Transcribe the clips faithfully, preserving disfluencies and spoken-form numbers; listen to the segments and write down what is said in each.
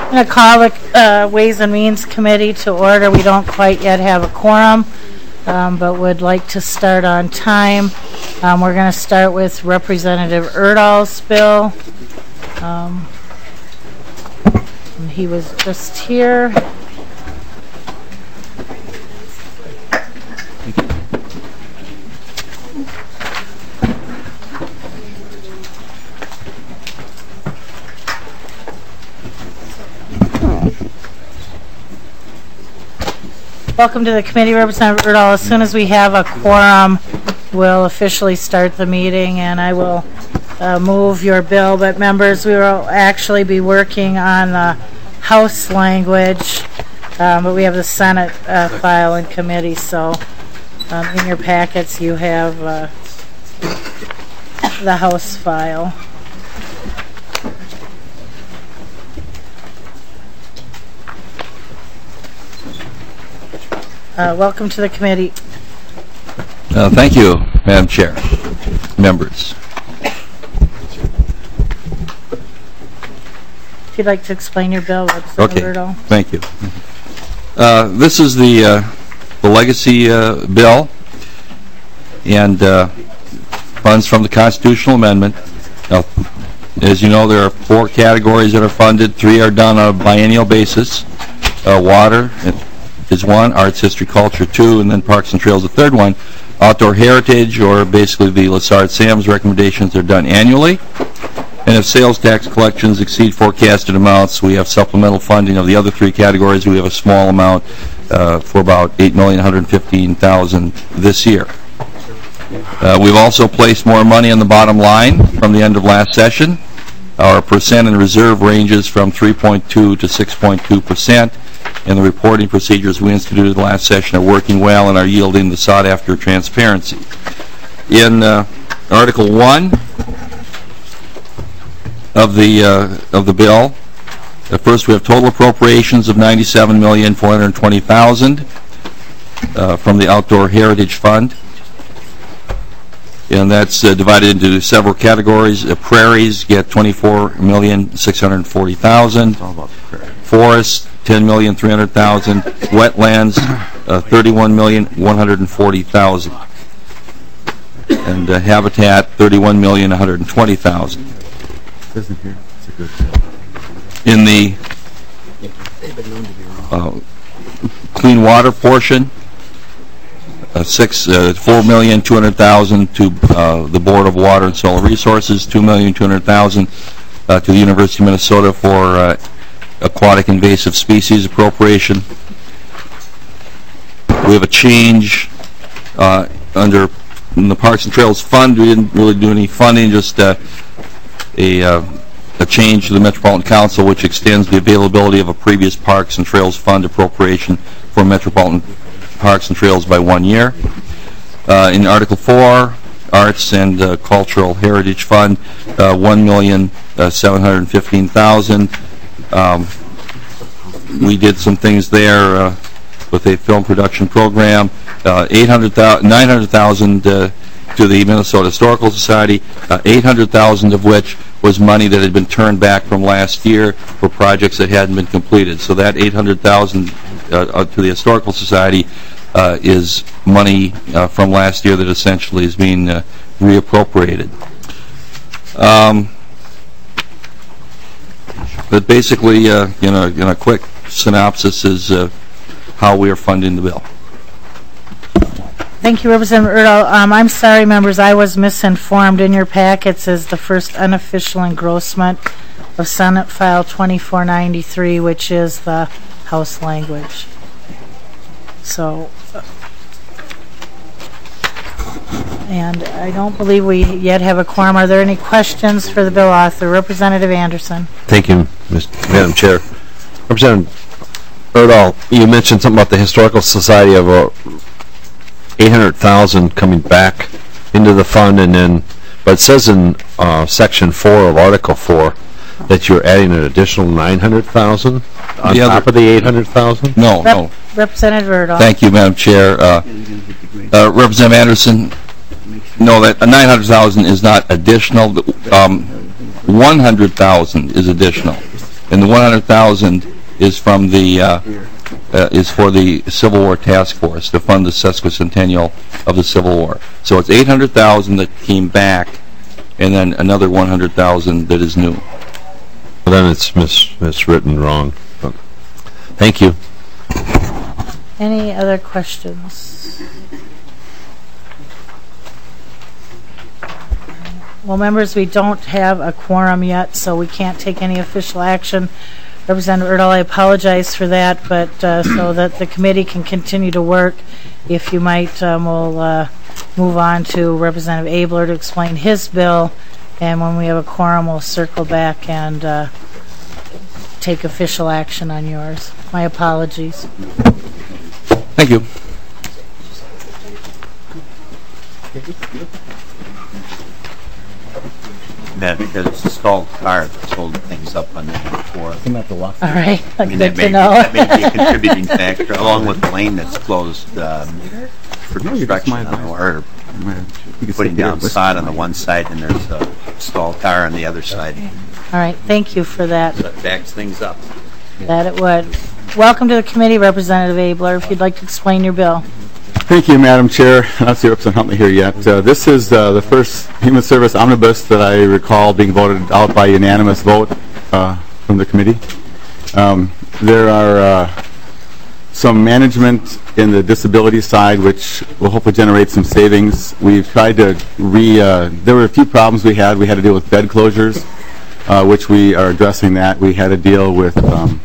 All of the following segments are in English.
I'm going to call the uh, Ways and Means Committee to order. We don't quite yet have a quorum, um, but would like to start on time. Um, we're going to start with Representative Erdahl's bill. Um, he was just here. Welcome to the committee, Representative Erdahl. As soon as we have a quorum, we'll officially start the meeting, and I will uh, move your bill. But members, we will actually be working on the House language, um, but we have the Senate uh, file in committee. So um, in your packets, you have uh, the House file. Uh, welcome to the committee. Uh, thank you, Madam Chair. Members. If you'd like to explain your bill, okay. Erdahl. Thank you. Uh, this is the uh, the legacy uh, bill, and uh, funds from the constitutional amendment. Now, as you know, there are four categories that are funded. Three are done on a biennial basis. Uh, water is one, arts, history, culture two, and then parks and trails the third one. Outdoor heritage, or basically the Lessard-Sams recommendations, are done annually. And if sales tax collections exceed forecasted amounts, we have supplemental funding of the other three categories. We have a small amount uh, for about eight million one hundred fifteen thousand dollars this year. Uh, we've also placed more money on the bottom line from the end of last session. Our percent in reserve ranges from three point two to six point two percent. And the reporting procedures we instituted last session are working well and are yielding the sought-after transparency. In uh, Article one of the uh, of the bill, at first we have total appropriations of ninety-seven million four hundred twenty thousand dollars uh, from the Outdoor Heritage Fund, and that's uh, divided into several categories. Uh, prairies get twenty-four million six hundred forty thousand dollars. Forests, ten million three hundred thousand dollars. Wetlands, uh, thirty-one million one hundred forty thousand dollars. And uh, habitat, thirty-one million one hundred twenty thousand dollars. In the uh, clean water portion, uh, six, uh, four million two hundred thousand dollars to uh, the Board of Water and Soil Resources, two million two hundred thousand dollars uh, to the University of Minnesota for uh, aquatic invasive species appropriation. We have a change uh, under in the Parks and Trails Fund. We didn't really do any funding, just uh, a, uh, a change to the Metropolitan Council, which extends the availability of a previous Parks and Trails Fund appropriation for Metropolitan Parks and Trails by one year. Uh, in Article four, Arts and uh, Cultural Heritage Fund, uh, one million seven hundred fifteen thousand dollars. Um, we did some things there uh, with a film production program. Uh, eight hundred thousand, nine hundred thousand uh, to the Minnesota Historical Society, uh, eight hundred thousand of which was money that had been turned back from last year for projects that hadn't been completed. So that eight hundred thousand uh, uh, to the Historical Society uh, is money uh, from last year that essentially is being uh, reappropriated. Um, But basically, uh, you know, in a quick synopsis is uh, how we are funding the bill. Thank you, Representative Erdahl. Um, I'm sorry, members, I was misinformed. In your packets is the first unofficial engrossment of Senate File twenty-four ninety-three, which is the House language. So, and I don't believe we yet have a quorum. Are there any questions for the bill author? Representative Anderson. Thank you, Madam Chair. Representative Erdahl, you mentioned something about the Historical Society of uh, eight hundred thousand dollars coming back into the fund, and then, but it says in uh, Section four of Article four that you're adding an additional nine hundred thousand dollars on the top other, of the eight hundred thousand dollars? No, Rep no. Representative Erdahl. Thank you, Madam Chair. Uh, uh, Representative Anderson, no, that uh, nine hundred thousand dollars is not additional. Um, one hundred thousand dollars is additional. and the one hundred thousand is from the uh, uh, is for the Civil War Task Force to fund the sesquicentennial of the Civil War. So it's eight hundred thousand that came back, and then another one hundred thousand that is new. Well, then it's mis miswritten wrong. But thank you. Any other questions? Well, members, we don't have a quorum yet, so we can't take any official action. Representative Erdahl, I apologize for that, but uh, so that the committee can continue to work, if you might, um, we'll uh, move on to Representative Abler to explain his bill, and when we have a quorum, we'll circle back and uh, take official action on yours. My apologies. Thank you. That because it's called car that's holding things up on the before. All right, I mean, good that to may, be, know. that may be a contributing factor, along with the lane that's closed um, for construction on, or putting down sod on the one side, and there's a stalled car on the other side. All right, thank you for that. That backs things up. That it would. Welcome to the committee, Representative Abler, if you'd like to explain your bill. Thank you, Madam Chair. I don't see Representative Huntley here yet. Uh, this is uh, the first Human Service Omnibus that I recall being voted out by unanimous vote uh, from the committee. Um, there are uh, some management in the disability side which will hopefully generate some savings. We've tried to re... Uh, there were a few problems we had. We had to deal with bed closures, uh, which we are addressing that. We had to deal with... Um,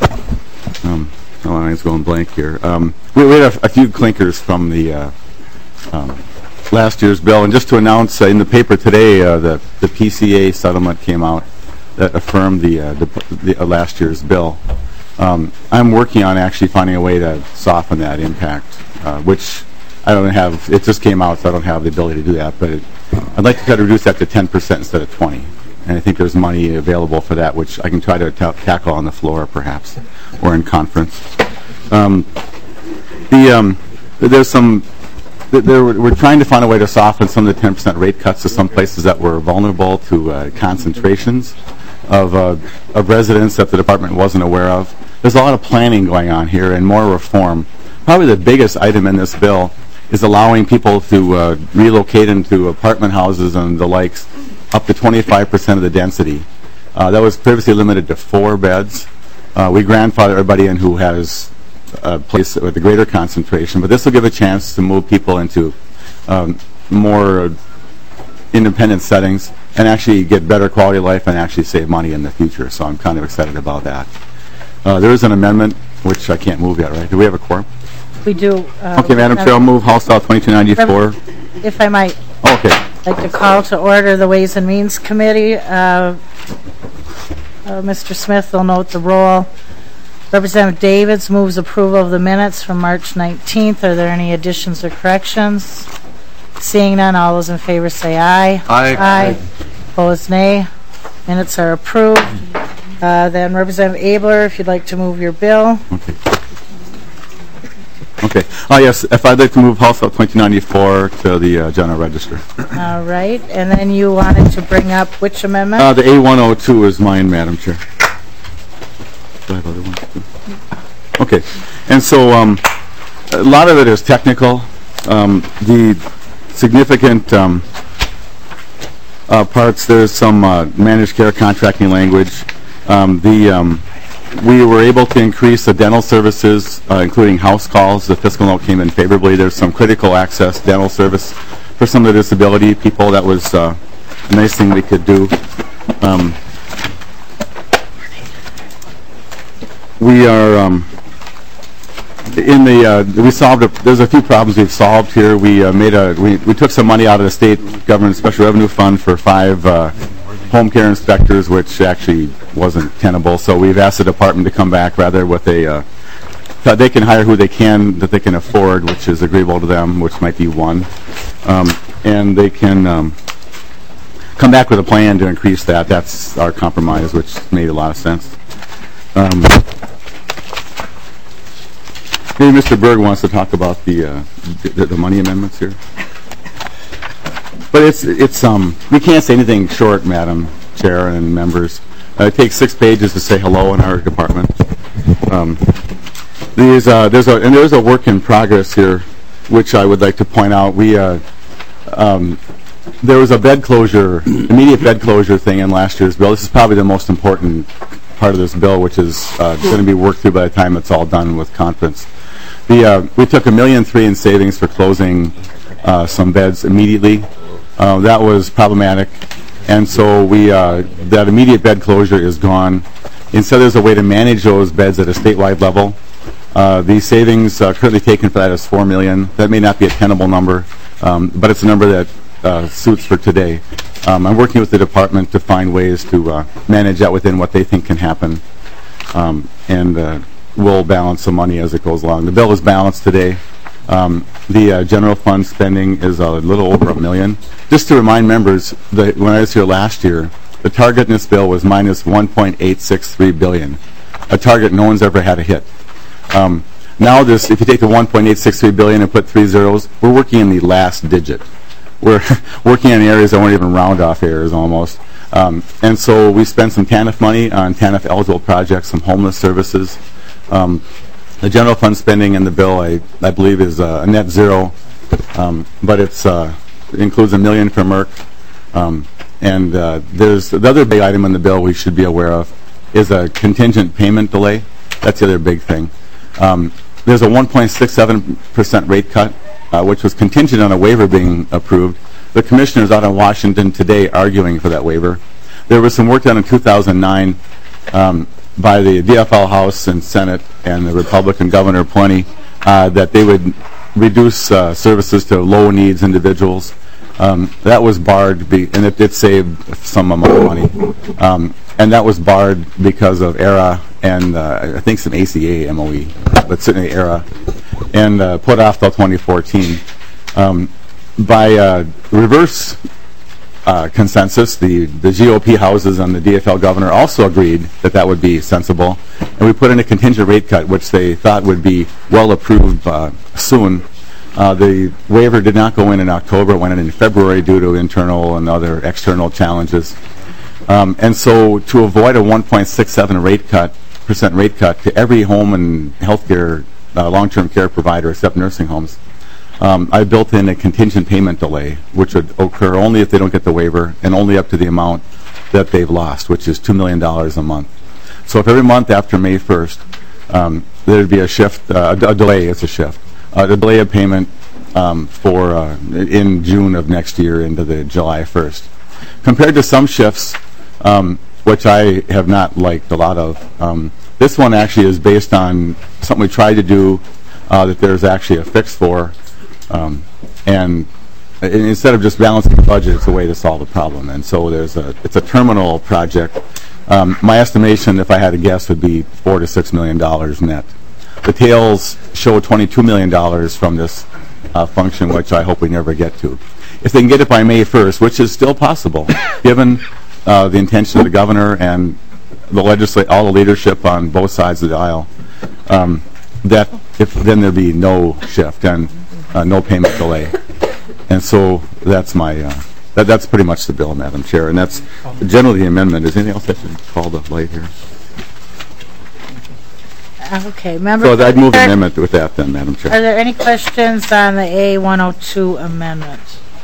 um, Oh, my mind's going blank here. Um, we, we had a, a few clinkers from the uh, um, last year's bill, and just to announce uh, in the paper today, uh, the the P C A settlement came out that affirmed the, uh, the, the uh, last year's bill. Um, I'm working on actually finding a way to soften that impact, uh, which I don't have. It just came out, so I don't have the ability to do that. But it, I'd like to try to reduce that to ten percent instead of twenty. And I think there's money available for that, which I can try to ta tackle on the floor, perhaps, or in conference. Um, the um, there's some. Th there we're trying to find a way to soften some of the ten percent rate cuts to some places that were vulnerable to uh, concentrations of uh, of residents that the department wasn't aware of. There's a lot of planning going on here and more reform. Probably the biggest item in this bill is allowing people to uh, relocate into apartment houses and the likes up to twenty-five percent of the density. Uh, that was previously limited to four beds. Uh, we grandfather everybody in who has a place with a greater concentration, but this will give a chance to move people into um, more independent settings and actually get better quality of life and actually save money in the future. So I'm kind of excited about that. Uh, there is an amendment which I can't move yet, right? Do we have a quorum? We do. Uh, Okay, Madam Chair, I'll move House Law twenty-two ninety-four. If I might. Okay. I'd like to call to order the Ways and Means Committee. Uh, uh, Mister Smith will note the roll. Representative Davids moves approval of the minutes from March nineteenth. Are there any additions or corrections? Seeing none, all those in favor say aye. Aye. Aye. Opposed, nay. Minutes are approved. Uh, then Representative Abler, if you'd like to move your bill. Okay. Okay. Oh, yes. If I'd like to move House Law twenty-two ninety-four to the uh, General Register. All right. And then you wanted to bring up which amendment? Uh, the A one oh two is mine, Madam Chair. Do I have other ones too? Okay. And so um, a lot of it is technical. Um, the significant um, uh, parts, there's some uh, managed care contracting language. Um, the um, We were able to increase the dental services, uh, including house calls. The fiscal note came in favorably. There's some critical access dental service for some of the disability people. That was uh, a nice thing we could do. Um, we are um, in the. Uh, we solved. A, there's a few problems we've solved here. We uh, made a. We, we took some money out of the state government special revenue fund for five. Uh, home care inspectors, which actually wasn't tenable. So we've asked the department to come back rather with a, uh, that they can hire who they can, that they can afford, which is agreeable to them, which might be one. Um, and they can um, come back with a plan to increase that. That's our compromise, which made a lot of sense. Um, maybe Mister Berg wants to talk about the, uh, the, the money amendments here. But it's, it's um, we can't say anything short, Madam Chair and members, it takes six pages to say hello in our department. Um, these, uh, there's a, and there's a work in progress here, which I would like to point out. We, uh, um, there was a bed closure, immediate bed closure thing in last year's bill. This is probably the most important part of this bill, which is uh, going to be worked through by the time it's all done with conference. The, uh, we took a million three in savings for closing uh, some beds immediately. Uh, that was problematic, and so we uh, that immediate bed closure is gone. Instead, there's a way to manage those beds at a statewide level. Uh, the savings uh, currently taken for that is four million dollars. That may not be a tenable number, um, but it's a number that uh, suits for today. Um, I'm working with the department to find ways to uh, manage that within what they think can happen, um, and uh, we'll balance the money as it goes along. The bill is balanced today. Um, the uh, general fund spending is a little over a million. Just to remind members, that when I was here last year, the target in this bill was minus one point eight six three billion dollars, a target no one's ever had to hit. Um, now, this, if you take the one point eight six three billion dollars and put three zeros, we're working in the last digit. We're working in areas that won't even round off areas almost. Um, and so we spent some T A N F money on T A N F eligible projects, some homeless services. Um, the general fund spending in the bill, I, I believe, is uh, a net zero, um, but it's, uh, it includes a million for Merck. Um, and uh, there's the other big item in the bill we should be aware of is a contingent payment delay. That's the other big thing. Um, there's a one point six seven percent rate cut, uh, which was contingent on a waiver being approved. The commissioners out in Washington today arguing for that waiver. There was some work done in two thousand nine um, by the D F L House and Senate and the Republican Governor Plenty uh, that they would reduce uh, services to low needs individuals. Um, that was barred, be, and it did save some amount of money. Um, and that was barred because of ERA and uh, I think some A C A M O E, but certainly ERA, and uh, put off till twenty fourteen. Um, by uh, reverse uh, consensus, the, the G O P houses and the D F L governor also agreed that that would be sensible, and we put in a contingent rate cut, which they thought would be well approved uh, soon. Uh, the waiver did not go in in October, it went in in February due to internal and other external challenges. Um, and so to avoid a one point six seven rate cut, percent rate cut to every home and healthcare, uh, long-term care provider except nursing homes, um, I built in a contingent payment delay, which would occur only if they don't get the waiver and only up to the amount that they've lost, which is two million dollars a month. So if every month after May first, um, there'd be a shift, uh, a, a delay, it's a shift. Uh, the delay of payment um, for uh, in June of next year into the July first. Compared to some shifts, um, which I have not liked a lot of, um, this one actually is based on something we tried to do uh, that there's actually a fix for, um, and, and instead of just balancing the budget, it's a way to solve the problem. And so there's a it's a terminal project. Um, my estimation, if I had to guess, would be four to six million dollars net. The tails show twenty-two million dollars from this uh, function, which I hope we never get to. If they can get it by May first, which is still possible, given uh, the intention of the governor and the legislate, all the leadership on both sides of the aisle, um, that if then there'd be no shift and uh, no payment delay. And so that's my uh, that, that's pretty much the bill, Madam Chair, and that's generally the amendment. Is anything else I should call the light here? Okay, member. So I'd move the amendment with that then, Madam Chair. Are there any questions on the A one oh two amendment?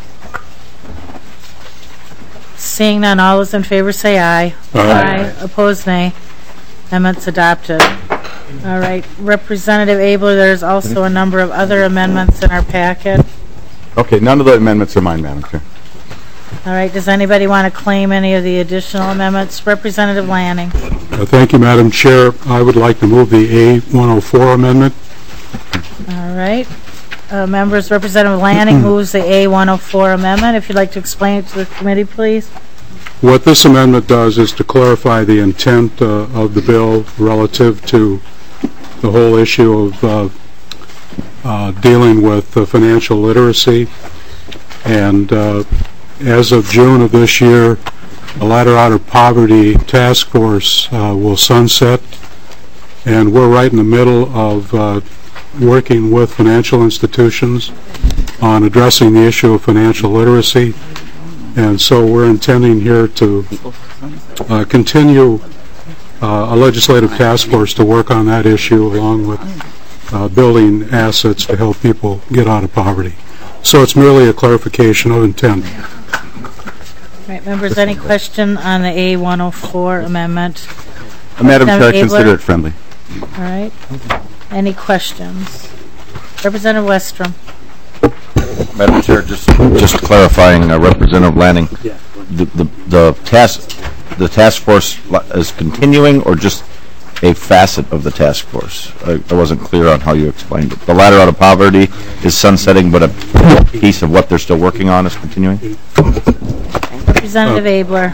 Seeing none, all those in favor say aye. Aye. Opposed, nay. Amendment's adopted. All right, Representative Abler, there's also a number of other amendments in our packet. Okay, none of the amendments are mine, Madam Chair. All right, does anybody want to claim any of the additional amendments? Representative Lanning. Uh, thank you, Madam Chair. I would like to move the A one oh four amendment. All right. Uh, members, Representative Lanning moves the A one oh four amendment. If you'd like to explain it to the committee, please. What this amendment does is to clarify the intent uh, of the bill relative to the whole issue of uh, uh, dealing with uh, financial literacy. And uh, as of June of this year, the Ladder Out of Poverty Task Force uh, will sunset, and we're right in the middle of uh, working with financial institutions on addressing the issue of financial literacy. And so we're intending here to uh, continue uh, a legislative task force to work on that issue along with uh, building assets to help people get out of poverty. So it's merely a clarification of intent. All right, members, any question on the A one oh four amendment? Uh, Madam Chair, Abler? consider it friendly. All right. Any questions? Representative Westrom. Madam Chair, just just clarifying, uh, Representative Lanning, the, the the task the task force is continuing, or just a facet of the task force? I, I wasn't clear on how you explained it. The ladder out of poverty is sunsetting, but a piece of what they're still working on is continuing. Representative Uh, Abler.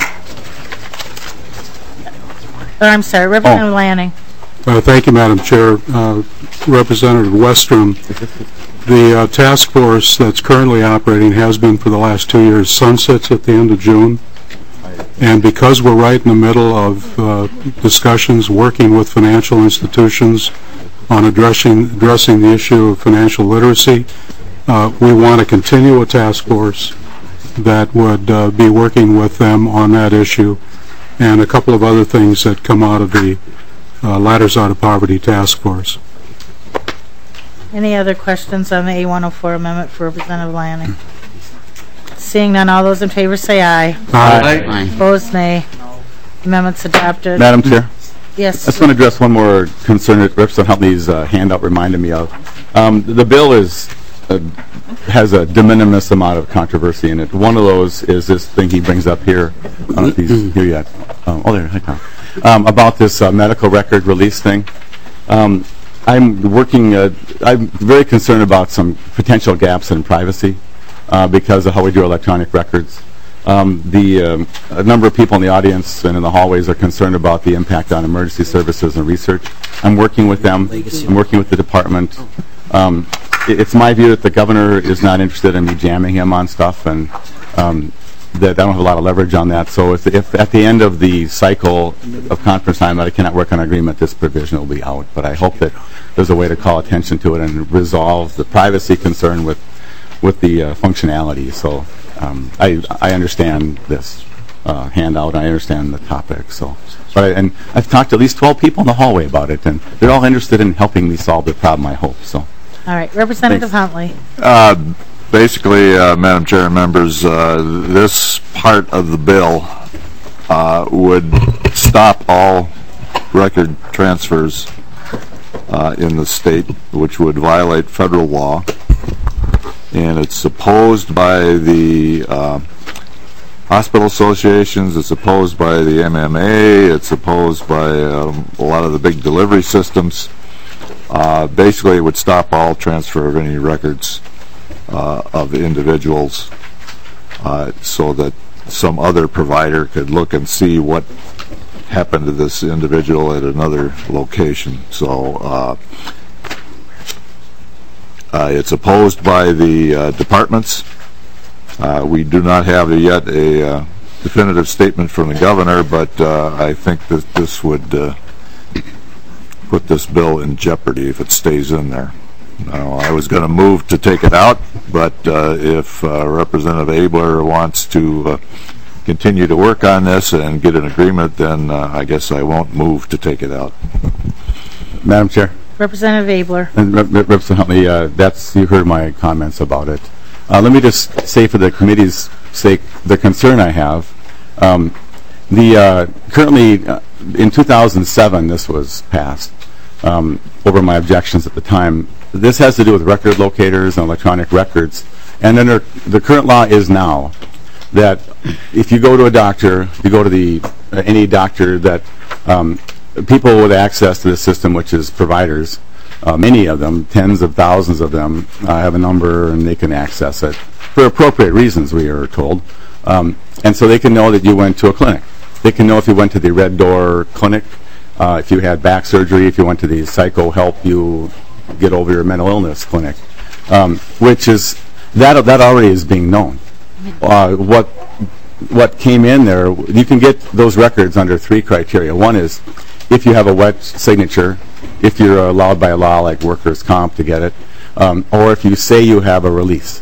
Or I'm sorry, Representative Lanning. Uh, Thank you, Madam Chair. Uh, Representative Westrom, the uh, task force that's currently operating, has been for the last two years, sunsets at the end of June. And because we're right in the middle of uh, discussions working with financial institutions on addressing, addressing the issue of financial literacy, uh, we want to continue a task force that would uh, be working with them on that issue and a couple of other things that come out of the uh, Ladders Out of Poverty Task Force. Any other questions on the A one oh four amendment for Representative Lanning? Seeing none, all those in favor say aye. Aye. Opposed, nay. Amendment's adopted. Madam Chair, Yes. I just want to address one more concern that Representative Huntley's uh, handout reminded me of. Um, the bill is uh, has a de minimis amount of controversy in it. One of those is this thing he brings up here. I don't know if he's here yet. Um, oh, there. Hi, Tom. Um, about this uh, medical record release thing. Um, I'm working, uh, I'm very concerned about some potential gaps in privacy uh, because of how we do electronic records. Um, the um, a number of people in the audience and in the hallways are concerned about the impact on emergency services and research. I'm working with them. I'm working with the department. Um, it, it's my view that the governor is not interested in me jamming him on stuff, and um, that I don't have a lot of leverage on that. So if, if at the end of the cycle of conference time that I cannot work on an agreement, this provision will be out. But I hope that there's a way to call attention to it and resolve the privacy concern with with the uh, functionality. So um, I I understand this uh, handout. I understand the topic. So, but I, and I've talked to at least twelve people in the hallway about it, and they're all interested in helping me solve the problem, I hope. So. All right, Representative Huntley. Uh, basically, uh, Madam Chair and members, uh, this part of the bill uh, would stop all record transfers uh, in the state, which would violate federal law. And it's opposed by the uh, hospital associations, it's opposed by the M M A, it's opposed by um, a lot of the big delivery systems. Uh, basically, it would stop all transfer of any records uh, of individuals uh, so that some other provider could look and see what happened to this individual at another location. So uh, uh, it's opposed by the uh, departments. Uh, we do not have yet a uh, definitive statement from the governor, but uh, I think that this would uh, put this bill in jeopardy if it stays in there. Now, I was going to move to take it out, but uh, if uh, Representative Abler wants to uh, continue to work on this and get an agreement, then uh, I guess I won't move to take it out. Madam Chair. Representative Abler. And Rep Representative Huntley, uh, that's, you heard my comments about it. Uh, let me just say for the committee's sake, the concern I have. Um, the uh, currently, uh, in two thousand seven, this was passed um, over my objections at the time. This has to do with record locators and electronic records. And then there, the current law is now that if you go to a doctor, you go to the uh, any doctor that um, people with access to the system, which is providers, uh, many of them, tens of thousands of them, uh, have a number and they can access it for appropriate reasons, we are told. Um, and so they can know that you went to a clinic. They can know if you went to the Red Door Clinic, uh, if you had back surgery, if you went to the Psycho Help You Get Over Your Mental Illness Clinic, um, which is, that that already is being known. Uh, what what came in there, you can get those records under three criteria. One is if you have a wet signature, if you're allowed by law like workers' comp to get it, um, or if you say you have a release.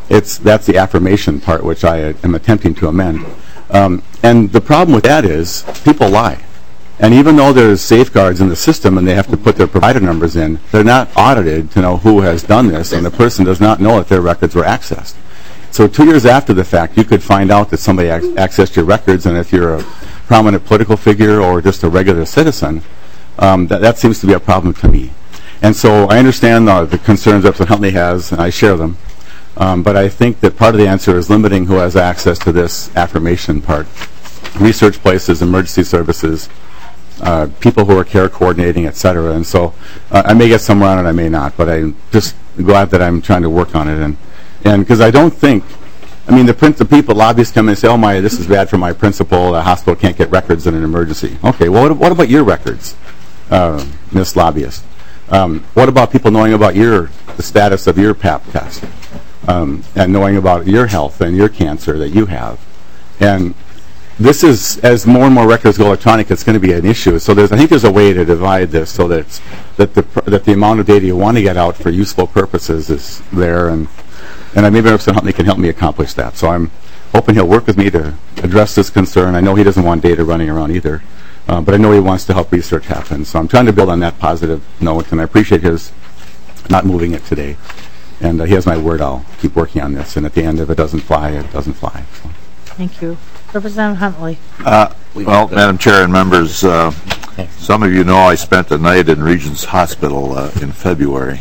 It's, that's the affirmation part, which I am attempting to amend. Um, and the problem with that is people lie. And even though there's safeguards in the system and they have to put their provider numbers in, they're not audited to know who has done this, and the person does not know if their records were accessed. So two years after the fact, you could find out that somebody ac accessed your records, and if you're a prominent political figure or just a regular citizen, um, that, that seems to be a problem to me. And so I understand uh, the concerns Representative Huntley has, and I share them. Um, but I think that part of the answer is limiting who has access to this affirmation part. Research places, emergency services, uh, people who are care coordinating, et cetera. And so uh, I may get somewhere on it, I may not, but I'm just glad that I'm trying to work on it. And and because I don't think, I mean, the, print, the people, lobbyists come in and say, oh, my, this is bad for my principal, the hospital can't get records in an emergency. Okay, well, what, what about your records, uh, Miss Lobbyist? Um, what about people knowing about your, the status of your Pap test? Um, and knowing about your health and your cancer that you have. And this is, as more and more records go electronic, it's going to be an issue. So there's, I think there's a way to divide this so that, it's, that, the, that the amount of data you want to get out for useful purposes is there. And, and maybe Representative Huntley can help me accomplish that. So I'm hoping he'll work with me to address this concern. I know he doesn't want data running around either. Uh, but I know he wants to help research happen. So I'm trying to build on that positive note, and I appreciate his not moving it today. And uh, he has my word, I'll keep working on this. And at the end, if it doesn't fly, it doesn't fly. So. Thank you. Representative Huntley. Uh, well, Madam Chair and members, uh, some of you know I spent a night in Regents Hospital uh, in February.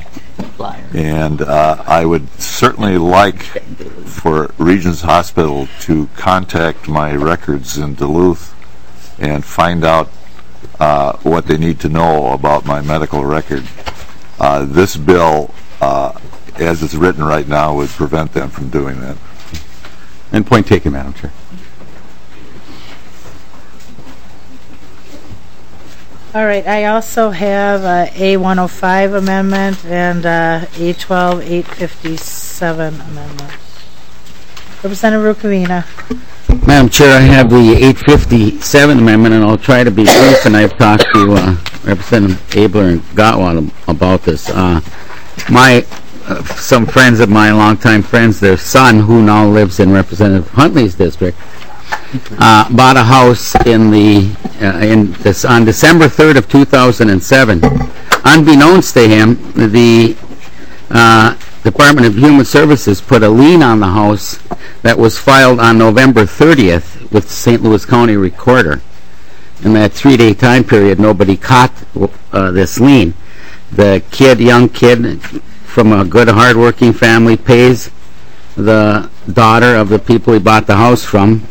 And uh, I would certainly like for Regents Hospital to contact my records in Duluth and find out uh, what they need to know about my medical record. Uh, this bill, uh, as it's written right now, would prevent them from doing that. And point taken, Madam Chair. All right, I also have uh, A one oh five amendment and uh, A twelve eight fifty-seven amendment. Representative Rukavina. Madam Chair, I have the eight fifty-seven amendment, and I'll try to be brief, and I've talked to uh, Representative Abler and Gottwald about this. Uh, my, uh, some friends of mine, longtime friends, their son, who now lives in Representative Huntley's district, uh, bought a house in the, uh, in this, on December third of two thousand seven. Unbeknownst to him, the uh, Department of Human Services put a lien on the house that was filed on November thirtieth with the Saint Louis County Recorder. In that three-day time period, nobody caught uh, this lien. The kid, young kid from a good, hard-working family, pays the daughter of the people he bought the house from.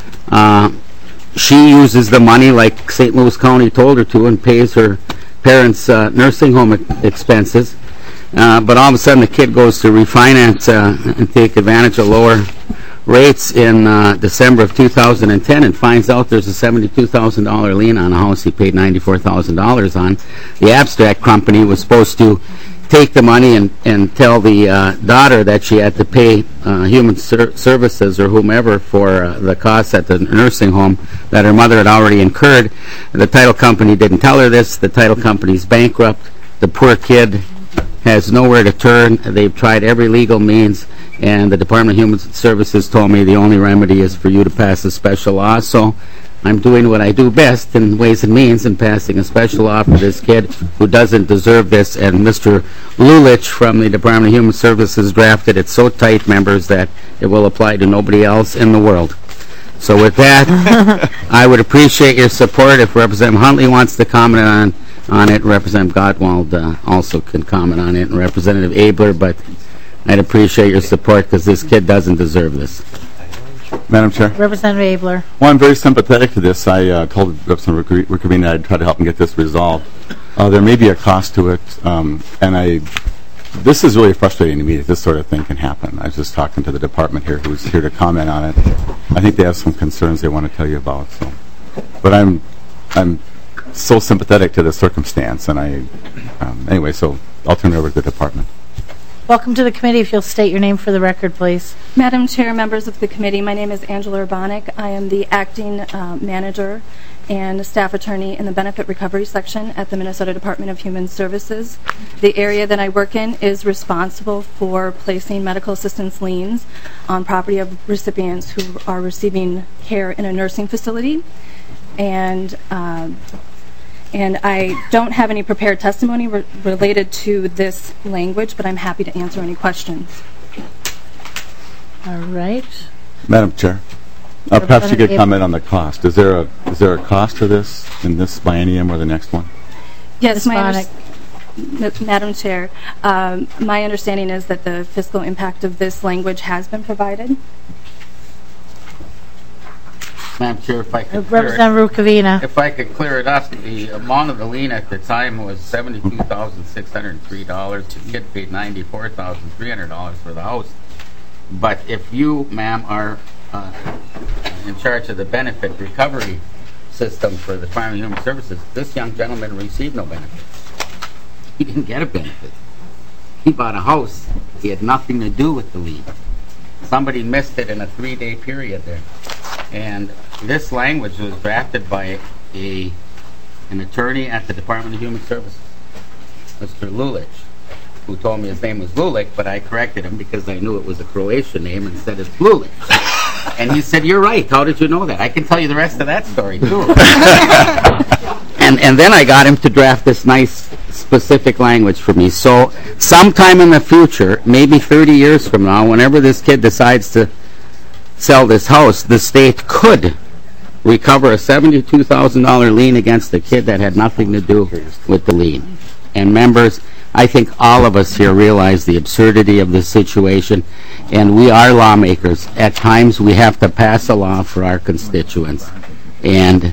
Uh, she uses the money like Saint Louis County told her to and pays her parents' uh, nursing home expenses. Uh, but all of a sudden the kid goes to refinance uh, and take advantage of lower rates in uh, December of two thousand ten and finds out there's a seventy-two thousand dollar lien on a house he paid ninety-four thousand dollars on. The abstract company was supposed to take the money and, and tell the uh, daughter that she had to pay uh, human ser services or whomever for uh, the costs at the nursing home that her mother had already incurred. The title company didn't tell her this. The title company's bankrupt. The poor kid has nowhere to turn. They've tried every legal means, and the Department of Human Services told me the only remedy is for you to pass a special law. So I'm doing what I do best in Ways and Means and passing a special law for this kid who doesn't deserve this. And Mister Lulich from the Department of Human Services drafted it so tight, members, that it will apply to nobody else in the world. So with that, I would appreciate your support. If Representative Huntley wants to comment on on it, Representative Gottwald uh, also can comment on it, and Representative Abler, but I'd appreciate your support because this kid doesn't deserve this. Madam Chair. Representative Abler. Well, I'm very sympathetic to this. I uh, told Representative Rukavina I'd try to help him get this resolved. Uh, there may be a cost to it, um, and I. This is really frustrating to me that this sort of thing can happen. I was just talking to the department here who's here to comment on it. I think they have some concerns they want to tell you about. So, but I'm, I'm so sympathetic to the circumstance, and I, um, anyway, so I'll turn it over to the department. Welcome to the committee. If you'll state your name for the record, please. Madam Chair, members of the committee, my name is Angela Urbanik. I am the acting uh, manager and a staff attorney in the Benefit Recovery Section at the Minnesota Department of Human Services. The area that I work in is responsible for placing medical assistance liens on property of recipients who are receiving care in a nursing facility. And um, and I don't have any prepared testimony re related to this language, but I'm happy to answer any questions. All right. Madam Chair, uh, perhaps you could comment on the cost. Is there a is there a cost to this in this biennium or the next one? Yes, my under Madam Chair, um, my understanding is that the fiscal impact of this language has been provided. Madam Chair, if I could Representative Rukavina. If I could clear it up, the amount of the lien at the time was seventy-two thousand six hundred three dollars. The kid paid ninety-four thousand three hundred dollars for the house. But if you, ma'am, are uh, in charge of the benefit recovery system for the Department of Human Services, this young gentleman received no benefits. He didn't get a benefit. He bought a house. He had nothing to do with the lien. Somebody missed it in a three-day period there. And this language was drafted by a an attorney at the Department of Human Services, Mister Lulich, who told me his name was Lulich, but I corrected him because I knew it was a Croatian name and said it's Lulich. And he said, "You're right. How did you know that?" I can tell you the rest of that story, too. and, and then I got him to draft this nice, specific language for me. So sometime in the future, maybe thirty years from now, whenever this kid decides to sell this house, the state could recover a seventy-two thousand dollar lien against the kid that had nothing to do with the lien. And members, I think all of us here realize the absurdity of this situation, and we are lawmakers. At times we have to pass a law for our constituents. And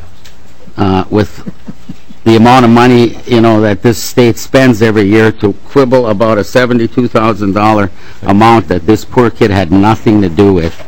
uh, with the amount of money, you know, that this state spends every year to quibble about a seventy-two thousand dollar amount that this poor kid had nothing to do with,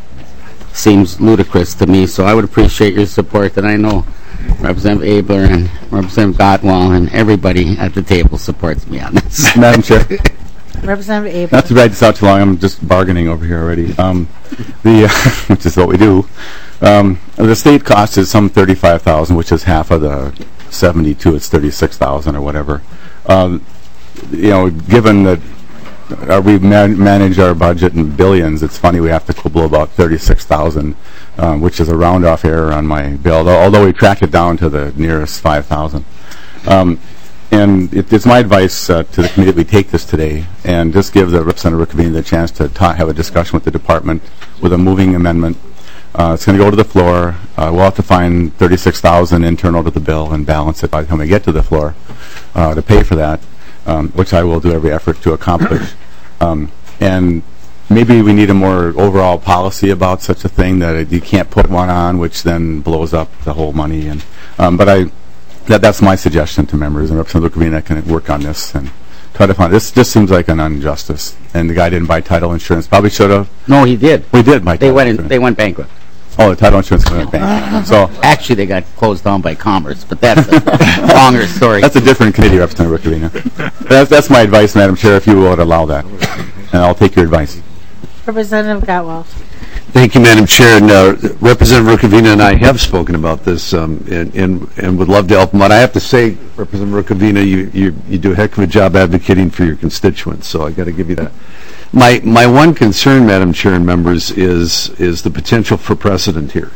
seems ludicrous to me. So I would appreciate your support, and I know Representative Abler and Representative Gottwald and everybody at the table supports me on this. Madam Chair. Representative Abler. Not to drag this out too long, I'm just bargaining over here already. Um, the uh, which is what we do. Um, the state cost is some thirty-five thousand, which is half of the seventy-two. It's thirty-six thousand or whatever. Um, you know, given that Uh, we man manage our budget in billions, it's funny we have to quibble about thirty-six thousand, um, which is a round-off error on my bill, although we tracked it down to the nearest five thousand. Um, and it, it's my advice uh, to the committee that we take this today and just give the Representative Rukavina the chance to ta have a discussion with the department with a moving amendment. Uh, it's going to go to the floor. Uh, we'll have to find thirty-six thousand internal to the bill and balance it by the time we get to the floor uh, to pay for that. Um, which I will do every effort to accomplish. Um, and maybe we need a more overall policy about such a thing, that it, you can't put one on which then blows up the whole money. And um, but I, that that's my suggestion to members, and Representative Rukavina can work on this and try to find. This just seems like an injustice. And the guy didn't buy title insurance. Probably should have. No, he did. We did buy. They title went. In, insurance. they went bankrupt. Oh, the title insurance went bankrupt. So actually, they got closed down by Commerce, but that's a longer story. That's a different committee, Representative Rukavina. That's, that's my advice, Madam Chair, if you would allow that. And I'll take your advice. Representative Gottwald. Thank you, Madam Chair. And, uh, Representative Rukavina and I have spoken about this um, and, and, and would love to help him out. I have to say, Representative Rukavina, you, you, you do a heck of a job advocating for your constituents, so I got to give you that. My my one concern, Madam Chair and members, is is the potential for precedent here.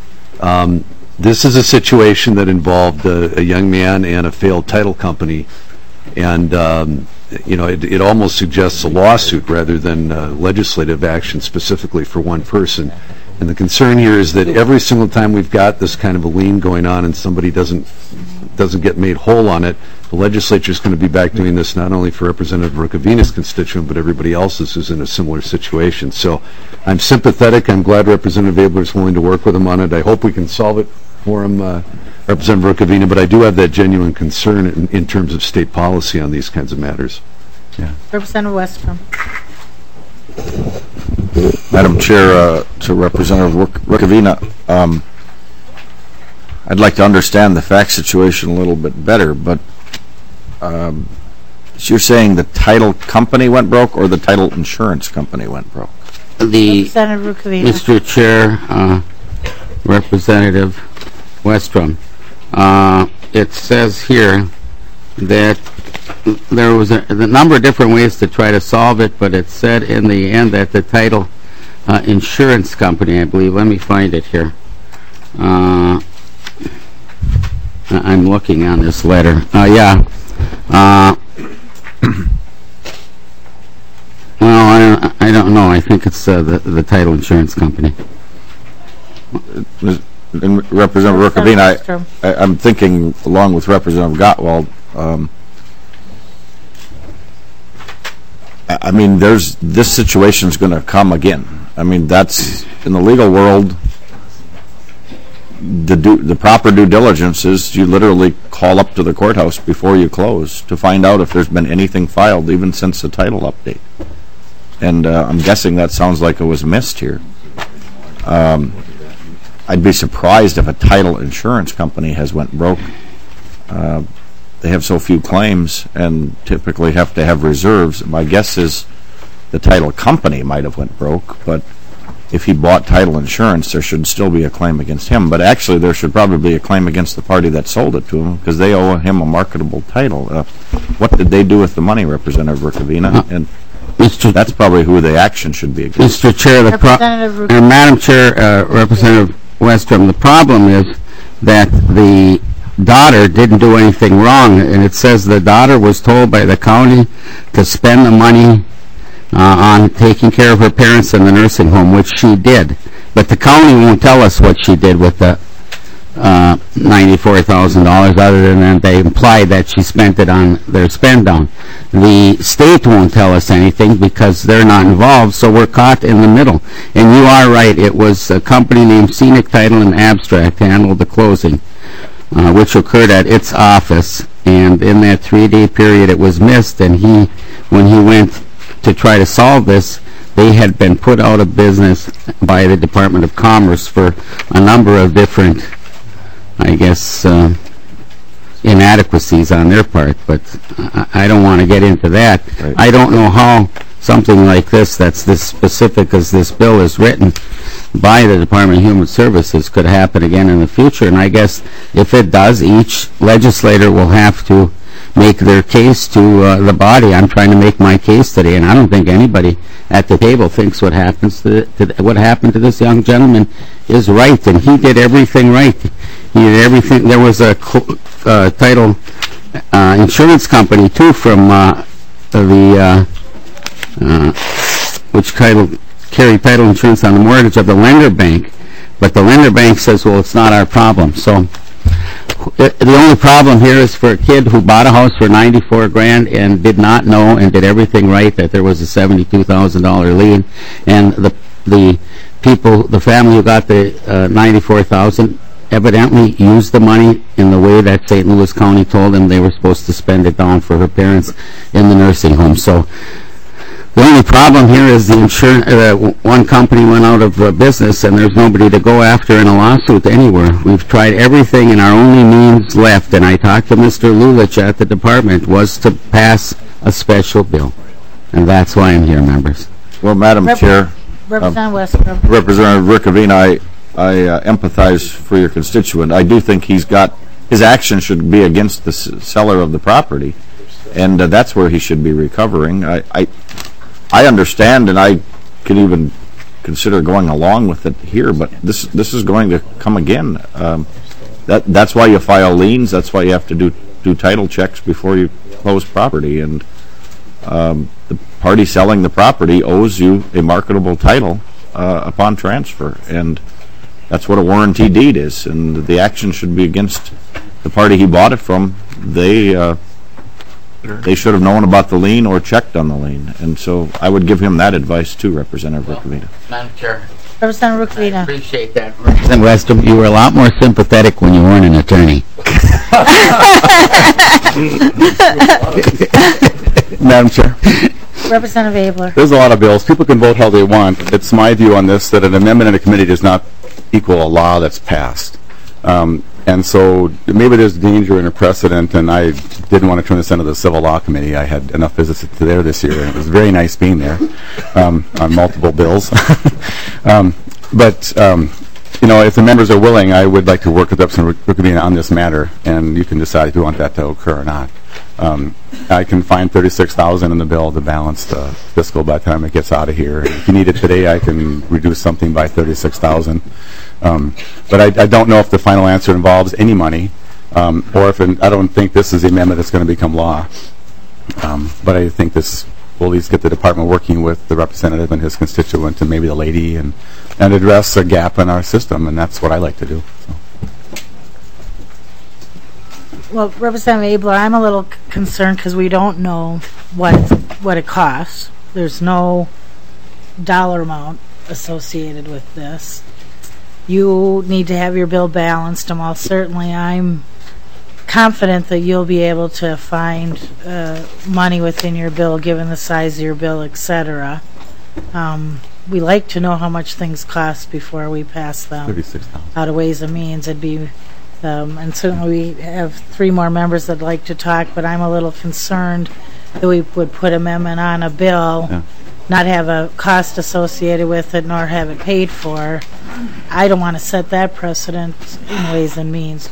Um, this is a situation that involved a, a young man and a failed title company, and um, you know it, it almost suggests a lawsuit rather than uh, legislative action specifically for one person. And the concern here is that every single time we've got this kind of a lien going on and somebody doesn't doesn't get made whole on it, the legislature is going to be back doing this not only for Representative Rukavina's constituent, but everybody else's who's in a similar situation. So I'm sympathetic. I'm glad Representative Abler is willing to work with him on it. I hope we can solve it for him, uh, Representative Rukavina, but I do have that genuine concern in, in terms of state policy on these kinds of matters. Yeah. Representative Westrom. Madam Chair, uh, to Representative Rukavina, um, I'd like to understand the fact situation a little bit better, but um, so you're saying the title company went broke or the title insurance company went broke? The Representative Rukavina. Mister Chair, uh, Representative Westrom, uh, it says here that there was a, a number of different ways to try to solve it, but it said in the end that the title uh, insurance company, I believe, let me find it here. Uh, I'm looking on this letter. Uh, yeah. Uh, well, I don't, I don't know. I think it's uh, the, the title insurance company. And Representative Rukavina, I, I, I'm thinking, along with Representative Gottwald, um, I, I mean, there's this situation is going to come again. I mean, that's in the legal world. The due, the proper due diligence is you literally call up to the courthouse before you close to find out if there's been anything filed, even since the title update. And uh, I'm guessing that sounds like it was missed here. Um, I'd be surprised if a title insurance company has went broke. Uh, they have so few claims and typically have to have reserves. My guess is the title company might have went broke, but if he bought title insurance, there should still be a claim against him. But actually, there should probably be a claim against the party that sold it to him because they owe him a marketable title. Uh, what did they do with the money, Representative Rukavina? Uh, and Mister That's probably who the action should be against. Mister Chair, the pro uh, Madam Chair, uh, Representative Westrom, the problem is that the daughter didn't do anything wrong, and it says the daughter was told by the county to spend the money Uh, on taking care of her parents in the nursing home, which she did. But the county won't tell us what she did with the uh, ninety-four thousand dollars, other than that they implied that she spent it on their spend down. The state won't tell us anything because they're not involved, so we're caught in the middle. And you are right, it was a company named Scenic Title and Abstract handled the closing, uh, which occurred at its office. And in that three-day period, it was missed, and he, when he went to try to solve this, they had been put out of business by the Department of Commerce for a number of different, I guess, uh, inadequacies on their part, but I, I don't want to get into that. Right. I don't know how something like this, that's this specific as this bill is written by the Department of Human Services, could happen again in the future, and I guess if it does, each legislator will have to make their case to uh, the body. I'm trying to make my case today, and I don't think anybody at the table thinks what happens to, to what happened to this young gentleman is right, and he did everything right. He did everything. There was a uh, title uh, insurance company too from uh, the uh, uh, which title carried title insurance on the mortgage of the lender bank, but the lender bank says, well, it's not our problem. So the only problem here is for a kid who bought a house for ninety-four grand and did not know and did everything right that there was a seventy-two thousand dollar lien, and the the people, the family who got the uh, ninety-four thousand evidently used the money in the way that Saint Louis County told them they were supposed to spend it down for her parents in the nursing home. So the only problem here is the insurance. Uh, one company went out of uh, business, and there's nobody to go after in a lawsuit anywhere. We've tried everything, and our only means left, and I talked to Mister Lulich at the department, was to pass a special bill. And that's why I'm here, members. Well, Madam Rep Chair, Representative uh, Westrom. Representative Rukavina, I, I uh, empathize for your constituent. I do think he's got, his action should be against the s seller of the property, and uh, that's where he should be recovering. I, I I understand, and I could even consider going along with it here, but this this is going to come again. Um, that that's why you file liens. That's why you have to do do title checks before you close property. And um, the party selling the property owes you a marketable title uh, upon transfer, and that's what a warranty deed is. And the action should be against the party he bought it from. They. Uh, They should have known about the lien or checked on the lien. And so I would give him that advice too, Representative well, Rukavina. Madam Chair. Representative Rukavina. I appreciate that. Representative Westrom, you were a lot more sympathetic when you weren't an attorney. Madam Chair. Representative Abler. There's a lot of bills. People can vote how they want. It's my view on this that an amendment in a committee does not equal a law that's passed. Um, And so maybe there's danger in a precedent, and I didn't want to turn this into the Civil Law Committee. I had enough visits to there this year, and it was very nice being there um, on multiple bills. um, but um, you know, if the members are willing, I would like to work with Representative Rukavina on this matter, and you can decide if you want that to occur or not. Um, I can find thirty-six thousand dollars in the bill to balance the fiscal by the time it gets out of here. If you need it today, I can reduce something by thirty-six thousand dollars. Um, but I, I don't know if the final answer involves any money, um, or if it, I don't think this is the amendment that's going to become law. Um, but I think this will at least get the department working with the representative and his constituent and maybe the lady and, and address a gap in our system, and that's what I like to do. So. Well, Representative Abler, I'm a little c- concerned because we don't know what what it costs. There's no dollar amount associated with this. You need to have your bill balanced, and while certainly I'm confident that you'll be able to find uh, money within your bill, given the size of your bill, et cetera. Um, we like to know how much things cost before we pass them thirty-six thousand dollars. out of Ways and Means. It'd be Um, and certainly we have three more members that'd like to talk, but I'm a little concerned that we would put amendment on a bill, Yeah. not have a cost associated with it, nor have it paid for. I don't want to set that precedent in Ways and Means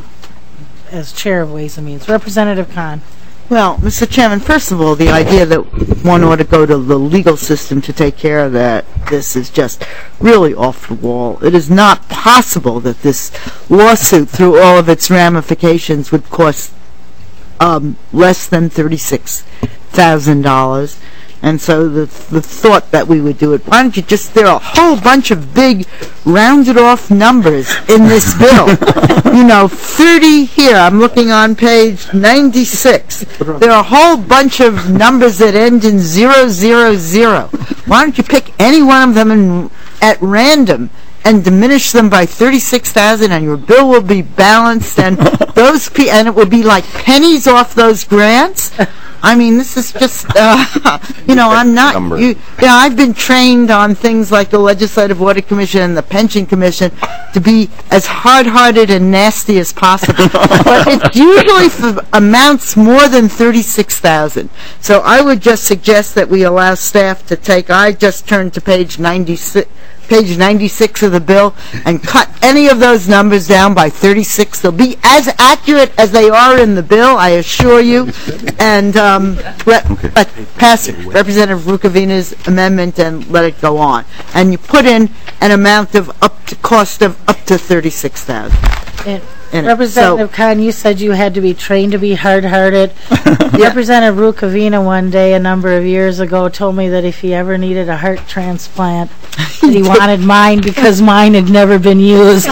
as chair of Ways and Means. Representative Khan. Well, Mister Chairman, first of all, the idea that one ought to go to the legal system to take care of that, this is just really off the wall. It is not possible that this lawsuit, through all of its ramifications, would cost um, less than thirty-six thousand dollars. And so the the thought that we would do it, why don't you just, there are a whole bunch of big rounded off numbers in this bill. You know, thirty here, I'm looking on page ninety-six. There are a whole bunch of numbers that end in zero, zero, zero. Why don't you pick any one of them in, at random and diminish them by thirty-six thousand, and your bill will be balanced, and those pe- and it will be like pennies off those grants. I mean, this is just, uh, you know, I'm not, you, you know, I've been trained on things like the Legislative Audit Commission and the Pension Commission to be as hard-hearted and nasty as possible. But it usually f- amounts more than thirty-six thousand. So I would just suggest that we allow staff to take, I just turned to page ninety-six, page ninety-six of the bill, and cut any of those numbers down by thirty-six. They'll be as accurate as they are in the bill, I assure you. And um, re- uh, pass Representative Rukavina's amendment and let it go on. And you put in an amount of up to cost of up to thirty-six thousand. And Representative So- Khan, you said you had to be trained to be hard-hearted. Representative Rukavina one day a number of years ago told me that if he ever needed a heart transplant, that he wanted mine because mine had never been used.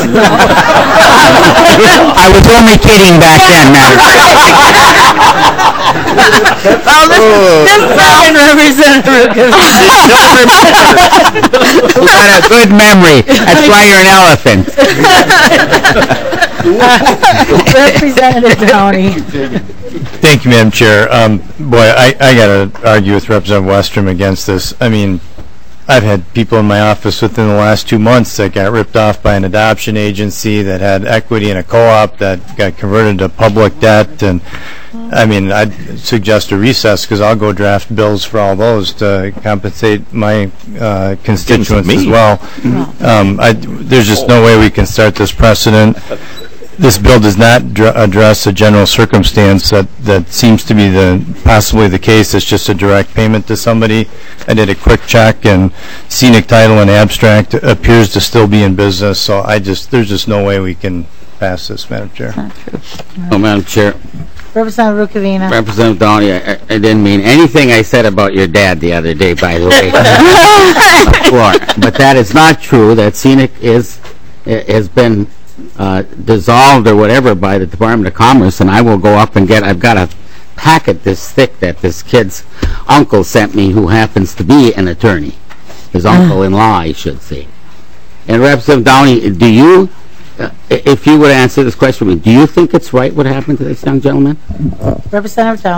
I was only kidding back then, Madam Oh, this, this second Representative Rukavina. You got a good memory. That's why you're an elephant. Representative Downey. Thank you, Madam Chair. Um, boy, I, I got to argue with Representative Westrom against this. I mean, I've had people in my office within the last two months that got ripped off by an adoption agency that had equity in a co-op that got converted to public debt. And, I mean, I'd suggest a recess because I'll go draft bills for all those to compensate my uh, constituents as well. Um, I, there's just no way we can start this precedent. This bill does not dr- address a general circumstance that, that seems to be the possibly the case. It's just a direct payment to somebody. I did a quick check, and Scenic Title and Abstract appears to still be in business. So I just there's just no way we can pass this, Madam Chair. Oh, Madam Chair. Representative Rukavina. Representative Downey, I, I didn't mean anything I said about your dad the other day, by the way. But that is not true. That Scenic is has been uh, dissolved or whatever by the Department of Commerce, and I will go up and get, I've got a packet this thick that this kid's uncle sent me, who happens to be an attorney. His uncle-in-law, I should say. And Representative Downey, do you, uh, if you would answer this question, do you think it's right what happened to this young gentleman? Representative Downey.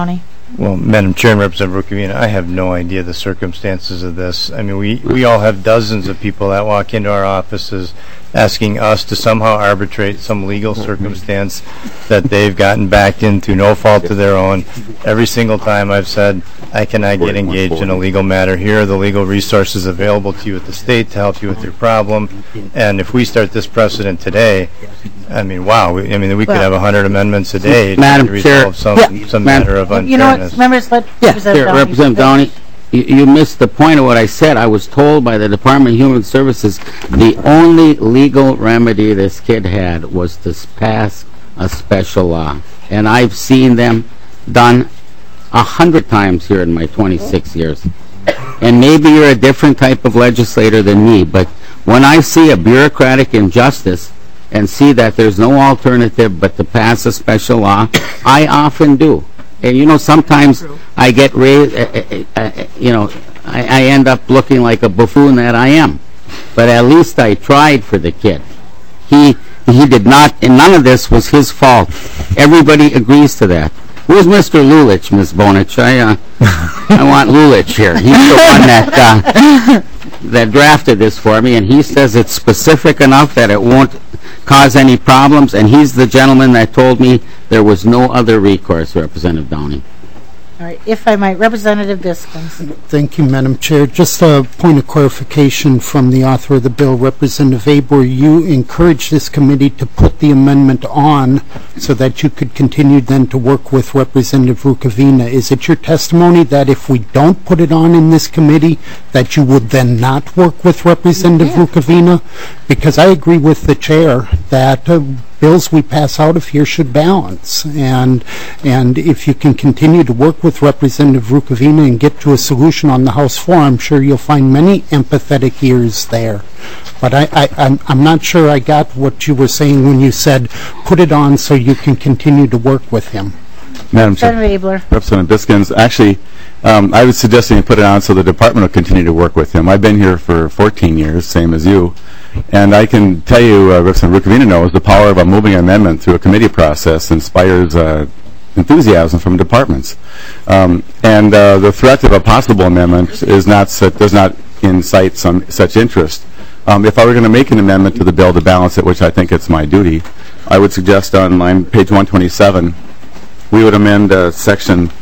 Well, Madam Chair and Representative Rukavina, I have no idea the circumstances of this. I mean, we, we all have dozens of people that walk into our offices asking us to somehow arbitrate some legal circumstance that they've gotten backed into, no fault of their own. Every single time I've said, I cannot get engaged in a legal matter. Here are the legal resources available to you at the state to help you with your problem. And if we start this precedent today, I mean, wow, we, I mean, we could have a hundred amendments a day Madam to Chair, resolve some, yeah, some Madam- matter of unfairness. You know what, members, let Yeah, Representative here, Downey Representative Downey, you, you missed the point of what I said. I was told by the Department of Human Services the only legal remedy this kid had was to s- pass a special law. And I've seen them done a hundred times here in my twenty-six years. And maybe you're a different type of legislator than me, but when I see a bureaucratic injustice and see that there's no alternative but to pass a special law, I often do. And you know, sometimes I get raised, uh, uh, uh, you know, I, I end up looking like a buffoon that I am. But at least I tried for the kid. He he did not, and none of this was his fault. Everybody agrees to that. Where's Mister Lulich, Miz Bonich? I uh, I want Lulich here. He's the one that uh, that drafted this for me, and he says it's specific enough that it won't cause any problems, and he's the gentleman that told me there was no other recourse, Representative Downey. All right, if I might, Representative Biskins. Thank you, Madam Chair. Just a point of clarification from the author of the bill, Representative Abler. You encouraged this committee to put the amendment on so that you could continue then to work with Representative Rukavina. Is it your testimony that if we don't put it on in this committee, that you would then not work with Representative yeah. Rukavina? Because I agree with the chair that uh, bills we pass out of here should balance. And and if you can continue to work with Representative Rukavina and get to a solution on the House floor, I'm sure you'll find many empathetic ears there. But I, I, I'm, I'm not sure I got what you were saying when you said, put it on so you can continue to work with him. Madam Chair. Senator Abler. Representative Biskins, actually, um, I was suggesting you put it on so the department will continue to work with him. I've been here for fourteen years, same as you, and I can tell you, uh, Representative Rukavina knows, the power of a moving amendment through a committee process inspires uh, enthusiasm from departments. Um, and uh, the threat of a possible amendment is not su- does not incite some such interest. Um, if I were going to make an amendment to the bill to balance it, which I think it's my duty, I would suggest on line page one twenty-seven, we would amend uh, section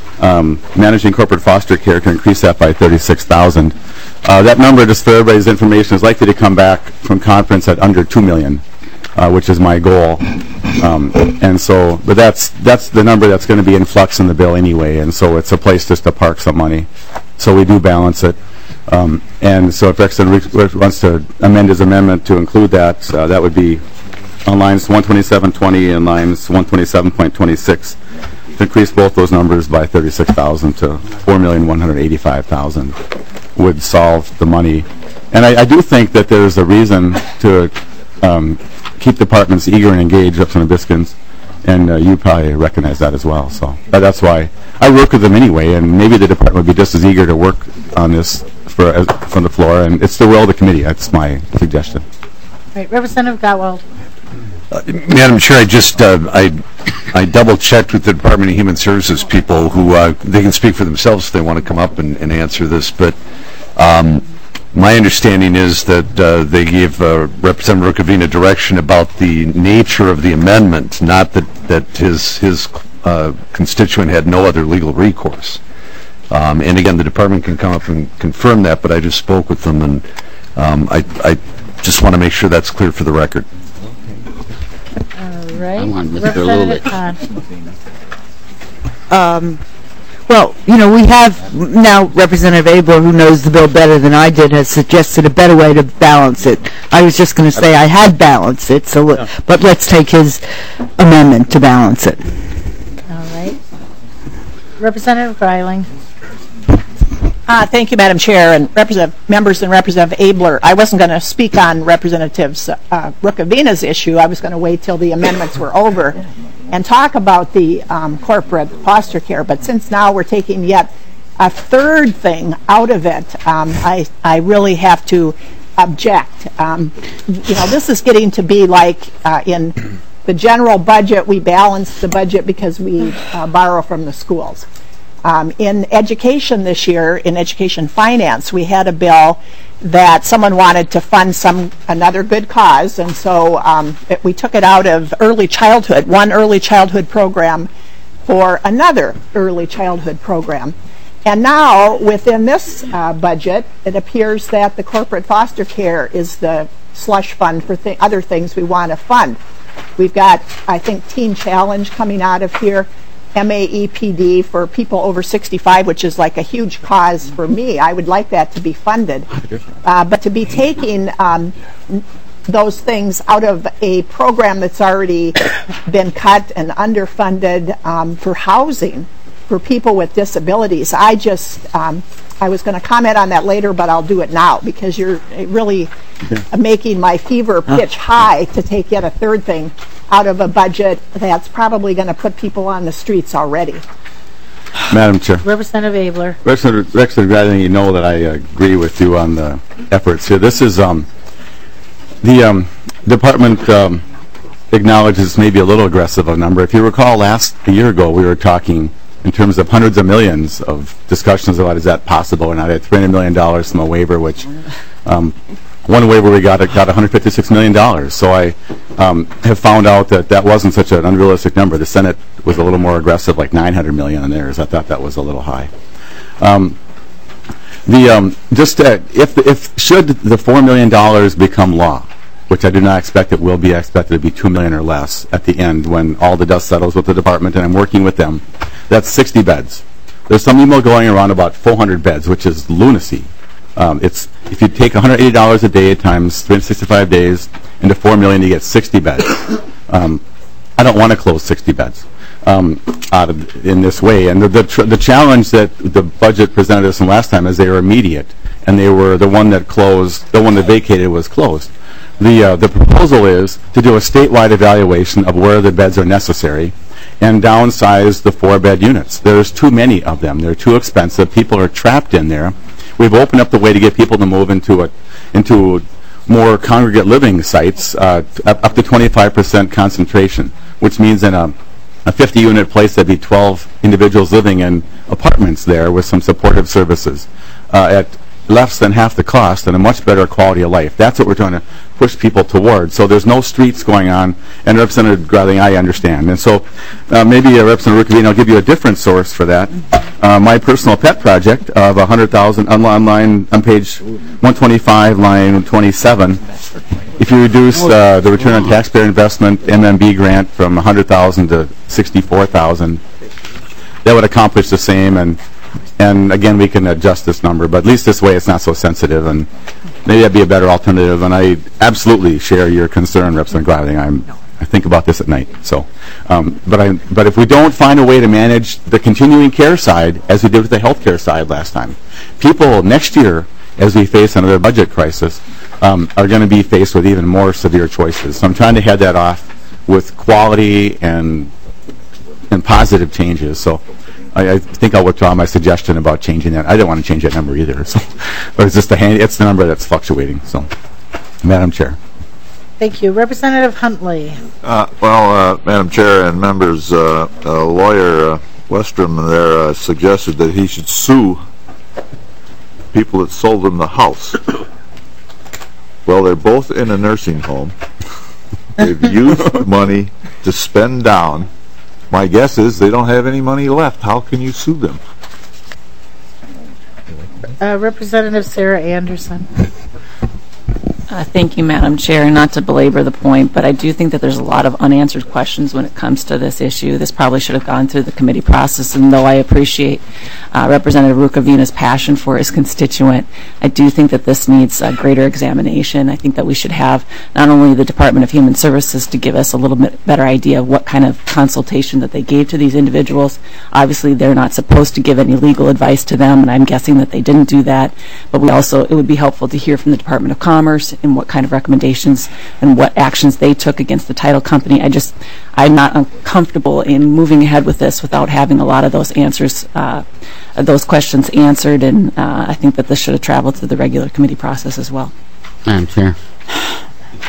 um, managing corporate foster care to increase that by thirty-six thousand. Uh, that number, just for everybody's information, is likely to come back from conference at under two million, uh, which is my goal. Um, and so, but that's that's the number that's going to be in flux in the bill anyway, and so it's a place just to park some money. So we do balance it. Um, and so if Representative wants to amend his amendment to include that, uh, that would be on lines one twenty-seven twenty and lines one twenty-seven point two six, to increase both those numbers by thirty-six thousand to four million one hundred eighty-five thousand would solve the money. And I, I do think that there's a reason to um, keep departments eager and engaged, Representative Biskins, and uh, you probably recognize that as well. So but that's why I work with them anyway, and maybe the department would be just as eager to work on this for, as, from the floor, and it's the will of the committee. That's my suggestion. All right, Representative Gottwald. Uh, Madam Chair, I just uh, I I double checked with the Department of Human Services people who uh, they can speak for themselves if they want to come up and, and answer this. But um, my understanding is that uh, they gave uh, Representative Rukavina direction about the nature of the amendment, not that that his his uh, constituent had no other legal recourse. Um, and again, the department can come up and confirm that. But I just spoke with them, and um, I I just want to make sure that's clear for the record. All right. I want Mister Representative Lulich. Hahn. Um, well, you know, we have now Representative Abler, who knows the bill better than I did, has suggested a better way to balance it. I was just going to say I had balanced it, so yeah. But let's take his amendment to balance it. All right. Representative Greiling. Uh, thank you, Madam Chair, and Representative members and Representative Abler. I wasn't going to speak on Representative uh, Rukavina's issue. I was going to wait till the amendments were over and talk about the um, corporate foster care. But since now we're taking yet a third thing out of it, um, I I really have to object. Um, you know, this is getting to be like uh, in the general budget, we balance the budget because we uh, borrow from the schools. Um, in education this year, in education finance, we had a bill that someone wanted to fund some another good cause, and so um, it, we took it out of early childhood, one early childhood program for another early childhood program. And now, within this uh, budget, it appears that the corporate foster care is the slush fund for th- other things we want to fund. We've got, I think, Teen Challenge coming out of here, M A E P D for people over sixty-five, which is like a huge cause for me. I would like that to be funded. Uh, but to be taking um, those things out of a program that's already been cut and underfunded um, for housing for people with disabilities, I just, um, I was going to comment on that later, but I'll do it now because you're really making my fever pitch high to take yet a third thing out of a budget that's probably going to put people on the streets already. Madam Chair. Representative Abler. Representative Representative Gradling, you know that I agree with you on the efforts here. This is, um, the um, department um, acknowledges maybe a little aggressive a number. If you recall, last a year ago, we were talking in terms of hundreds of millions of discussions about is that possible or not. I had three hundred million dollars from a waiver, which um, one waiver we got, it got one hundred fifty-six million dollars. So I um, have found out that that wasn't such an unrealistic number. The Senate was a little more aggressive, like nine hundred million dollars on theirs. I thought that was a little high. Um, the um, just uh, if if should the four million dollars become law, which I do not expect it will be, I expect it to be two million dollars or less at the end when all the dust settles with the department, and I'm working with them. That's sixty beds. There's some email going around about four hundred beds, which is lunacy. Um, it's if you take one hundred eighty dollars a day times three hundred sixty-five days into four million, you get sixty beds. Um, I don't want to close sixty beds um, out of, in this way. And the the, tr- the challenge that the budget presented us from last time is they were immediate, and they were the one that closed, the one that vacated was closed. The uh, the proposal is to do a statewide evaluation of where the beds are necessary and downsize the four-bed units. There's too many of them. They're too expensive. People are trapped in there. We've opened up the way to get people to move into a, into more congregate living sites, uh, up, up to twenty-five percent concentration, which means in a, a fifty-unit place there'd be twelve individuals living in apartments there with some supportive services uh, at less than half the cost and a much better quality of life. That's what we're trying to push people towards. So there's no streets going on, and Representative Gradling, I understand. And so uh, maybe uh, Representative Rukavina, I'll give you a different source for that. Uh, my personal pet project of one hundred thousand online on page one twenty-five, line twenty-seven. If you reduce uh, the return on taxpayer investment M M B grant from one hundred thousand to sixty-four thousand, that would accomplish the same. And And again, we can adjust this number, but at least this way it's not so sensitive, and maybe that'd be a better alternative. And I absolutely share your concern, Representative Glading. I'm, I think about this at night. So, um, but I, but if we don't find a way to manage the continuing care side, as we did with the health care side last time, people next year, as we face another budget crisis, um, are going to be faced with even more severe choices. So I'm trying to head that off with quality and and positive changes. So I, I think I'll withdraw my suggestion about changing that. I don't want to change that number either. So, but it's just the hand, it's the number that's fluctuating. So, Madam Chair. Thank you. Representative Huntley. Uh, well, uh, Madam Chair and members, uh, uh, lawyer uh, Westrom there uh, suggested that he should sue people that sold him the house. Well, they're both in a nursing home. They've used money to spend down. My guess is they don't have any money left. How can you sue them? Uh, Representative Sarah Anderson. Uh, thank you, Madam Chair. Not to belabor the point, but I do think that there's a lot of unanswered questions when it comes to this issue. This probably should have gone through the committee process, and though I appreciate uh, Representative Rukavina's passion for his constituent, I do think that this needs a greater examination. I think that we should have not only the Department of Human Services to give us a little bit better idea of what kind of consultation that they gave to these individuals. Obviously, they're not supposed to give any legal advice to them, and I'm guessing that they didn't do that. But we also, it would be helpful to hear from the Department of Commerce and what kind of recommendations and what actions they took against the title company. I just, I'm not comfortable in moving ahead with this without having a lot of those answers, uh, those questions answered, and uh, I think that this should have traveled through the regular committee process as well. Madam Chair.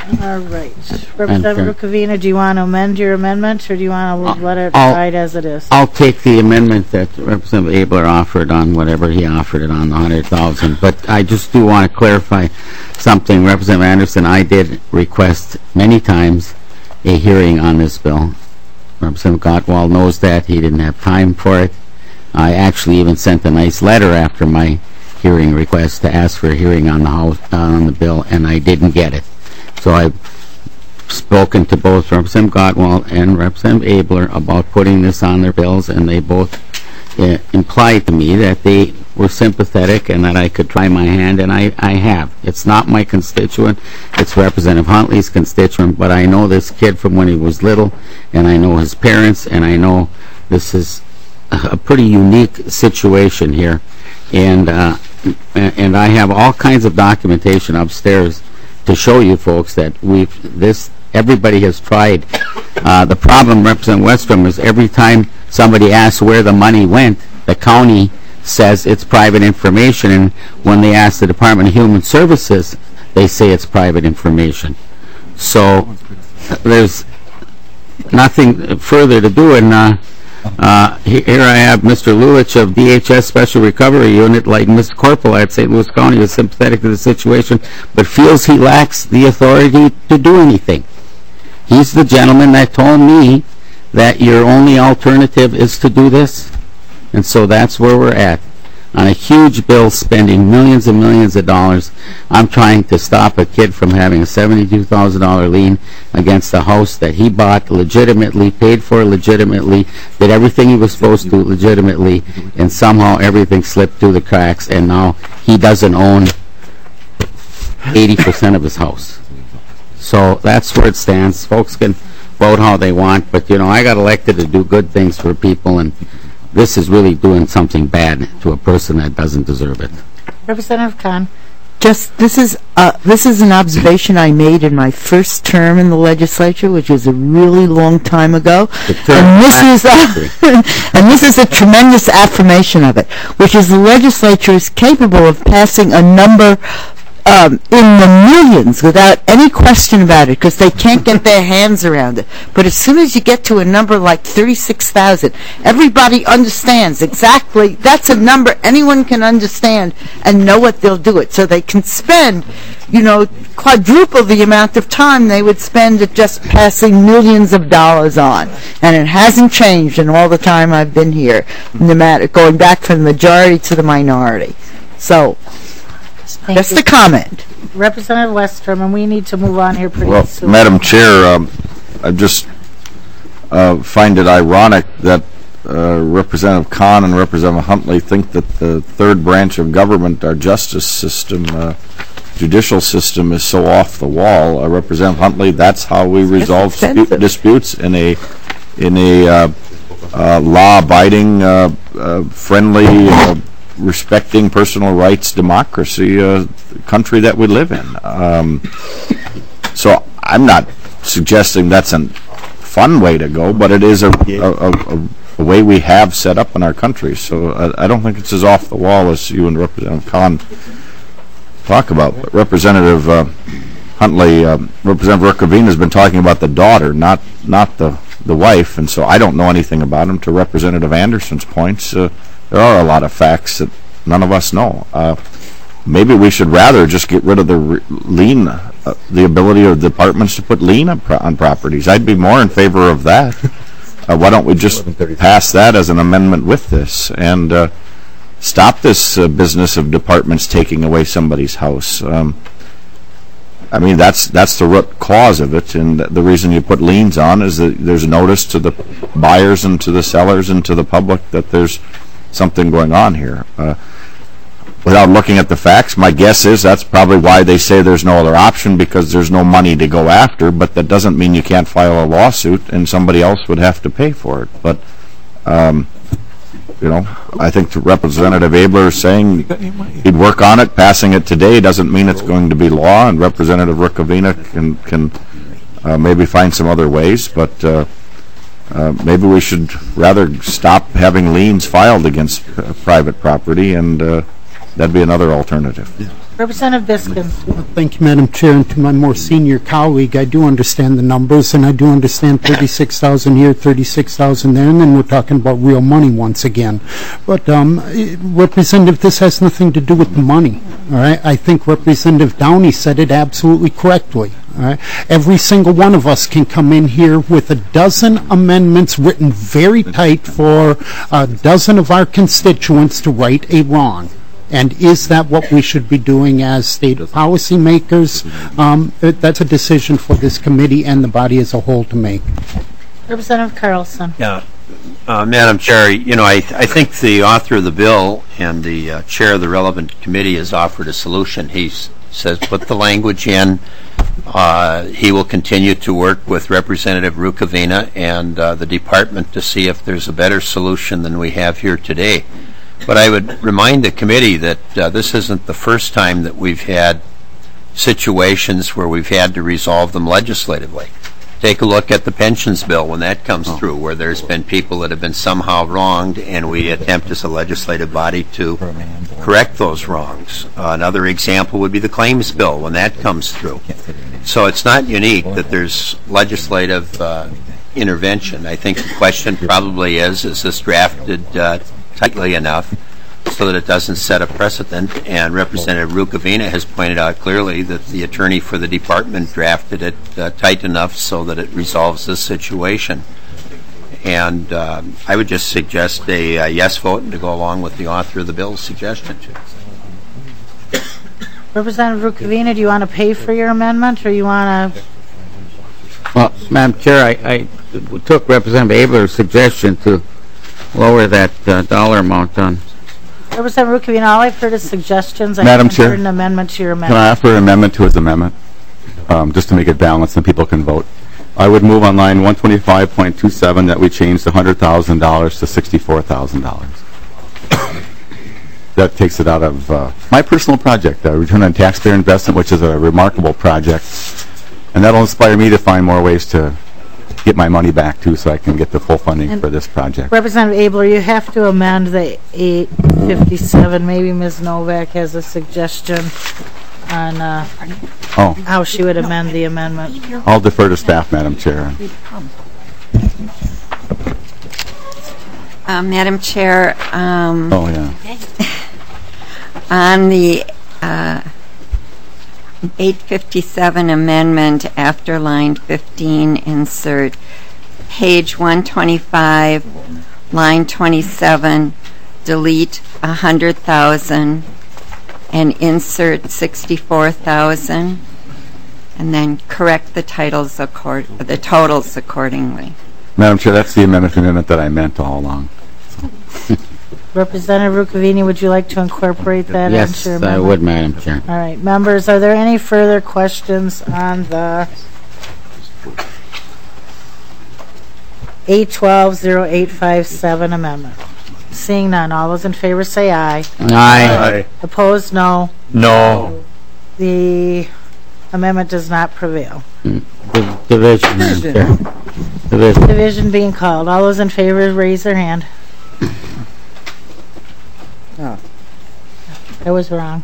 All right. Representative Rukavina, do you want to amend your amendment, or do you want to let it I'll- ride as it is? I'll take the amendment that Representative Abler offered on whatever he offered it on, the one hundred thousand. But I just do want to clarify something. Representative Anderson, I did request many times a hearing on this bill. Representative Gottwald knows that. He didn't have time for it. I actually even sent a nice letter after my hearing request to ask for a hearing on the house, uh, on the bill, and I didn't get it. So I've spoken to both Representative Gottwald and Representative Abler about putting this on their bills, and they both uh, implied to me that they were sympathetic and that I could try my hand, and I, I have. It's not my constituent. It's Representative Huntley's constituent, but I know this kid from when he was little, and I know his parents, and I know this is a pretty unique situation here. And uh, and I have all kinds of documentation upstairs to show you folks that we've this everybody has tried. Uh, the problem, Representative Westrom, is every time somebody asks where the money went, the county says it's private information, and when they ask the Department of Human Services, they say it's private information. So there's nothing further to do, and uh, Uh, here I have Mister Lulich of D H S Special Recovery Unit, like Mister Corporal at Saint Louis County, is sympathetic to the situation, but feels he lacks the authority to do anything. He's the gentleman that told me that your only alternative is to do this, and so that's where we're at. On a huge bill, spending millions and millions of dollars, I'm trying to stop a kid from having a seventy-two thousand dollar lien against a house that he bought legitimately, paid for legitimately, did everything he was supposed to do legitimately, and somehow everything slipped through the cracks, and now he doesn't own eighty percent of his house. So that's where it stands. Folks can vote how they want, but, you know, I got elected to do good things for people, and this is really doing something bad to a person that doesn't deserve it. Representative Khan. Just, this is, uh, this is an observation I made in my first term in the legislature, which was a really long time ago. And this is, uh, and this is a tremendous affirmation of it, which is the legislature is capable of passing a number Um, in the millions without any question about it, because they can't get their hands around it. But as soon as you get to a number like thirty-six thousand, everybody understands exactly, that's a number anyone can understand and know what they'll do it. So they can spend, you know, quadruple the amount of time they would spend at just passing millions of dollars on. And it hasn't changed in all the time I've been here, no matter, going back from the majority to the minority. So, Thank just you. a comment. Representative Westrom, and we need to move on here pretty Well, soon. Madam Chair, um, I just uh, find it ironic that uh, Representative Khan and Representative Huntley think that the third branch of government, our justice system, uh, judicial system, is so off the wall. Uh, Representative Huntley, that's how we resolve dispu- disputes in a in a uh, uh, law-abiding, uh, uh, friendly, uh, respecting personal rights democracy uh, country that we live in. Um, so I'm not suggesting that's a fun way to go, but it is a, a, a, a way we have set up in our country. So I, I don't think it's as off the wall as you and Representative Khan talk about. But Representative uh, Huntley, uh, Representative Rukavina has been talking about the daughter, not not the the wife, and so I don't know anything about him. To Representative Anderson's points, uh, there are a lot of facts that none of us know. Uh, maybe we should rather just get rid of the re- lien, uh, the ability of departments to put lien on, pro- on properties. I'd be more in favor of that. Uh, why don't we just pass that as an amendment with this and uh, stop this uh, business of departments taking away somebody's house? Um, I mean, that's that's the root cause of it, and the reason you put liens on is that there's notice to the buyers and to the sellers and to the public that there's something going on here. Uh, without looking at the facts, my guess is that's probably why they say there's no other option, because there's no money to go after, but that doesn't mean you can't file a lawsuit and somebody else would have to pay for it. But, um, you know, I think Representative Abler is saying he'd work on it. Passing it today doesn't mean it's going to be law, and Representative Rukavina can, can uh, maybe find some other ways, but uh, Uh, maybe we should rather stop having liens filed against uh, private property and uh, that'd be another alternative. Representative Biskins. Thank you, Madam Chair, and to my more senior colleague, I do understand the numbers, and I do understand thirty-six thousand here, thirty-six thousand there, and then we're talking about real money once again. But, um, eh, Representative, this has nothing to do with the money, all right? I think Representative Downey said it absolutely correctly, all right? Every single one of us can come in here with a dozen amendments written very tight for a dozen of our constituents to right a wrong. And is that what we should be doing as state policymakers? Um, that's a decision for this committee and the body as a whole to make. Representative Carlson. Yeah. Uh, Madam Chair, you know, I, I think the author of the bill and the uh, chair of the relevant committee has offered a solution. He s- says put the language in. Uh, he will continue to work with Representative Rukavina and uh, the department to see if there's a better solution than we have here today. But I would remind the committee that uh, this isn't the first time that we've had situations where we've had to resolve them legislatively. Take a look at the pensions bill when that comes through, where there's been people that have been somehow wronged, and we attempt as a legislative body to correct those wrongs. Uh, another example would be the claims bill when that comes through. So it's not unique that there's legislative uh, intervention. I think the question probably is, is this drafted uh, tightly enough so that it doesn't set a precedent? And Representative Rukavina has pointed out clearly that the attorney for the department drafted it uh, tight enough so that it resolves this situation. And uh, I would just suggest a uh, yes vote and to go along with the author of the bill's suggestion. Representative Rukavina, do you want to pay for your amendment, or you want to? Well, Madam Chair, I, I took Representative Abler's suggestion to lower that uh, dollar amount on. Representative Rukavina, all I've heard is suggestions. I Madam haven't Chair, heard an amendment to your Can I amendment. offer an amendment to his amendment, um, just to make it balanced and people can vote? I would move on line one twenty-five point two seven that we change the one hundred thousand dollars to sixty-four thousand dollars. That takes it out of uh, my personal project, uh, Return on Taxpayer Investment, which is a remarkable project. And that'll inspire me to find more ways to get my money back, too, so I can get the full funding And for this project. Representative Abler, you have to amend the eight fifty-seven. Maybe Miz Novak has a suggestion on uh, Oh. how she would amend the amendment. I'll defer to staff, Madam Chair. Uh, Madam Chair, um, Oh, yeah. on the uh, eight fifty-seven amendment, after line fifteen, insert page one twenty-five, line twenty-seven, delete one hundred thousand and insert sixty-four thousand, and then correct the titles accord the totals accordingly. Madam Chair, that's the amendment amendment that I meant all along. Representative Rukavina, would you like to incorporate that Yes, into your I amendment? would, Madam Chair. All right, members, are there any further questions on the eight twelve oh eight five seven amendment? Seeing none, all those in favor say aye. Aye. Opposed, no. No. The amendment does not prevail. Div- Division, Madam Chair. Division. Division being called. All those in favor raise their hand. Oh. I was wrong.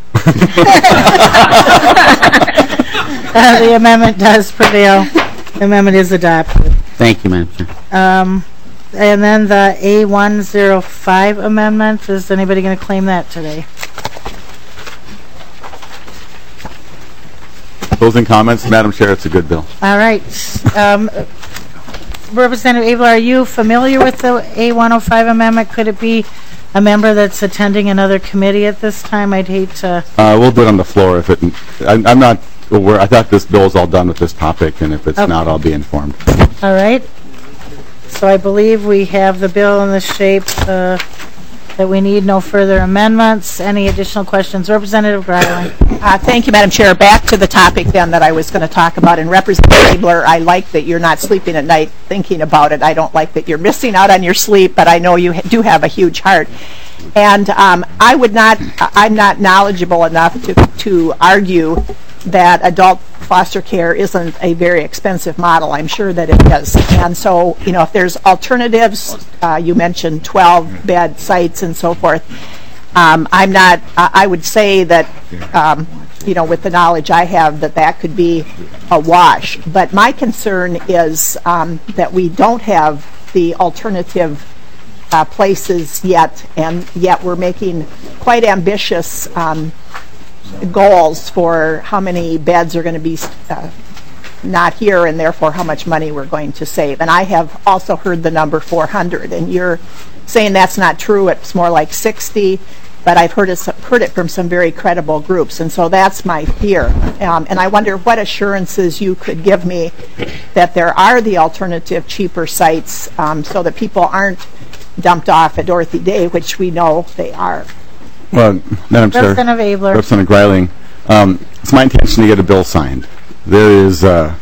Uh, the amendment does prevail. The amendment is adopted. Thank you, Madam Chair. Um, and then the A one oh five amendment, is anybody going to claim that today? Closing comments, Madam Chair, it's a good bill. All right. Um, Representative Abler, are you familiar with the A one oh five amendment? Could it be a member that's attending another committee at this time? I'd hate to... Uh, we'll do it on the floor if it, I'm, I'm not aware, I thought this bill is all done with this topic, and if it's Okay. not, I'll be informed. All right. So I believe we have the bill in the shape uh, that we need. No further amendments. Any additional questions? Representative Greiling. Uh, Thank you, Madam Chair. Back to the topic then that I was going to talk about. And Representative Abler, I like that you're not sleeping at night thinking about it. I don't like that you're missing out on your sleep, but I know you ha- do have a huge heart. And um, I would not, I'm not knowledgeable enough to, to argue that adult foster care isn't a very expensive model. I'm sure that it is. And so, you know, if there's alternatives, uh, you mentioned twelve bed sites and so forth, Um, I'm not, I I would say that, um, you know, with the knowledge I have, that that could be a wash. But my concern is um, that we don't have the alternative uh, places yet, and yet we're making quite ambitious um, goals for how many beds are going to be uh, not here, and therefore how much money we're going to save. And I have also heard the number four hundred, and you're saying that's not true. It's more like sixty, but I've heard it, heard it from some very credible groups, and so that's my fear. Um, and I wonder what assurances you could give me that there are the alternative, cheaper sites, um, so that people aren't dumped off at Dorothy Day, which we know they are. Well, Madam Chair, Representative Abler. Representative Greiling, um, it's my intention to get a bill signed. There is, uh,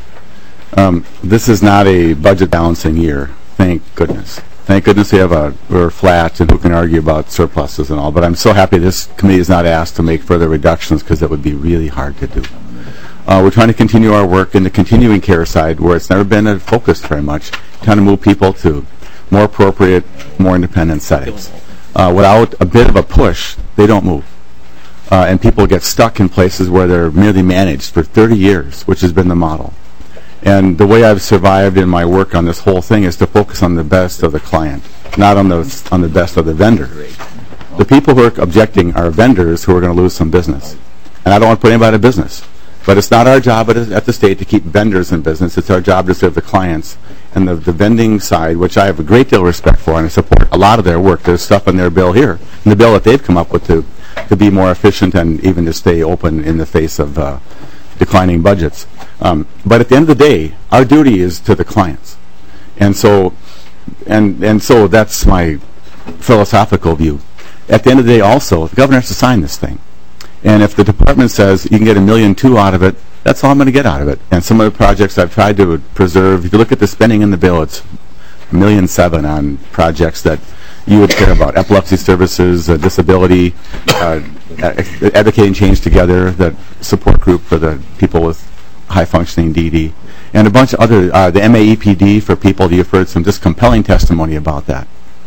um, this is not a budget balancing year, thank goodness. Thank goodness we have a, we're flat, and who can argue about surpluses and all, but I'm so happy this committee is not asked to make further reductions, because that would be really hard to do. Uh, we're trying to continue our work in the continuing care side, where it's never been a focus very much, trying to move people to more appropriate, more independent settings. Uh, without a bit of a push, they don't move. Uh, and people get stuck in places where they're merely managed for thirty years, which has been the model. And the way I've survived in my work on this whole thing is to focus on the best of the client, not on the, on the best of the vendor. The people who are objecting are vendors who are going to lose some business. And I don't want to put anybody out of business. But it's not our job at, at the state to keep vendors in business. It's our job to serve the clients. And the, the vending side, which I have a great deal of respect for, and I support a lot of their work. There's stuff in their bill here, in the bill that they've come up with to, to be more efficient and even to stay open in the face of uh, declining budgets. Um, but at the end of the day, our duty is to the clients. And so, and, and so that's my philosophical view. At the end of the day also, the governor has to sign this thing. And if the department says you can get a million two out of it, that's all I'm going to get out of it. And some of the projects I've tried to preserve, if you look at the spending in the bill, it's a million seven on projects that you would care about. Epilepsy services, uh, disability, uh, advocating Change Together, the support group for the people with high-functioning D D, and a bunch of other, uh, the M A E P D for people. You've heard some just compelling testimony about that.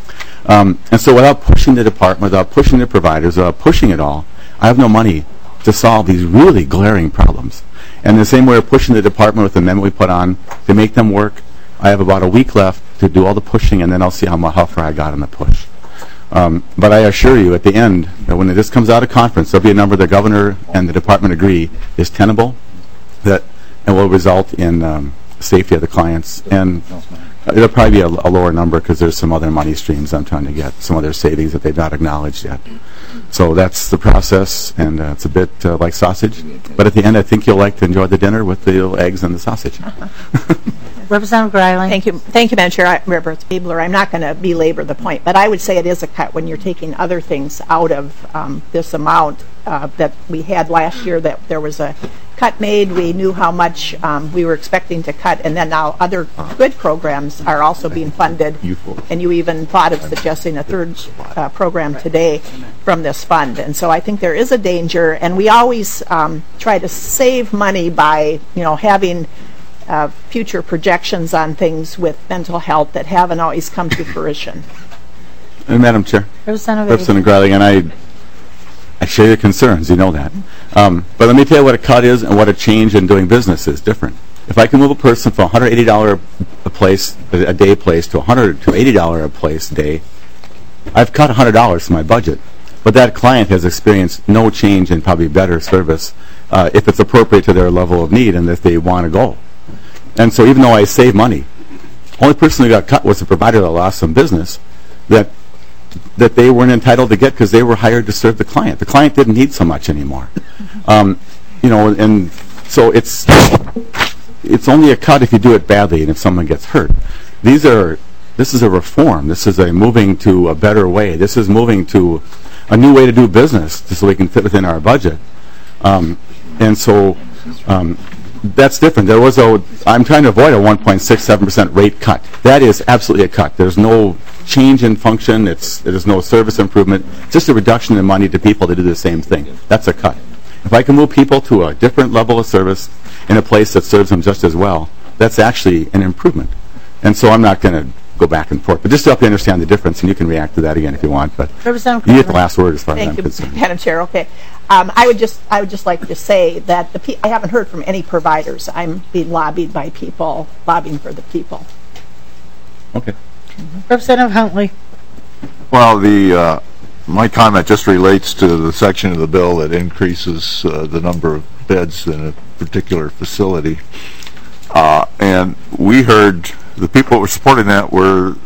Um, and so without pushing the department, without pushing the providers, without pushing it all, I have no money to solve these really glaring problems. And the same way we're pushing the department with the amendment we put on to make them work, I have about a week left to do all the pushing, and then I'll see how, how far I got in the push. Um, but I assure you, at the end, that when this comes out of conference, there'll be a number the governor and the department agree is tenable, that and will result in um, safety of the clients. And it'll probably be a, a lower number because there's some other money streams I'm trying to get, some other savings that they've not acknowledged yet. So that's the process, and uh, it's a bit uh, like sausage. But at the end, I think you'll like to enjoy the dinner with the little eggs and the sausage. Representative Greiling. Thank you, thank you, Madam Chair. I, Representative Abler, I'm not going to belabor the point, but I would say it is a cut when you're taking other things out of um, this amount uh, that we had last year. That there was a cut made. We knew how much um, we were expecting to cut, and then now other good programs are also being funded. And you even thought of suggesting a third uh, program today from this fund. And so I think there is a danger, and we always um, try to save money by, you know, having Uh, future projections on things with mental health that haven't always come to fruition. And Madam Chair, Representative, Representative Greiling, and I, I share your concerns. You know that. Um, but let me tell you what a cut is and what a change in doing business is different. If I can move a person from one hundred eighty dollars a place a day place to one hundred to eighty dollars a place a day, I've cut one hundred dollars from my budget. But that client has experienced no change in probably better service uh, if it's appropriate to their level of need and if they want to go. And so even though I save money, only person who got cut was the provider that lost some business that that they weren't entitled to get because they were hired to serve the client. The client didn't need so much anymore. Um, you know, and so it's it's only a cut if you do it badly and if someone gets hurt. These are this is a reform. This is a moving to a better way. This is moving to a new way to do business just so we can fit within our budget. Um, and so um, that's different. There was a, I'm trying to avoid a one point six seven percent rate cut. That is absolutely a cut. There's no change in function. It's, there's no service improvement. It's just a reduction in money to people to do the same thing. That's a cut. If I can move people to a different level of service in a place that serves them just as well, that's actually an improvement. And so I'm not going to go back and forth. But just to help you understand the difference, and you can react to that again if you want, but Representative you get the Cleveland. last word as far as I'm Thank you, concerned. Madam Chair. Okay. Um, I would just I would just like to say that the pe- I haven't heard from any providers. I'm being lobbied by people, lobbying for the people. Okay. Representative Huntley. Well, the, uh, my comment just relates to the section of the bill that increases uh, the number of beds in a particular facility. Uh, and we heard the people that were supporting that were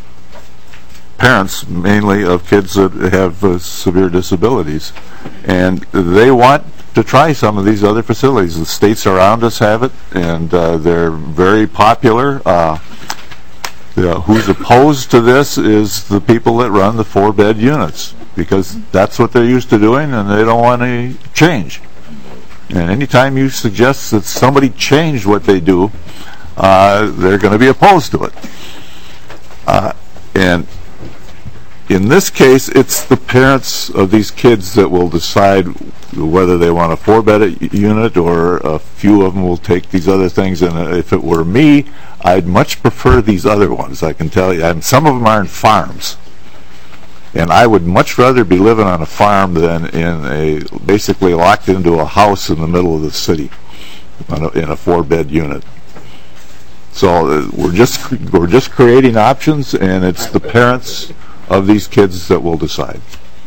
parents, mainly of kids that have uh, severe disabilities. And they want to try some of these other facilities. The states around us have it, and uh, they're very popular. Uh, Uh, who's opposed to this is the people that run the four-bed units, because that's what they're used to doing, and they don't want to change. And anytime you suggest that somebody change what they do, uh, they're going to be opposed to it. Uh, and in this case, it's the parents of these kids that will decide whether they want a four-bed unit, or a few of them will take these other things. And uh, if it were me, I'd much prefer these other ones, I can tell you. And some of them are in farms. And I would much rather be living on a farm than in a, basically locked into a house in the middle of the city on a, in a four-bed unit. So uh, we're just we're just creating options, and it's the parents of these kids that will decide.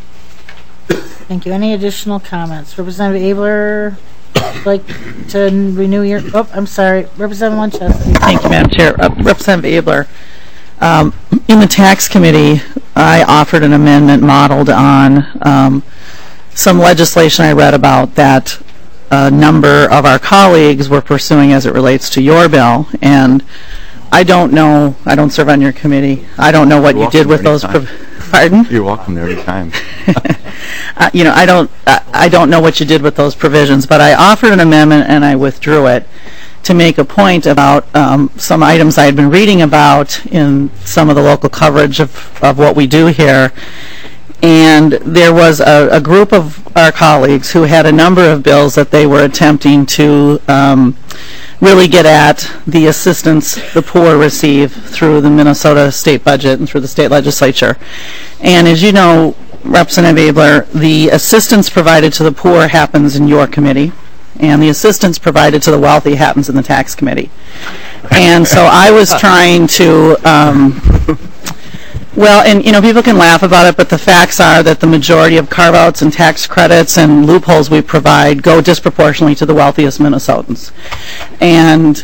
Thank you. Any additional comments? Representative Abler, like to renew your, oh, I'm sorry, Representative Winchester. Thank you, Madam Chair. Uh, Representative Abler, um, in the tax committee, I offered an amendment modeled on um, some legislation I read about that a number of our colleagues were pursuing as it relates to your bill, and I don't know, I don't serve on your committee, I don't know what You're you did with those, welcome prov- pardon? You're welcome there anytime. uh, you know, I don't, I, I don't know what you did with those provisions, but I offered an amendment and I withdrew it to make a point about um, some items I had been reading about in some of the local coverage of, of what we do here. And there was a, a group of our colleagues who had a number of bills that they were attempting to um, really get at the assistance the poor receive through the Minnesota state budget and through the state legislature. And as you know, Representative Abler, the assistance provided to the poor happens in your committee, and the assistance provided to the wealthy happens in the tax committee. And so I was trying to um, well, and you know, people can laugh about it, but the facts are that the majority of carve-outs and tax credits and loopholes we provide go disproportionately to the wealthiest Minnesotans. And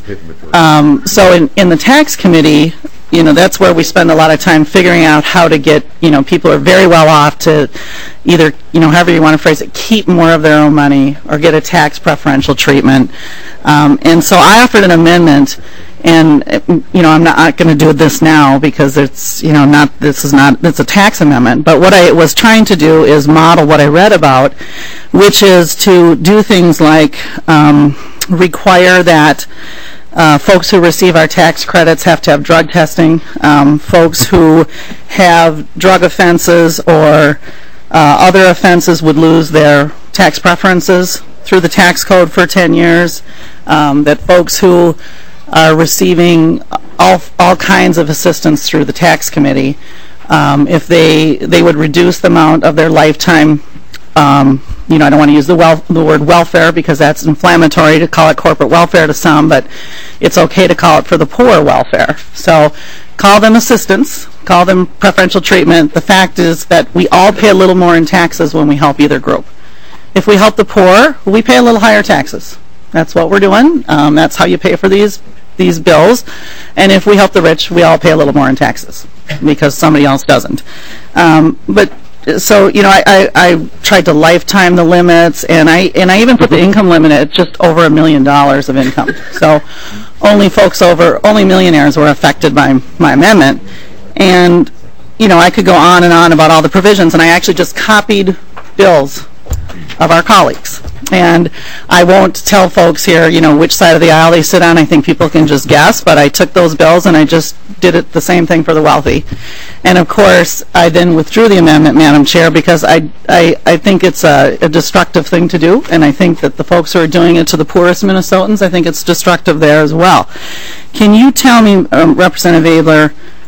um, so in, in the tax committee, you know, that's where we spend a lot of time figuring out how to get, you know, people who are very well off to either, you know, however you want to phrase it, keep more of their own money or get a tax preferential treatment. Um, and so I offered an amendment. And, you know, I'm not going to do this now because it's, you know, not, this is not, it's a tax amendment. But what I was trying to do is model what I read about, which is to do things like um, require that uh, folks who receive our tax credits have to have drug testing. Um, folks who have drug offenses or uh, other offenses would lose their tax preferences through the tax code for ten years. Um, that folks who are receiving all all kinds of assistance through the tax committee, um, if they they would reduce the amount of their lifetime, um, you know, I don't want to use the wel the word welfare because that's inflammatory to call it corporate welfare to some, but it's okay to call it for the poor welfare. So call them assistance, call them preferential treatment. The fact is that we all pay a little more in taxes when we help either group. If we help the poor, we pay a little higher taxes. That's what we're doing. Um, that's how you pay for these these bills. And if we help the rich, we all pay a little more in taxes because somebody else doesn't. Um, but so, you know, I, I, I tried to lifetime the limits, and I and I even put the income limit at just over a million dollars of income. So only folks over, only millionaires were affected by my amendment. And, you know, I could go on and on about all the provisions, and I actually just copied bills of our colleagues. And I won't tell folks here, you know, which side of the aisle they sit on. I think people can just guess, but I took those bills and I just did it the same thing for the wealthy. And of course, I then withdrew the amendment, Madam Chair, because I, I, I think it's a, a destructive thing to do, and I think that the folks who are doing it to the poorest Minnesotans, I think it's destructive there as well. Can you tell me, um, Representative Abler,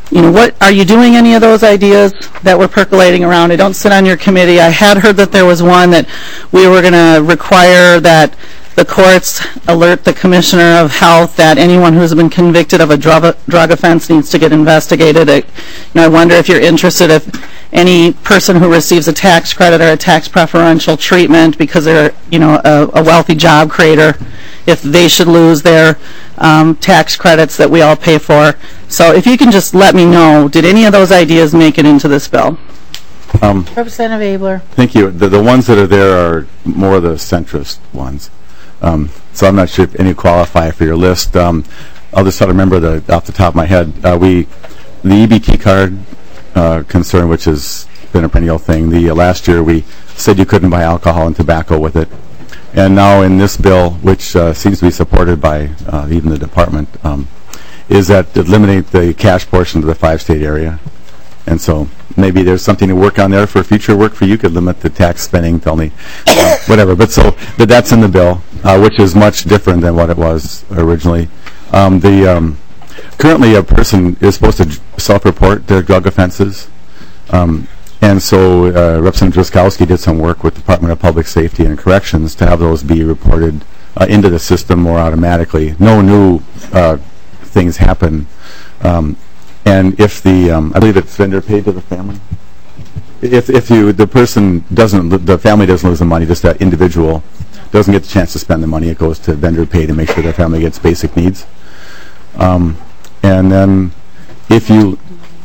you know, what, are you doing any of those ideas that were percolating around? I don't sit on your committee. I had heard that there was one that we were going to require that the courts alert the Commissioner of Health that anyone who's been convicted of a drug, drug offense needs to get investigated. I, you know, I wonder if you're interested if any person who receives a tax credit or a tax preferential treatment because they're, you know, a, a wealthy job creator, if they should lose their um, tax credits that we all pay for. So if you can just let me know, did any of those ideas make it into this bill? Um, Representative Abler. Thank you. The, the ones that are there are more the centrist ones. Um, so I'm not sure if any qualify for your list. Um, I'll just try to remember the, off the top of my head. Uh, we, the E B T card uh, concern, which has been a perennial thing. The uh, last year we said you couldn't buy alcohol and tobacco with it, and now in this bill, which uh, seems to be supported by uh, even the department, um, is that eliminate the cash portion of the five-state area. And so maybe there's something to work on there for future work for you. Could limit the tax spending to only uh, whatever. But so but that's in the bill, uh, which is much different than what it was originally. Um, the um, currently a person is supposed to self-report their drug offenses, um, and so uh, Representative Driscowski did some work with the Department of Public Safety and Corrections to have those be reported uh, into the system more automatically. No new uh, things happen. Um, And if the, um, I believe it's vendor paid to the family. If if you the person doesn't, the family doesn't lose the money, just that individual doesn't get the chance to spend the money. It goes to vendor pay to make sure their family gets basic needs. Um, and then if you,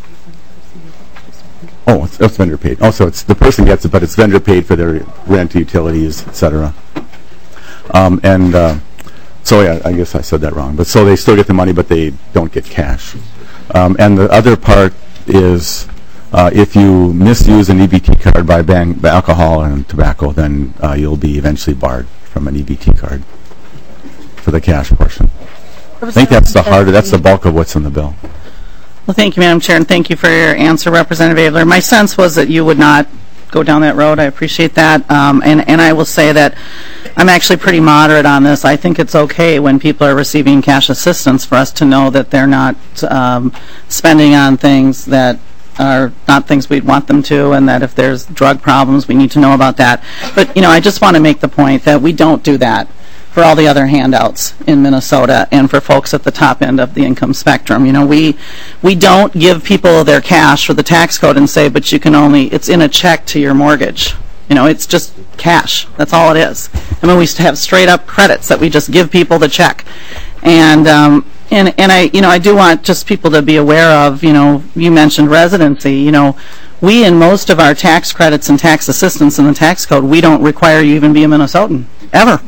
oh, it's, it's vendor paid. Also, it's the person gets it, but it's vendor paid for their rent, utilities, et cetera. Um, and uh, so yeah, I guess I said that wrong. But so they still get the money, but they don't get cash. Um, and the other part is uh, if you misuse an E B T card by buying alcohol and tobacco, then uh, you'll be eventually barred from an E B T card for the cash portion. I think that's the harder, that's the bulk of what's in the bill. Well, thank you, Madam Chair, and thank you for your answer, Representative Abler. My sense was that you would not go down that road. I appreciate that. Um, and, and I will say that I'm actually pretty moderate on this. I think it's okay when people are receiving cash assistance for us to know that they're not um, spending on things that are not things we'd want them to, and that if there's drug problems, we need to know about that. But, you know, I just want to make the point that we don't do that for all the other handouts in Minnesota and for folks at the top end of the income spectrum. You know, we we don't give people their cash for the tax code and say, but you can only, it's in a check to your mortgage. You know, it's just cash. That's all it is. I mean, we used to have straight up credits that we just give people the check. And, um, and, and I, you know, I do want just people to be aware of, you know, you mentioned residency, you know, we in most of our tax credits and tax assistance in the tax code, we don't require you even be a Minnesotan, ever.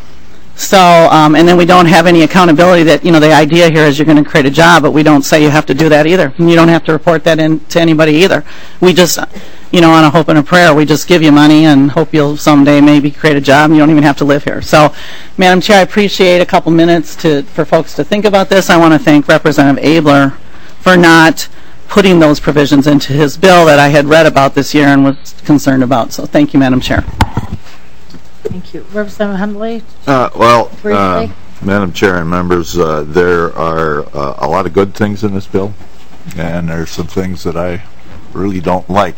So, um, and then we don't have any accountability that, you know, the idea here is you're going to create a job, but we don't say you have to do that either. And you don't have to report that in to anybody either. We just, you know, on a hope and a prayer, we just give you money and hope you'll someday maybe create a job and you don't even have to live here. So, Madam Chair, I appreciate a couple minutes to for folks to think about this. I want to thank Representative Abler for not putting those provisions into his bill that I had read about this year and was concerned about. So thank you, Madam Chair. Thank you. Representative Hundley? Uh, well, Briefly. uh, Madam Chair and members, uh, there are uh, a lot of good things in this bill, and there's some things that I really don't like,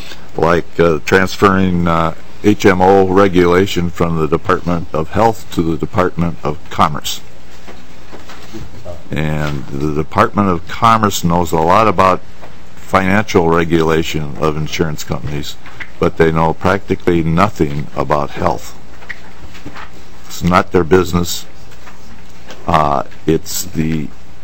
like uh, transferring uh, H M O regulation from the Department of Health to the Department of Commerce. And the Department of Commerce knows a lot about financial regulation of insurance companies, but they know practically nothing about health. It's not their business. Uh, it's the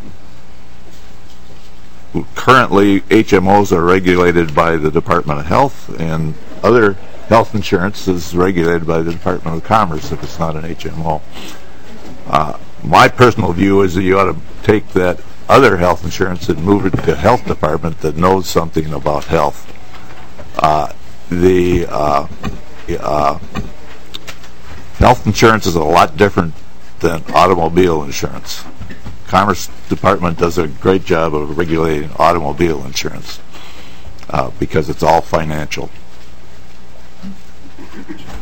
currently H M Os are regulated by the Department of Health, and other health insurance is regulated by the Department of Commerce if it's not an H M O. Uh, my personal view is that you ought to take that other health insurance and move it to the health department that knows something about health. Uh, the uh, uh, health insurance is a lot different than automobile insurance. Commerce Department does a great job of regulating automobile insurance uh, because it's all financial.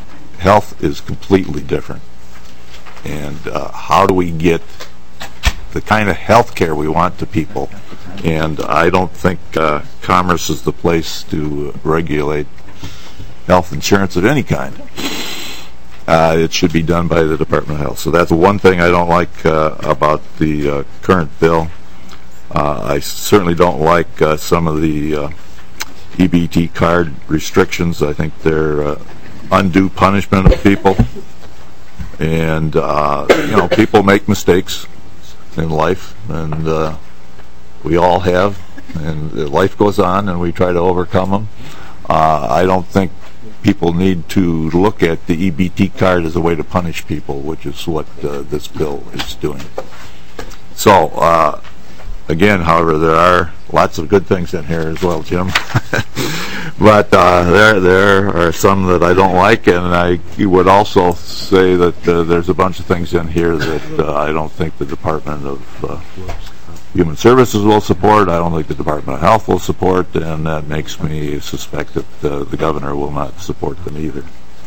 Health is completely different. And uh, how do we get the kind of health care we want to people. And I don't think uh, Commerce is the place to regulate health insurance of any kind. Uh, it should be done by the Department of Health. So that's one thing I don't like uh, about the uh, current bill. Uh, I certainly don't like uh, some of the uh, E B T card restrictions. I think they're uh, undue punishment of people. And, uh, you know, people make mistakes in life, and uh, we all have, and life goes on, and we try to overcome them. Uh, I don't think people need to look at the E B T card as a way to punish people, which is what uh, this bill is doing. So, uh, again, however, there are lots of good things in here as well, Jim. But uh, there there are some that I don't like, and I would also say that uh, there's a bunch of things in here that uh, I don't think the Department of uh, Human Services will support. I don't think the Department of Health will support, and that makes me suspect that uh, the governor will not support them either.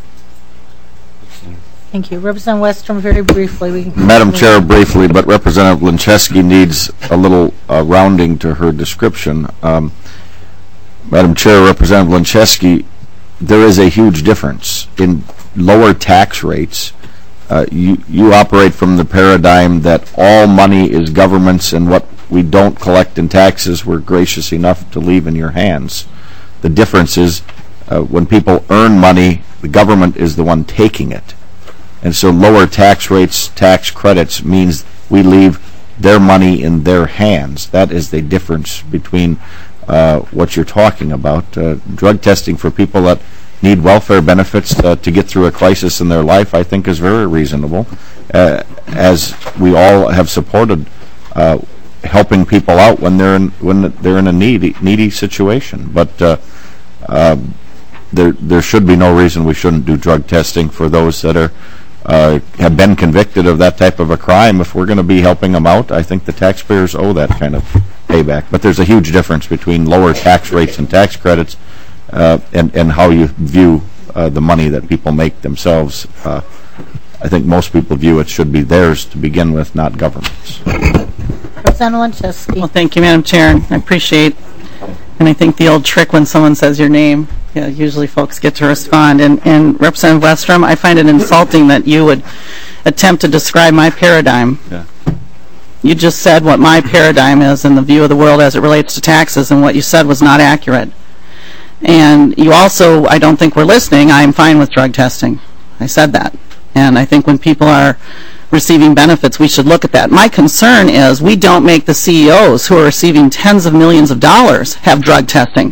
Thank you. Representative Westrom, very briefly. We Madam Chair, briefly, but Representative Lincheski needs a little uh, rounding to her description. Um, Madam Chair, Representative Lincheski, there is a huge difference in lower tax rates. Uh, you, you operate from the paradigm that all money is government's, and what we don't collect in taxes we're gracious enough to leave in your hands. The difference is uh, when people earn money, the government is the one taking it. And so lower tax rates, tax credits, means we leave their money in their hands. That is the difference between uh, what you're talking about. Uh, drug testing for people that need welfare benefits uh, to get through a crisis in their life, I think, is very reasonable, uh, as we all have supported uh, helping people out when they're in when they're in a needy needy situation. But uh, uh, there there should be no reason we shouldn't do drug testing for those that are uh, have been convicted of that type of a crime. If we're going to be helping them out, I think the taxpayers owe that kind of payback. But there's a huge difference between lower tax rates and tax credits uh, and and how you view uh, the money that people make themselves. Uh, I think most people view it should be theirs to begin with, not government's. Representative Lincheski. Well, thank you, Madam Chair. I appreciate, and I think the old trick when someone says your name, yeah, usually folks get to respond. And, and Representative Westrom, I find it insulting that you would attempt to describe my paradigm. Yeah. You just said what my paradigm is in the view of the world as it relates to taxes, and what you said was not accurate. And you also, I don't think, were listening. I am fine with drug testing. I said that. And I think when people are receiving benefits, we should look at that. My concern is we don't make the C E Os who are receiving tens of millions of dollars have drug testing.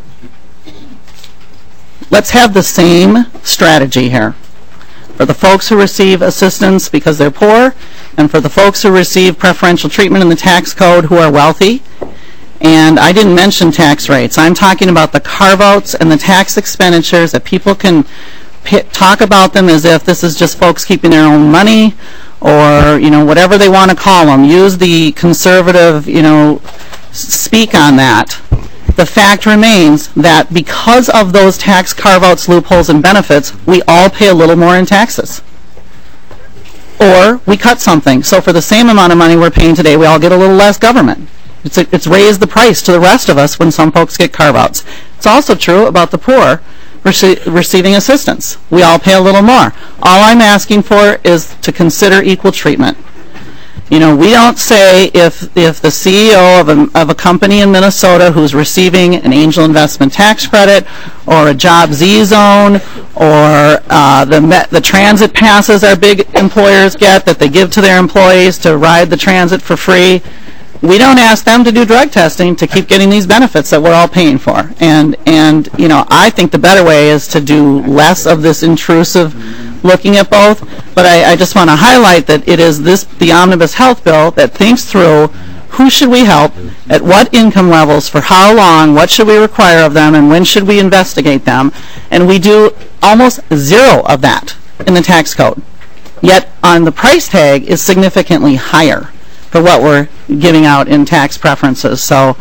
Let's have the same strategy here for the folks who receive assistance because they're poor, and for the folks who receive preferential treatment in the tax code who are wealthy. And I didn't mention tax rates. I'm talking about the carve-outs and the tax expenditures that people can talk about them as if this is just folks keeping their own money, or, you know, whatever they want to call them. Use the conservative, you know, speak on that. The fact remains that because of those tax carve-outs, loopholes, and benefits, we all pay a little more in taxes. Or we cut something. So for the same amount of money we're paying today, we all get a little less government. It's, a, it's raised the price to the rest of us when some folks get carve-outs. It's also true about the poor Rece receiving assistance. We all pay a little more. All I'm asking for is to consider equal treatment. You know, we don't say if if the C E O of a, of a company in Minnesota who's receiving an angel investment tax credit or a Job Z zone or uh, the met, the transit passes our big employers get that they give to their employees to ride the transit for free. We don't ask them to do drug testing to keep getting these benefits that we're all paying for. And, and you know, I think the better way is to do less of this intrusive looking at both. But I, I just want to highlight that it is this, the Omnibus Health Bill, that thinks through who should we help, at what income levels, for how long, what should we require of them, and when should we investigate them. And we do almost zero of that in the tax code. Yet on the price tag is significantly higher for what we're giving out in tax preferences. So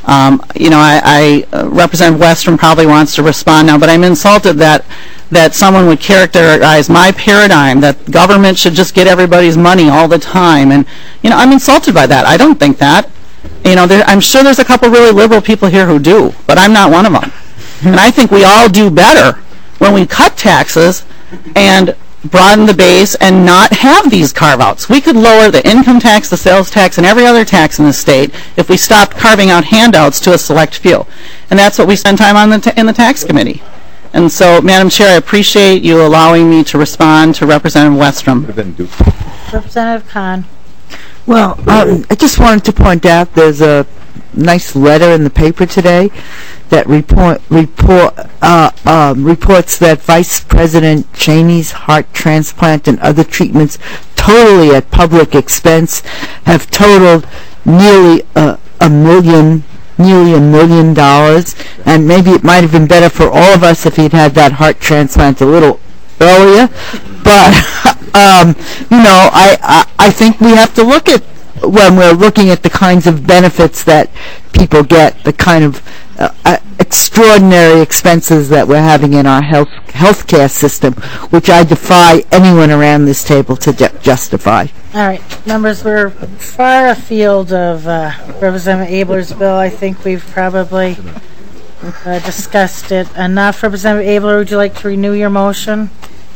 Um, you know, I, I uh, Representative Westrom probably wants to respond now, but I'm insulted that that someone would characterize my paradigm that government should just get everybody's money all the time, and you know, I'm insulted by that. I don't think that. You know, there, I'm sure there's a couple really liberal people here who do, but I'm not one of them. And I think we all do better when we cut taxes and broaden the base and not have these carve-outs. We could lower the income tax, the sales tax, and every other tax in the state if we stopped carving out handouts to a select few. And that's what we spend time on the ta in the tax committee. And so, Madam Chair, I appreciate you allowing me to respond to Representative Westrom. Representative Khan. Well, um, I just wanted to point out there's a nice letter in the paper today that report report uh, um, reports that Vice President Cheney's heart transplant and other treatments, totally at public expense, have totaled nearly a, a million, nearly a million dollars. And maybe it might have been better for all of us if he'd had that heart transplant a little earlier. But um, you know, I, I I think we have to look at, when we're looking at the kinds of benefits that people get, the kind of uh, uh, extraordinary expenses that we're having in our health healthcare system, which I defy anyone around this table to ju justify. All right, members, we're far afield of uh, Representative Abler's bill. I think we've probably uh, discussed it enough. Representative Abler, would you like to renew your motion?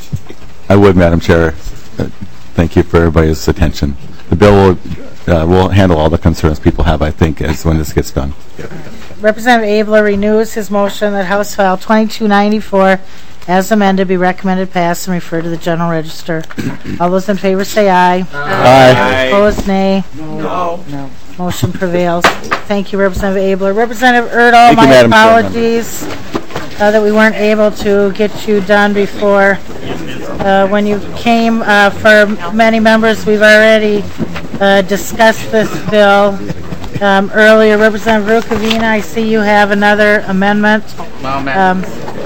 I would, Madam Chair. Uh, thank you for everybody's attention. The bill will, uh, will handle all the concerns people have, I think, as when this gets done. Representative Abler renews his motion that House File twenty-two ninety-four, as amended, be recommended pass and refer to the General Register. All those in favor say aye. Aye. Aye. Opposed, nay. No. No. Motion prevails. Thank you, Representative Abler. Representative Erdahl, Thank you, my Madam apologies uh, that we weren't able to get you done before. Uh, when you came, uh, for many members, we've already uh, discussed this bill um, earlier. Representative Rukavina, I see you have another amendment. Well, Madam,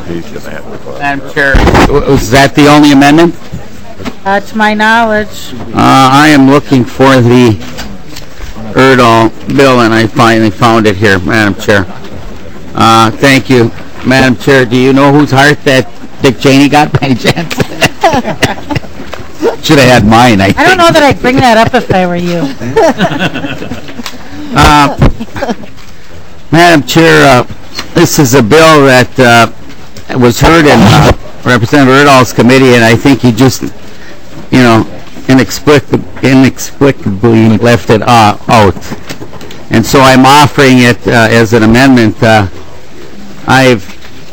um, Madam Chair, was that the only amendment? uh, to my knowledge. Uh, I am looking for the Erdahl bill, and I finally found it here, Madam Chair. Uh, thank you, Madam Chair. Do you know whose heart that Dick Cheney got by any chance? Should have had mine, I think. I don't know that I'd bring that up if I were you. uh, Madam Chair, uh, this is a bill that uh, was heard in uh, Representative Erdahl's committee, and I think he just, you know, inexplicably, inexplicably left it uh, out. And so I'm offering it uh, as an amendment. Uh, I've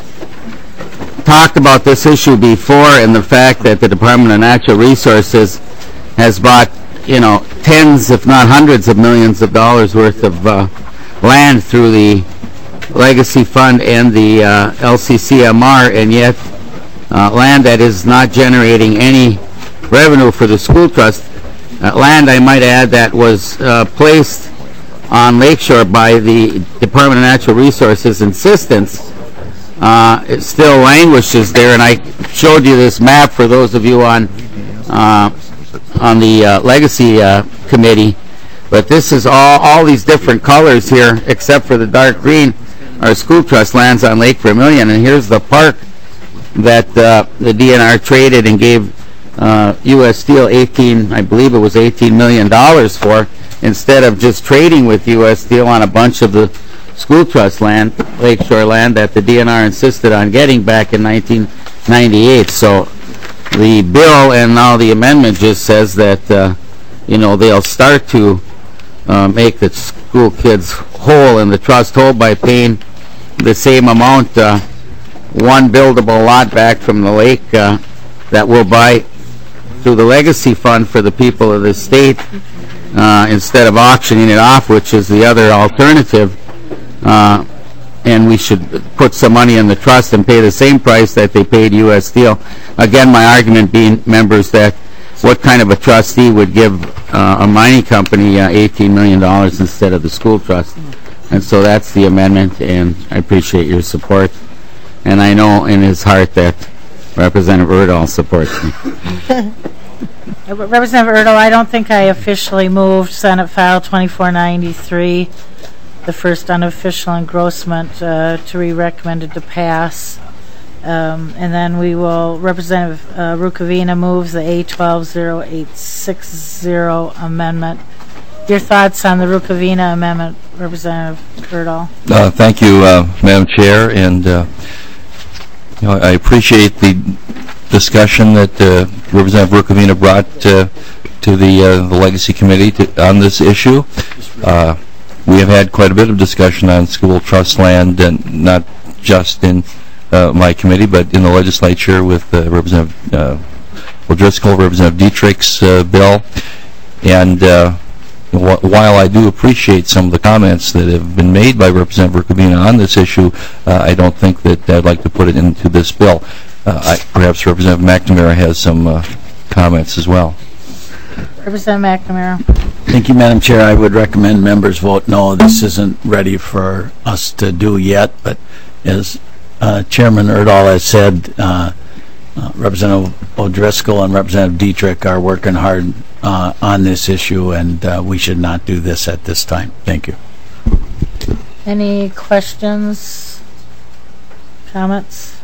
talked about this issue before, and the fact that the Department of Natural Resources has bought, you know, tens, if not hundreds of millions of dollars worth of uh, land through the Legacy Fund and the uh, L C C M R, and yet uh, land that is not generating any revenue for the school trust. Uh, land, I might add, that was uh, placed on Lakeshore by the Department of Natural Resources' insistence. Uh, it still languishes there, and I showed you this map for those of you on uh, on the uh, Legacy uh, Committee. But this is all all these different colors here, except for the dark green, are school trust lands on Lake Vermilion. And here's the park that uh, the D N R traded and gave uh, U S Steel eighteen, I believe it was eighteen million dollars for, instead of just trading with U S Steel on a bunch of the school trust land, Lakeshore land, that the D N R insisted on getting back in nineteen ninety-eight. So the bill and now the amendment just says that, uh, you know, they'll start to uh, make the school kids whole and the trust whole by paying the same amount, uh, one buildable lot back from the lake uh, that we'll buy through the Legacy Fund for the people of the state uh, instead of auctioning it off, which is the other alternative. Uh, and we should put some money in the trust and pay the same price that they paid U S Steel. Again, my argument being, members, that what kind of a trustee would give uh, a mining company uh, eighteen million dollars instead of the school trust? And so that's the amendment, and I appreciate your support. And I know in his heart that Representative Erdahl supports me. Representative Erdahl, I don't think I officially moved Senate File twenty-four ninety-three. the first unofficial engrossment uh, to be recommended to pass. Um, and then we will, Representative uh, Rukavina moves the A twelve oh eight six zero amendment. Your thoughts on the Rukavina amendment, Representative Erdahl? Uh, thank you, uh, Madam Chair, and uh, you know, I appreciate the discussion that uh, Representative Rukavina brought uh, to the uh, the Legacy Committee to, on this issue. Uh, we have had quite a bit of discussion on school trust land, and not just in uh, my committee, but in the legislature with uh, Representative uh, O'Driscoll, Representative Dietrich's uh, bill, and. Uh, While I do appreciate some of the comments that have been made by Representative Rukavina on this issue, uh, I don't think that I'd like to put it into this bill. Uh, I, perhaps Representative McNamara has some uh, comments as well. Representative McNamara. Thank you, Madam Chair. I would recommend members vote no. This isn't ready for us to do yet, but as uh, Chairman Erdahl has said, uh, uh, Representative O'Driscoll and Representative Dietrich are working hard Uh, on this issue, and uh, we should not do this at this time. Thank you. Any questions, comments?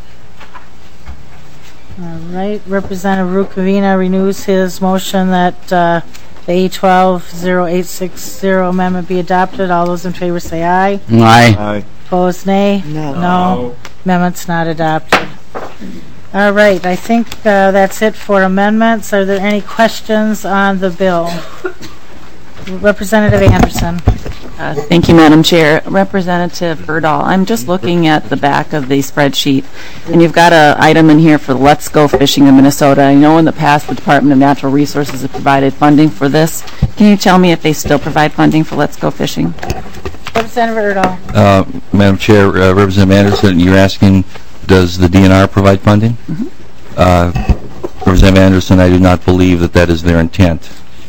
All right, Representative Rukavina renews his motion that uh, the A twelve oh eight six zero amendment be adopted. All those in favor say aye. Aye. Aye. Opposed, nay. No. No. Amendment's not adopted. All right, I think uh, that's it for amendments. Are there any questions on the bill? Representative Anderson. Uh, thank you, Madam Chair. Representative Erdahl, I'm just looking at the back of the spreadsheet, and you've got an item in here for Let's Go Fishing in Minnesota. I know in the past the Department of Natural Resources has provided funding for this. Can you tell me if they still provide funding for Let's Go Fishing? Representative Erdahl. Uh, Madam Chair, uh, Representative Anderson, you're asking, does the D N R provide funding? Mm-hmm. uh, Representative Anderson, I do not believe that that is their intent.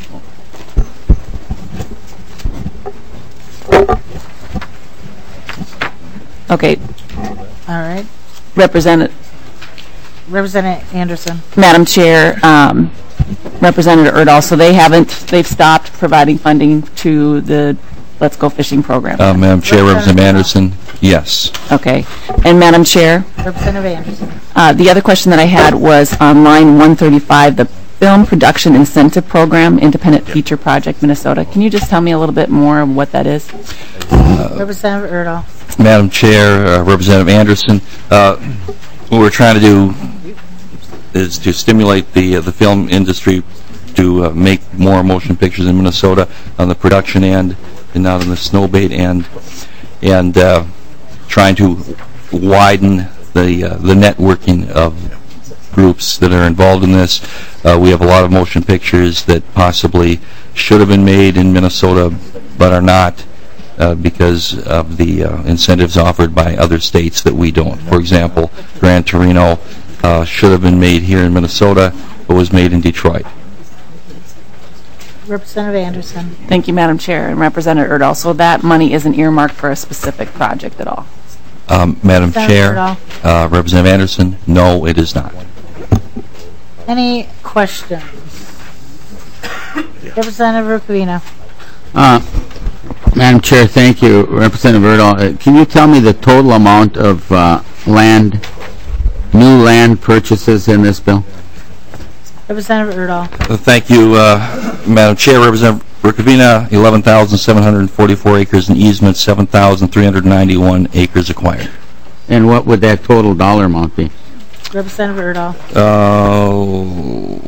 Okay. All right. Representative Representative Anderson. Madam Chair, um, Representative Erdahl, so they haven't, they've stopped providing funding to the Let's Go Fishing program. Uh, Madam Chair, Representative Anderson, yes. Okay. And Madam Chair? Representative Anderson. Uh, the other question that I had was on line one thirty-five, the Film Production Incentive Program, Independent Feature Project, Minnesota. Can you just tell me a little bit more of what that is? Uh, Representative Erdahl. Madam Chair, uh, Representative Anderson, uh, what we're trying to do is to stimulate the uh, the film industry to uh, make more motion pictures in Minnesota on the production end and not on the snowbait end, and uh, trying to widen the uh, the networking of groups that are involved in this. Uh, we have a lot of motion pictures that possibly should have been made in Minnesota but are not uh, because of the uh, incentives offered by other states that we don't. For example, Gran Torino uh, should have been made here in Minnesota but was made in Detroit. Representative Anderson. Thank you, Madam Chair, and Representative Erdahl. So that money isn't earmarked for a specific project at all? Um, Madam Representative Chair, uh, Representative Anderson, no, it is not. Any questions? Representative Rukavina. Uh, Madam Chair, thank you. Representative Erdahl, uh, can you tell me the total amount of uh, land, new land purchases in this bill? Representative Erdahl. Uh, thank you, uh, Madam Chair. Representative Rukavina, eleven thousand seven hundred forty-four acres in easements, seven thousand three hundred ninety-one acres acquired. And what would that total dollar amount be? Representative Erdahl. Uh,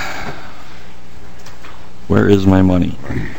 where is my money?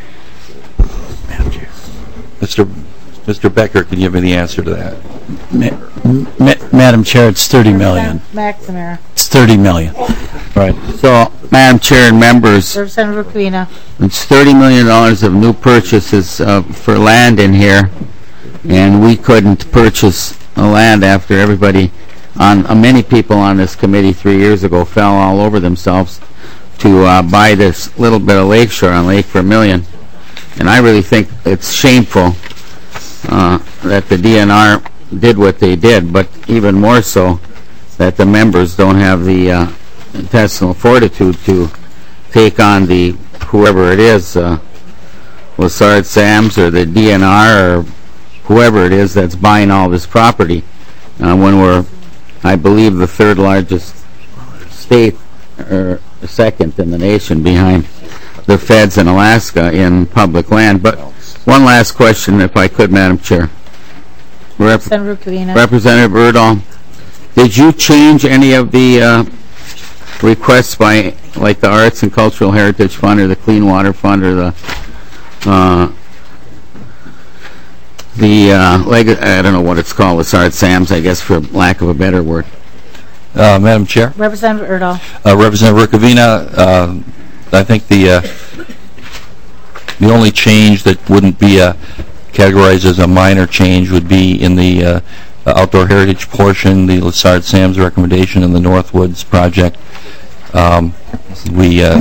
Mister Mister Becker, can you give me the answer to that? Ma Ma Madam Chair, it's thirty million. McNamara. It's thirty million. Right. So, Madam Chair and members, Representative Rukavina. it's thirty million dollars of new purchases uh, for land in here, and we couldn't purchase the land after everybody, on uh, many people on this committee three years ago fell all over themselves to uh, buy this little bit of lakeshore on Lake Vermilion. And I really think it's shameful uh, that the D N R did what they did, but even more so that the members don't have the uh, intestinal fortitude to take on the, whoever it is, uh, Lassard Sams or the D N R or whoever it is that's buying all this property, uh, when we're, I believe, the third largest state, or second in the nation behind the feds in Alaska in public land. But one last question, if I could, Madam Chair. Rep- Representative Rukavina. Representative Erdahl, did you change any of the uh, requests by, like the Arts and Cultural Heritage Fund or the Clean Water Fund or the uh, the uh, leg- I don't know what it's called, the Art Sams, I guess, for lack of a better word? Uh, Madam Chair, Representative Erdahl. uh, Representative Rukavina, uh, I think the uh, the only change that wouldn't be uh, categorized as a minor change would be in the uh, outdoor heritage portion, the Lessard Sam's recommendation in the Northwoods project. Um, we uh,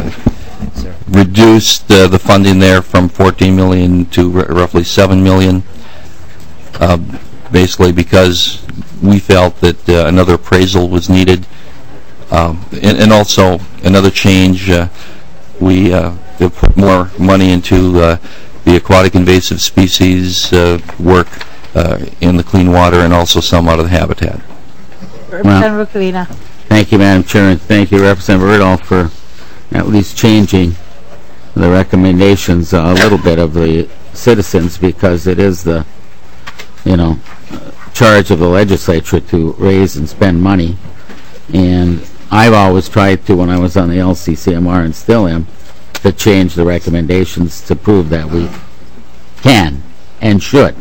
reduced uh, the funding there from fourteen million dollars to r- roughly seven million dollars, uh, basically because we felt that uh, another appraisal was needed. Um, and, and also another change, uh, we uh, have put more money into uh, the aquatic invasive species uh, work uh, in the clean water and also some out of the habitat. Representative Rukavina. Thank you, Madam Chair, and thank you, Representative Erdahl, for at least changing the recommendations uh, a little bit of the citizens, because it is the, you know, charge of the legislature to raise and spend money. And I've always tried to, when I was on the L C C M R and still am, to change the recommendations to prove that we can and should.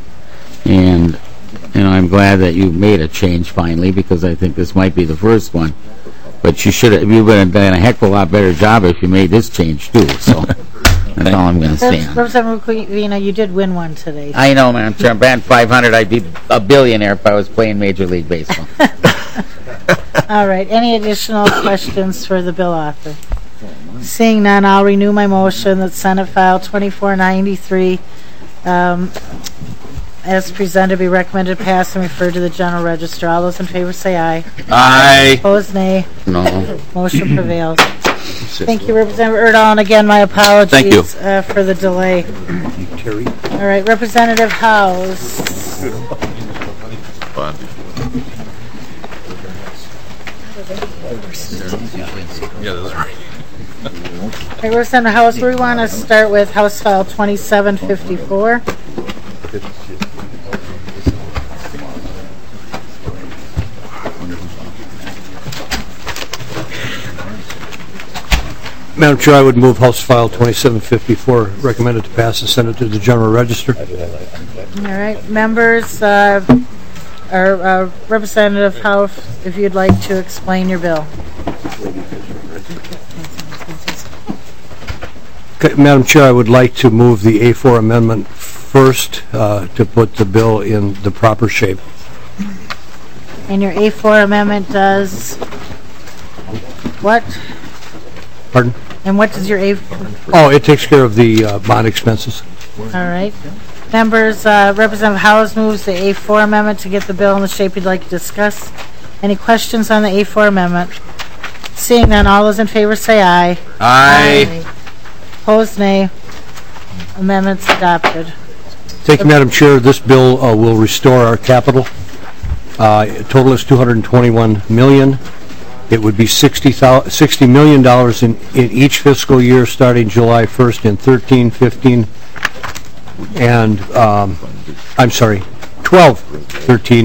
And you know, I'm glad that you made a change finally, because I think this might be the first one. But you should have, you would have done a heck of a lot better job if you made this change too. So that's all I'm going to say. Representative Rukavina, you did win one today. I know, Madam Chair. I'm batting five hundred. I'd be a billionaire if I was playing Major League Baseball. All right. Any additional questions for the bill author? Seeing none, I'll renew my motion that Senate File twenty-four ninety-three, um, as presented, be recommended pass and referred to the General Register. All those in favor say aye. Aye. Opposed, nay. No. Motion prevails. Thank you, Representative Erdahl, and again, my apologies Thank you. Uh, for the delay. Terry. All right, Representative House. Yeah, that's right. All right, Representative House, we want to start with House File twenty-seven fifty-four. Madam Chair, I would move House File twenty-seven fifty-four, recommended to pass and send it to the General Register. All right, members, uh, or uh, Representative House, if you'd like to explain your bill. Okay, Madam Chair, I would like to move the A four amendment first uh, to put the bill in the proper shape. And your A four amendment does what? Pardon? And what does your A? Oh, it takes care of the uh, bond expenses. All right. Members, uh, Representative Howes moves the A four amendment to get the bill in the shape you'd like to discuss. Any questions on the A four amendment? Seeing none, all those in favor say aye. Aye. Opposed, nay. Amendment's adopted. Thank you, Madam Chair. This bill uh, will restore our capital. Uh, total is two hundred twenty-one million dollars. It would be sixty million dollars in, in each fiscal year starting July first in thirteen, fifteen, and, um, I'm sorry, twelve, thirteen,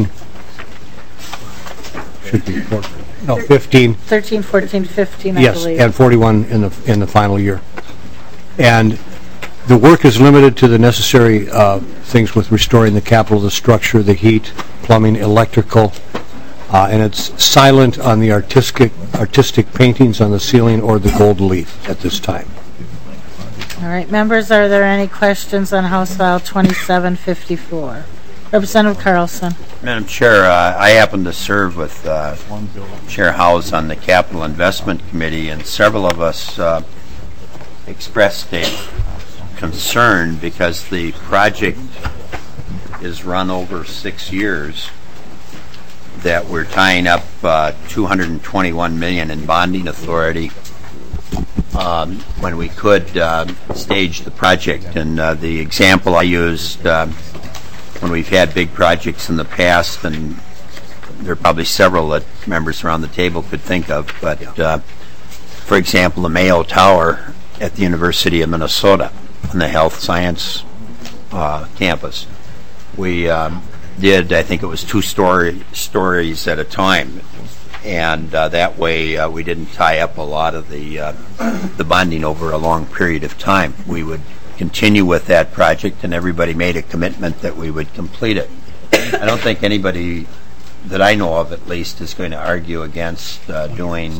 should be, no, fifteen. thirteen, fourteen, fifteen, I Yes, believe. and forty-one in the, in the final year. And the work is limited to the necessary uh, things with restoring the capital, the structure, the heat, plumbing, electrical, uh, and it's silent on the artistic artistic paintings on the ceiling or the gold leaf at this time. All right, members, are there any questions on House File twenty-seven fifty-four? Representative Carlson. Madam Chair, uh, I happen to serve with uh, Chair Howes on the Capital Investment Committee, and several of us uh, expressed a concern because the project is run over six years, that we're tying up uh, two hundred twenty-one million dollars in bonding authority um, when we could uh, stage the project. And uh, the example I used uh, when we've had big projects in the past, and there are probably several that members around the table could think of, but uh, for example, the Mayo Tower at the University of Minnesota on the health science uh, campus. We um, did, I think it was two story stories at a time, and uh, that way uh, we didn't tie up a lot of the uh, the bonding over a long period of time. We would continue with that project, and everybody made a commitment that we would complete it. I don't think anybody that I know of, at least, is going to argue against uh, doing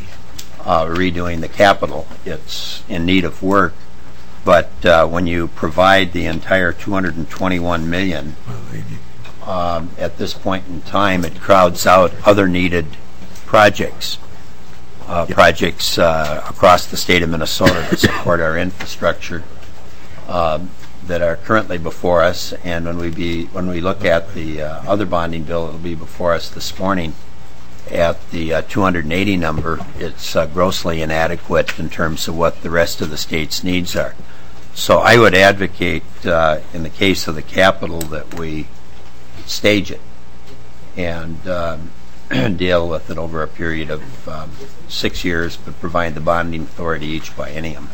uh, redoing the Capitol. It's in need of work, but uh, when you provide the entire two hundred twenty-one million dollars, um, at this point in time, it crowds out other needed projects, uh, yep. projects uh, across the state of Minnesota that support our infrastructure um, that are currently before us. And when we be when we look at the uh, other bonding bill, it'll be before us this morning. At the uh, two hundred eighty number, it's uh, grossly inadequate in terms of what the rest of the state's needs are. So I would advocate, uh, in the case of the Capitol, that we stage it and um, deal with it over a period of um, six years, but provide the bonding authority each biennium.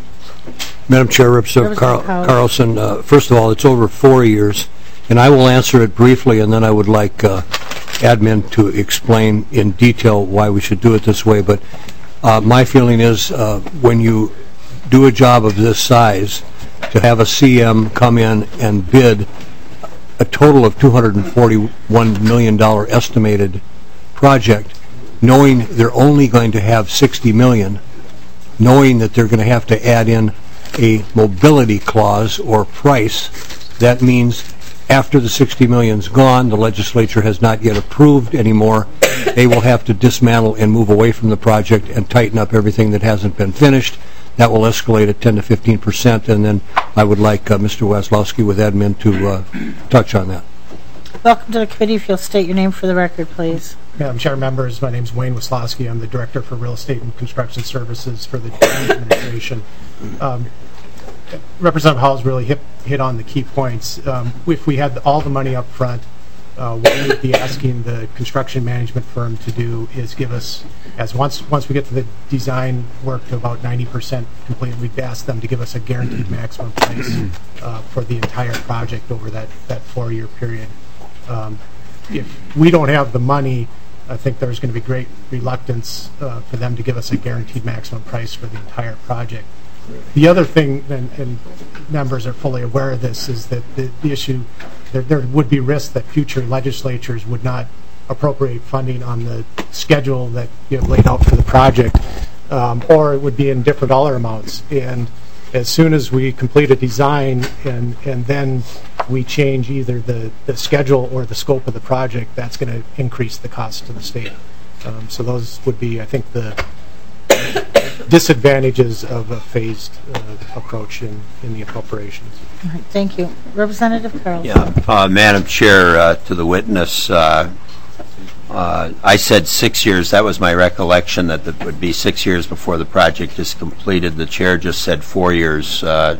Madam Chair, Representative Carl Carlson, uh, first of all, it's over four years, and I will answer it briefly, and then I would like uh, admin to explain in detail why we should do it this way. But uh, my feeling is uh, when you do a job of this size, to have a C M come in and bid a total of two hundred forty-one million dollars estimated project, knowing they're only going to have sixty million dollars, knowing that they're going to have to add in a mobility clause or price, that means after the sixty million is gone, the legislature has not yet approved anymore, they will have to dismantle and move away from the project and tighten up everything that hasn't been finished. That will escalate at ten to fifteen percent, and then I would like uh, Mister Waslowski with admin to uh, touch on that. Welcome to the committee. If you'll state your name for the record, please. Madam Chair, members, my name is Wayne Waslowski. I'm the Director for Real Estate and Construction Services for the Administration. Um, Representative Howell's really hit, hit on the key points. Um, if we had all the money up front, uh, what we would be asking the construction management firm to do is give us, as once once we get to the design work to about ninety percent complete, we'd ask them to give us a guaranteed maximum price uh, for the entire project over that, that four-year period. Um, if we don't have the money, I think there's going to be great reluctance uh, for them to give us a guaranteed maximum price for the entire project. The other thing, and, and members are fully aware of this, is that the, the issue, there, there would be risk that future legislatures would not appropriate funding on the schedule that you have laid out for the project, um, or it would be in different dollar amounts. And as soon as we complete a design and, and then we change either the, the schedule or the scope of the project, that's going to increase the cost to the state. Um, so those would be, I think, the disadvantages of a phased uh, approach in, in the appropriations. All right, thank you. Representative Carlson. Yeah, uh, Madam Chair, uh, to the witness, uh, uh, I said six years. That was my recollection, that it would be six years before the project is completed. The Chair just said four years. Uh,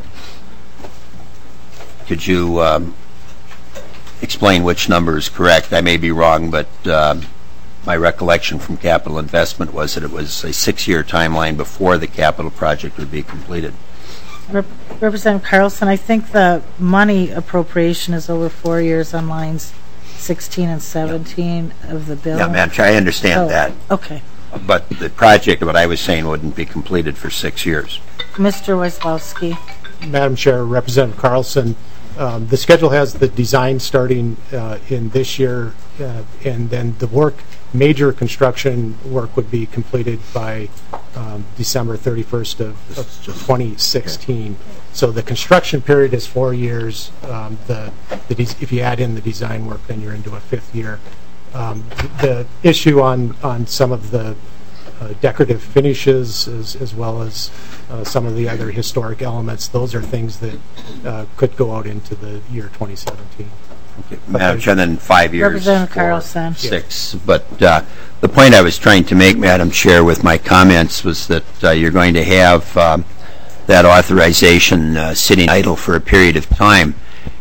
could you um, explain which number is correct? I may be wrong, but um, my recollection from capital investment was that it was a six-year timeline before the capital project would be completed. Rep Representative Carlson, I think the money appropriation is over four years on lines sixteen and seventeen yep. of the bill. Yeah, Madam Chair, I understand oh, that. Okay. But the project, what I was saying, wouldn't be completed for six years. Mister Waslowski. Madam Chair, Representative Carlson, um, the schedule has the design starting uh, in this year, uh, and then the work, major construction work would be completed by um, December thirty-first of, of twenty sixteen. Okay. So the construction period is four years. Um, the, the if you add in the design work, then you're into a fifth year. Um, the issue on, on some of the uh, decorative finishes, as, as well as uh, some of the other historic elements, those are things that uh, could go out into the year twenty seventeen. Okay. Madam Chair, then five years, Representative four, Carlson. six. Yes. But uh, the point I was trying to make, Madam Chair, with my comments was that uh, you're going to have um, that authorization uh, sitting idle for a period of time.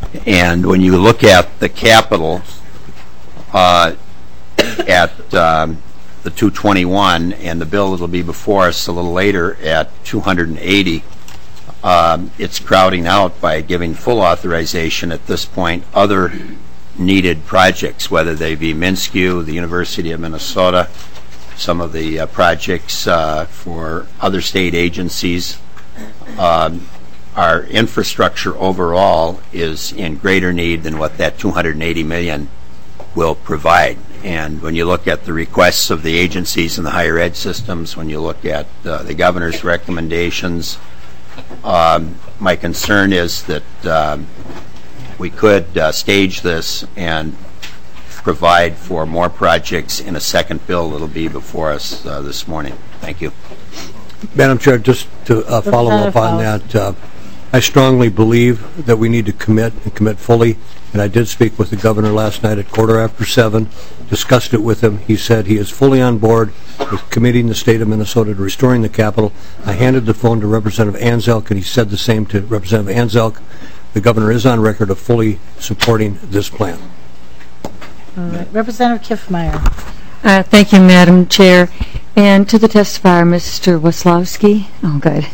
And when you look at the capital uh, at um, the two twenty-one and the bill that will be before us a little later at two hundred eighty, um, it's crowding out by giving full authorization at this point other needed projects, whether they be MnSCU, the University of Minnesota, some of the uh, projects uh, for other state agencies. Um, our infrastructure overall is in greater need than what that two hundred eighty million will provide. And when you look at the requests of the agencies in the higher ed systems, when you look at uh, the governor's recommendations, um, my concern is that um, we could uh, stage this and provide for more projects in a second bill that'll be before us uh, this morning. Thank you. Madam Chair, just to uh, follow up on that, uh, I strongly believe that we need to commit and commit fully, and I did speak with the governor last night at quarter after seven, discussed it with him. He said he is fully on board with committing the state of Minnesota to restoring the capital. I handed the phone to Representative Anzelk, and he said the same to Representative Anzelk. The governor is on record of fully supporting this plan. All right. Representative Kiffmeyer. Uh, thank you, Madam Chair. And to the testifier, Mister Waslowski. Oh, good.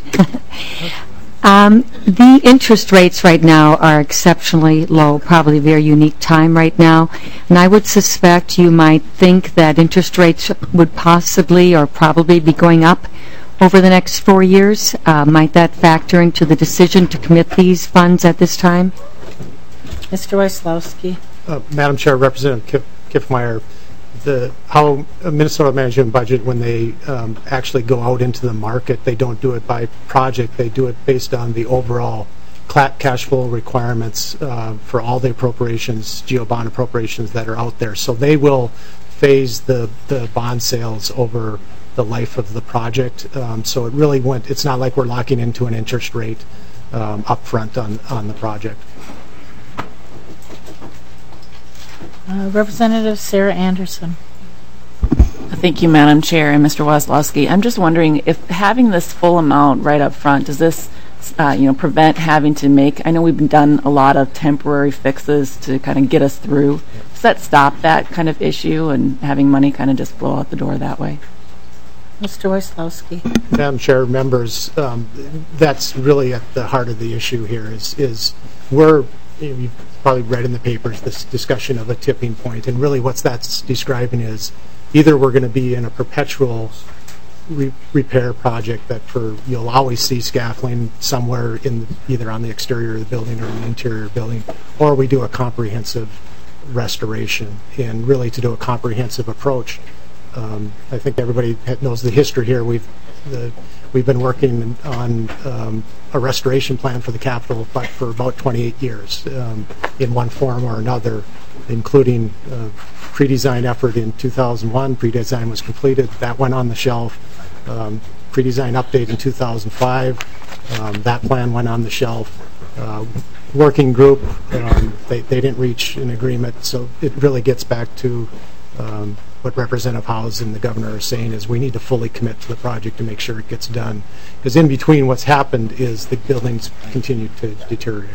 um, the interest rates right now are exceptionally low, probably a very unique time right now. And I would suspect you might think that interest rates would possibly or probably be going up over the next four years. Uh, might that factor into the decision to commit these funds at this time? Mister Waslowski. Uh, Madam Chair, Representative Kif Kiffmeyer, the how Minnesota Management Budget, when they um, actually go out into the market, they don't do it by project. They do it based on the overall cash flow requirements uh, for all the appropriations, geo bond appropriations that are out there. So they will phase the the bond sales over the life of the project. Um, so it really went. It's not like we're locking into an interest rate um, up front on on the project. Uh, Representative Sarah Anderson. Thank you, Madam Chair, and Mister Waslowski. I'm just wondering if having this full amount right up front, does this uh, you know, prevent having to make, I know we've done a lot of temporary fixes to kind of get us through. Does that stop that kind of issue and having money kind of just flow out the door that way? Mister Waslowski. Madam Chair, members, um, that's really at the heart of the issue here is, is we're, you've probably read in the papers this discussion of a tipping point, and really what that's describing is either we're going to be in a perpetual re repair project that for you'll always see scaffolding somewhere in either on the exterior of the building or in the interior of the building, or we do a comprehensive restoration. And really to do a comprehensive approach, um, I think everybody knows the history here. We've the We've been working on um, a restoration plan for the Capitol but for about twenty-eight years um, in one form or another, including a pre-design effort in two thousand one. Pre-design was completed. That went on the shelf. Um, pre-design update in two thousand five. Um, that plan went on the shelf. Uh, working group, um, they, they didn't reach an agreement, so it really gets back to um, what Representative Howes and the governor are saying is we need to fully commit to the project to make sure it gets done. Because in between what's happened is the buildings continue to deteriorate.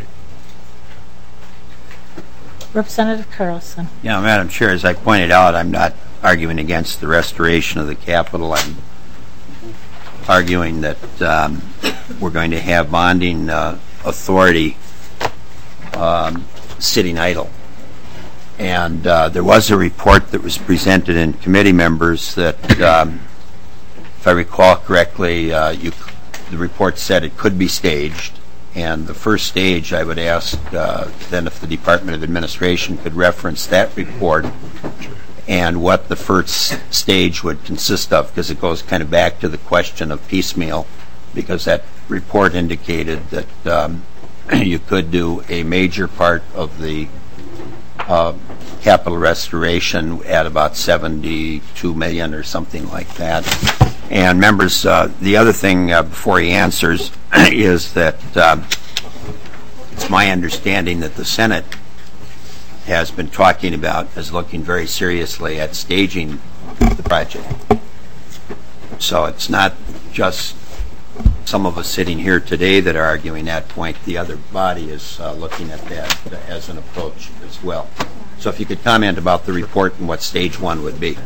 Representative Carlson. Yeah, Madam Chair, as I pointed out, I'm not arguing against the restoration of the Capitol. I'm arguing that um, we're going to have bonding uh, authority um, sitting idle. And uh, there was a report that was presented in committee members that, um, if I recall correctly, uh, you, the report said it could be staged. And the first stage, I would ask uh, then if the Department of Administration could reference that report and what the first stage would consist of, because it goes kind of back to the question of piecemeal, because that report indicated that um, you could do a major part of the Uh, capital restoration at about seventy-two million or something like that. And members, uh, the other thing uh, before he answers is that uh, it's my understanding that the Senate has been talking about, is looking very seriously at staging the project. So it's not just some of us sitting here today that are arguing that point. The other body is uh, looking at that as an approach as well. So if you could comment about the report and what stage one would be.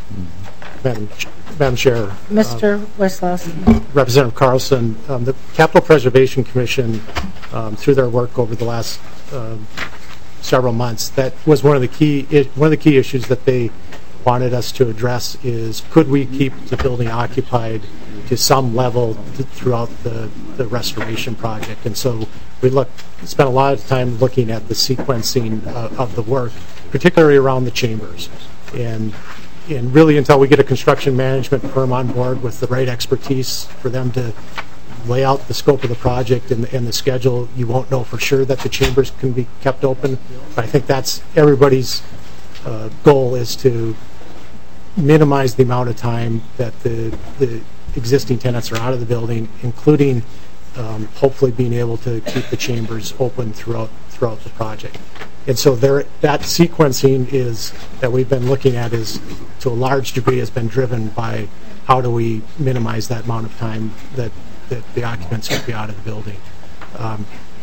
Madam, Madam Chair. Mister Uh, Weslowski. Representative Carlson, um, the Capital Preservation Commission, um, through their work over the last uh, several months, that was one of the key one of the key issues that they wanted us to address is could we keep the building occupied to some level th throughout the, the restoration project. And so we look, spent a lot of time looking at the sequencing uh, of the work, particularly around the chambers. And and really until we get a construction management firm on board with the right expertise for them to lay out the scope of the project and, and the schedule, you won't know for sure that the chambers can be kept open. But I think that's everybody's uh, goal, is to minimize the amount of time that the, the existing tenants are out of the building, including um, hopefully being able to keep the chambers open throughout throughout the project. And so there, that sequencing is that we've been looking at is to a large degree has been driven by how do we minimize that amount of time that, that the occupants would be out of the building. Um,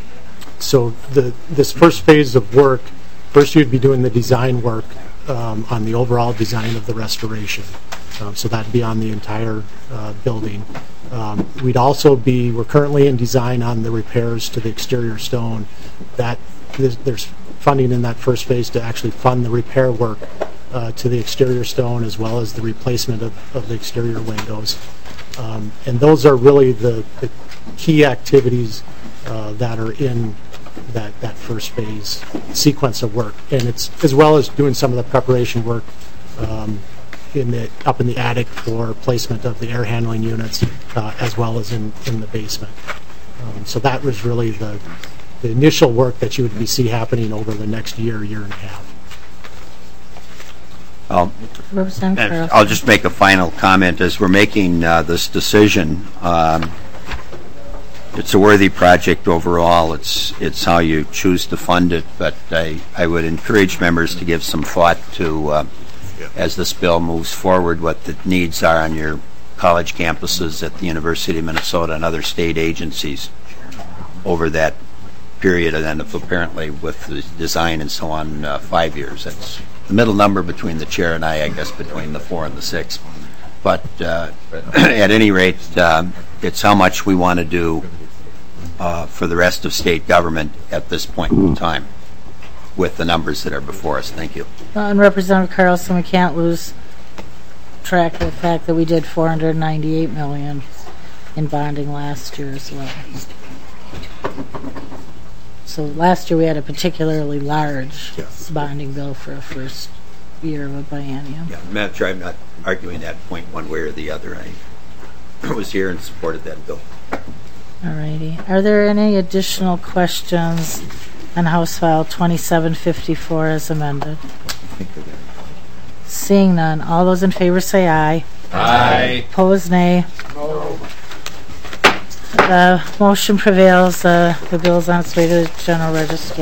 so the this first phase of work, first you'd be doing the design work um, on the overall design of the restoration. Um, so that'd be on the entire uh, building. Um, we'd also be, we're currently in design on the repairs to the exterior stone. That there's, there's funding in that first phase to actually fund the repair work uh, to the exterior stone, as well as the replacement of, of the exterior windows. Um, and those are really the, the key activities uh, that are in that, that first phase sequence of work. And it's as well as doing some of the preparation work um, in the, up in the attic for placement of the air handling units, uh, as well as in, in the basement. Um, so that was really the, the initial work that you would be see happening over the next year, year and a half. I'll, I'll just make a final comment. As we're making uh, this decision, um, it's a worthy project overall. It's it's how you choose to fund it, but I, I would encourage members to give some thought to, uh, as this bill moves forward, what the needs are on your college campuses at the University of Minnesota and other state agencies over that period, and then if apparently with the design and so on, uh, five years. That's the middle number between the chair and I, I guess, between the four and the six. But uh, at any rate, um, it's how much we want to do uh, for the rest of state government at this point in time with the numbers that are before us. Thank you. Well, and Representative Carlson, we can't lose track of the fact that we did four hundred ninety-eight million dollars in bonding last year as well. So last year we had a particularly large yes. bonding bill for a first year of a biennium. Yeah, Madam Chair, I'm not arguing that point one way or the other. I was here and supported that bill. All righty. Are there any additional questions on House File twenty-seven fifty-four as amended? Seeing none, all those in favor say aye. Aye. Opposed, nay. No. The motion prevails. Uh, the bill is on its way to the General Register.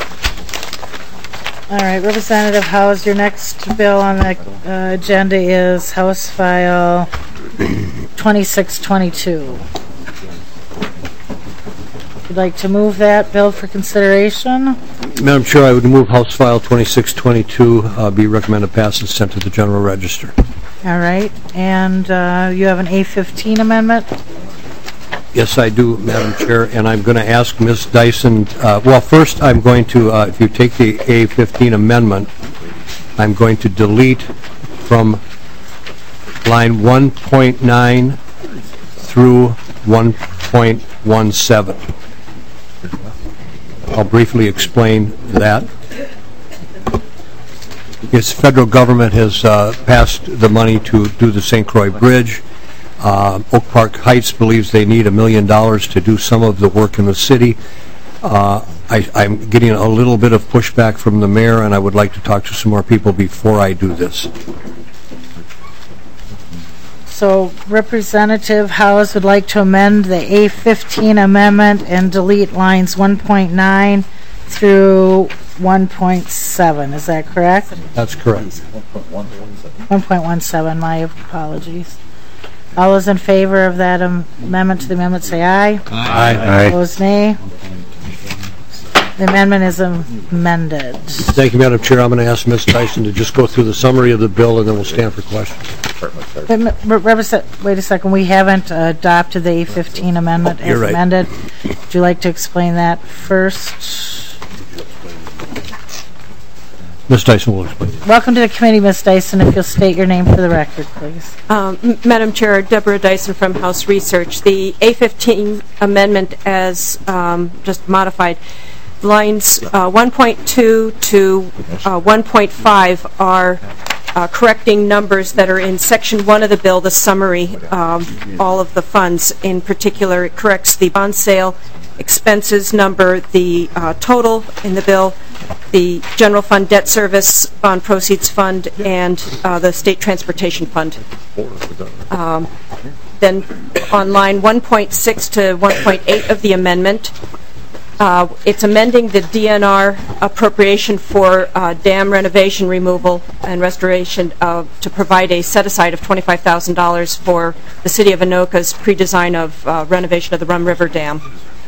All right, Representative Howes, your next bill on the uh, agenda is House File twenty-six twenty-two. Would like to move that bill for consideration? Madam Chair, I would move House File twenty-six twenty-two uh, be recommended passed and sent to the General Register. All right, and uh, you have an A fifteen amendment? Yes, I do, Madam Chair, and I'm going to ask Miz Dyson, uh, well, first I'm going to, uh, if you take the A fifteen amendment, I'm going to delete from line one point nine through one point one seven. I'll briefly explain that. Yes, federal government has uh, passed the money to do the Saint Croix Bridge. Uh, Oak Park Heights believes they need a million dollars to do some of the work in the city. Uh, I, I'm getting a little bit of pushback from the mayor, and I would like to talk to some more people before I do this. So Representative Howes would like to amend the A fifteen amendment and delete lines one point nine through one point seven. Is that correct? That's correct. one point one seven, my apologies. All those in favor of that am- amendment to the amendment say aye. Aye. Opposed, nay. The amendment is amended. Thank you, Madam Chair. I'm going to ask Miz Tyson to just go through the summary of the bill, and then we'll stand for questions. Wait, m- Represent- wait a second, we haven't adopted the A fifteen amendment You're as right. amended. Would you like to explain that first? Miz Tyson will explain. Welcome to the committee, Miz Dyson. If you'll state your name for the record, please. Um, M- Madam Chair, Deborah Dyson from House Research. The A fifteen amendment as um, just modified, lines uh, one point two to uh, one point five are uh, correcting numbers that are in Section one of the bill, the summary, um, all of the funds. In particular, it corrects the bond sale expenses number, the uh, total in the bill, the general fund debt service bond proceeds fund, and uh, the state transportation fund. Um, then on line one point six to one point eight of the amendment, uh, it's amending the D N R appropriation for uh, dam renovation, removal, and restoration uh, to provide a set-aside of twenty-five thousand dollars for the city of Anoka's pre-design of uh, renovation of the Rum River Dam.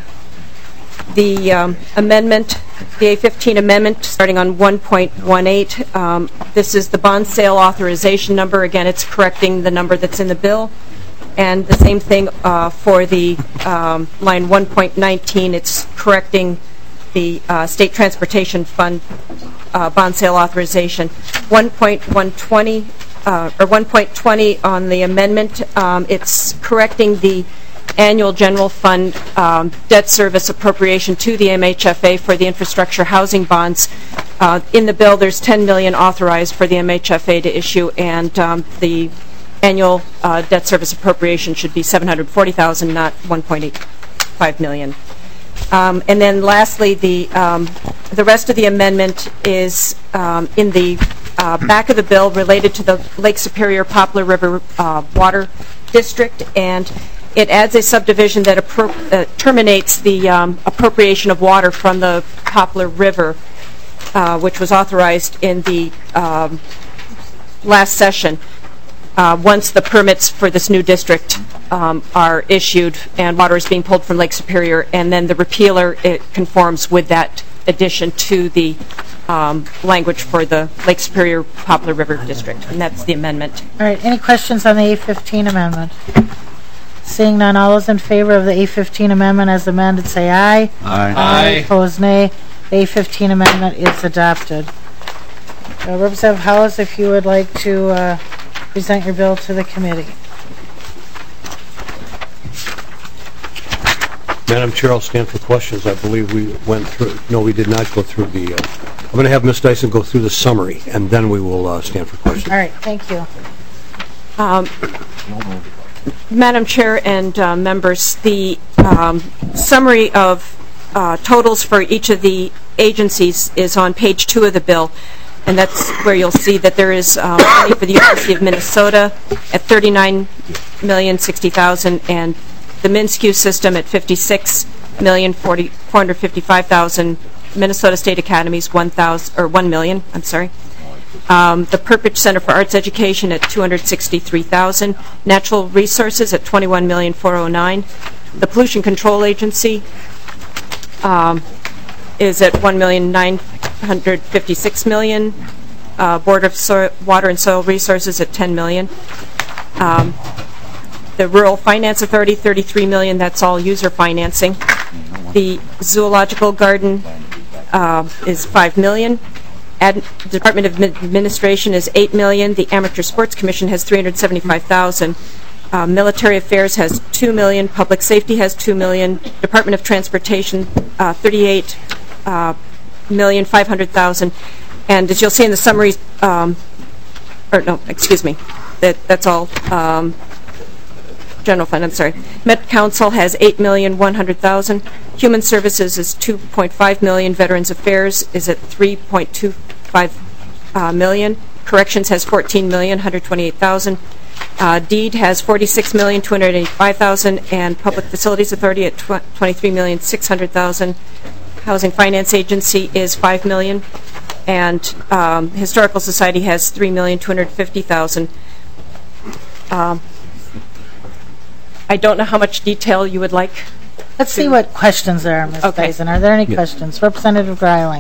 The um, amendment, the A fifteen amendment, starting on one point one eight, um, this is the bond sale authorization number. Again, it's correcting the number that's in the bill. And the same thing uh, for the um, line one point nineteen, it's correcting the uh, State Transportation Fund uh, bond sale authorization. one point one two uh, or one point twenty on the amendment, um, it's correcting the annual general fund um, debt service appropriation to the M H F A for the infrastructure housing bonds. Uh, in the bill, there's ten million dollars authorized for the M H F A to issue, and um, the annual uh, debt service appropriation should be seven hundred forty thousand dollars, not one point eight five million dollars. Um, and then lastly, the um, the rest of the amendment is um, in the uh, back of the bill related to the Lake Superior Poplar River uh, Water District, and it adds a subdivision that appro uh, terminates the um, appropriation of water from the Poplar River, uh, which was authorized in the um, last session, uh, once the permits for this new district um, are issued and water is being pulled from Lake Superior, and then the repealer, it conforms with that addition to the um, language for the Lake Superior Poplar River District, and that's the amendment. All right, any questions on the A fifteen amendment? Seeing none, all those in favor of the A fifteen amendment as amended say aye. Aye. Aye. Opposed, nay. The A fifteen amendment is adopted. Uh, Representative Howes, if you would like to uh, present your bill to the committee. Madam Chair, I'll stand for questions. I believe we went through, no, we did not go through the, uh, I'm going to have Miz Dyson go through the summary, and then we will uh, stand for questions. All right, thank you. Um, Madam Chair and uh, members, the um, summary of uh, totals for each of the agencies is on page two of the bill, and that's where you'll see that there is uh, money for the University of Minnesota at thirty-nine million sixty thousand dollars, and the MnSCU system at fifty-six million four hundred fifty-five thousand dollars, Minnesota State Academies one thousand or one million. I'm sorry. Um, the Perpich Center for Arts Education at two hundred sixty-three thousand dollars, Natural Resources at twenty-one million four hundred nine thousand dollars, the Pollution Control Agency um, is at one million nine hundred fifty-six thousand dollars, uh, Board of so Water and Soil Resources at ten million dollars, um, the Rural Finance Authority thirty-three million dollars, that's all user financing, the Zoological Garden uh, is five million dollars, Ad Department of Administration is eight million dollars. The Amateur Sports Commission has three hundred seventy-five thousand dollars. Uh, Military Affairs has two million dollars. Public Safety has two million dollars. Department of Transportation, uh, thirty-eight million five hundred thousand dollars. And as you'll see in the summary, um, or no, excuse me, that that's all um, general fund. I'm sorry. Met Council has eight million one hundred thousand dollars. Human Services is two point five million dollars. Veterans Affairs is at three point two five uh, million dollars. Corrections has fourteen million one hundred twenty-eight thousand dollars. Uh, Deed has forty-six million two hundred eighty-five thousand dollars, and Public Facilities Authority at twenty-three million six hundred thousand dollars. Housing Finance Agency is five million dollars, and um, Historical Society has three million two hundred fifty thousand dollars. Um, I don't know how much detail you would like. Let's see what questions there are, Miz Okay. Dyson. Are there any questions? Representative Greiling.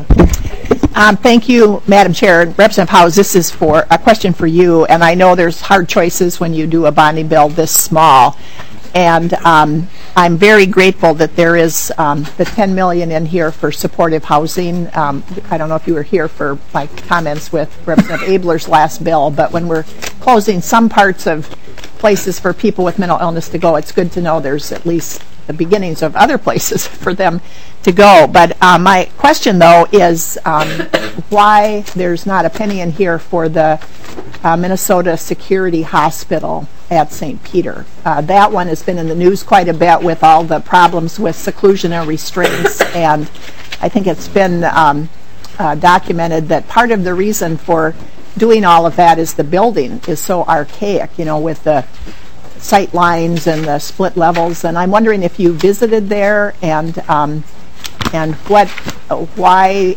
Um, Thank you, Madam Chair. And Representative Howes, this is for a question for you, and I know there's hard choices when you do a bonding bill this small. And um, I'm very grateful that there is um, the ten million dollars in here for supportive housing. Um, I don't know if you were here for my comments with Representative Abler's last bill, but when we're closing some parts of places for people with mental illness to go, it's good to know there's at least the beginnings of other places for them to go. But uh, my question, though, is um, why there's not a penny in here for the uh, Minnesota Security Hospital at Saint Peter. Uh, that one has been in the news quite a bit with all the problems with seclusion and restraints, and I think it's been um, uh, documented that part of the reason for doing all of that is the building is so archaic, you know, with the sight lines and the split levels. And I'm wondering if you visited there and um, and what, why.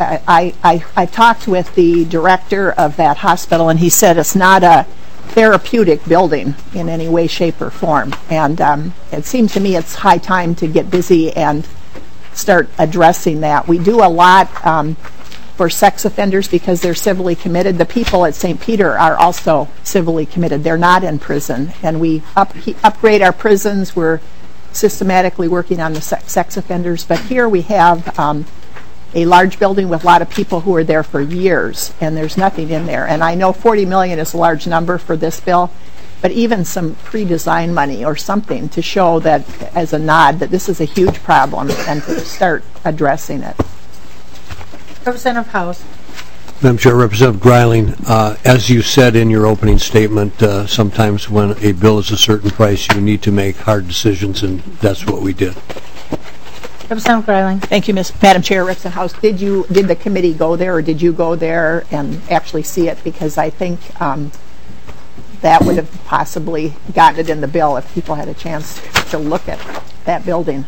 I, I I talked with the director of that hospital, and he said it's not a therapeutic building in any way, shape, or form. And um, it seems to me it's high time to get busy and start addressing that. We do a lot um, for sex offenders because they're civilly committed. The people at Saint Peter are also civilly committed. They're not in prison. And we up, upgrade our prisons. We're systematically working on the sex, sex offenders. But here we have um, a large building with a lot of people who are there for years, and there's nothing in there. And I know forty million dollars is a large number for this bill, but even some pre-design money or something to show that, as a nod, that this is a huge problem and to start addressing it. Representative House. Madam Chair, Representative Greiling, uh, as you said in your opening statement, uh, sometimes when a bill is a certain price, you need to make hard decisions, and that's what we did. Representative Greiling. Thank you, Miz Madam Chair. Representative House, did you did the committee go there, or did you go there and actually see it? Because I think um, that would have possibly gotten it in the bill if people had a chance to look at that building.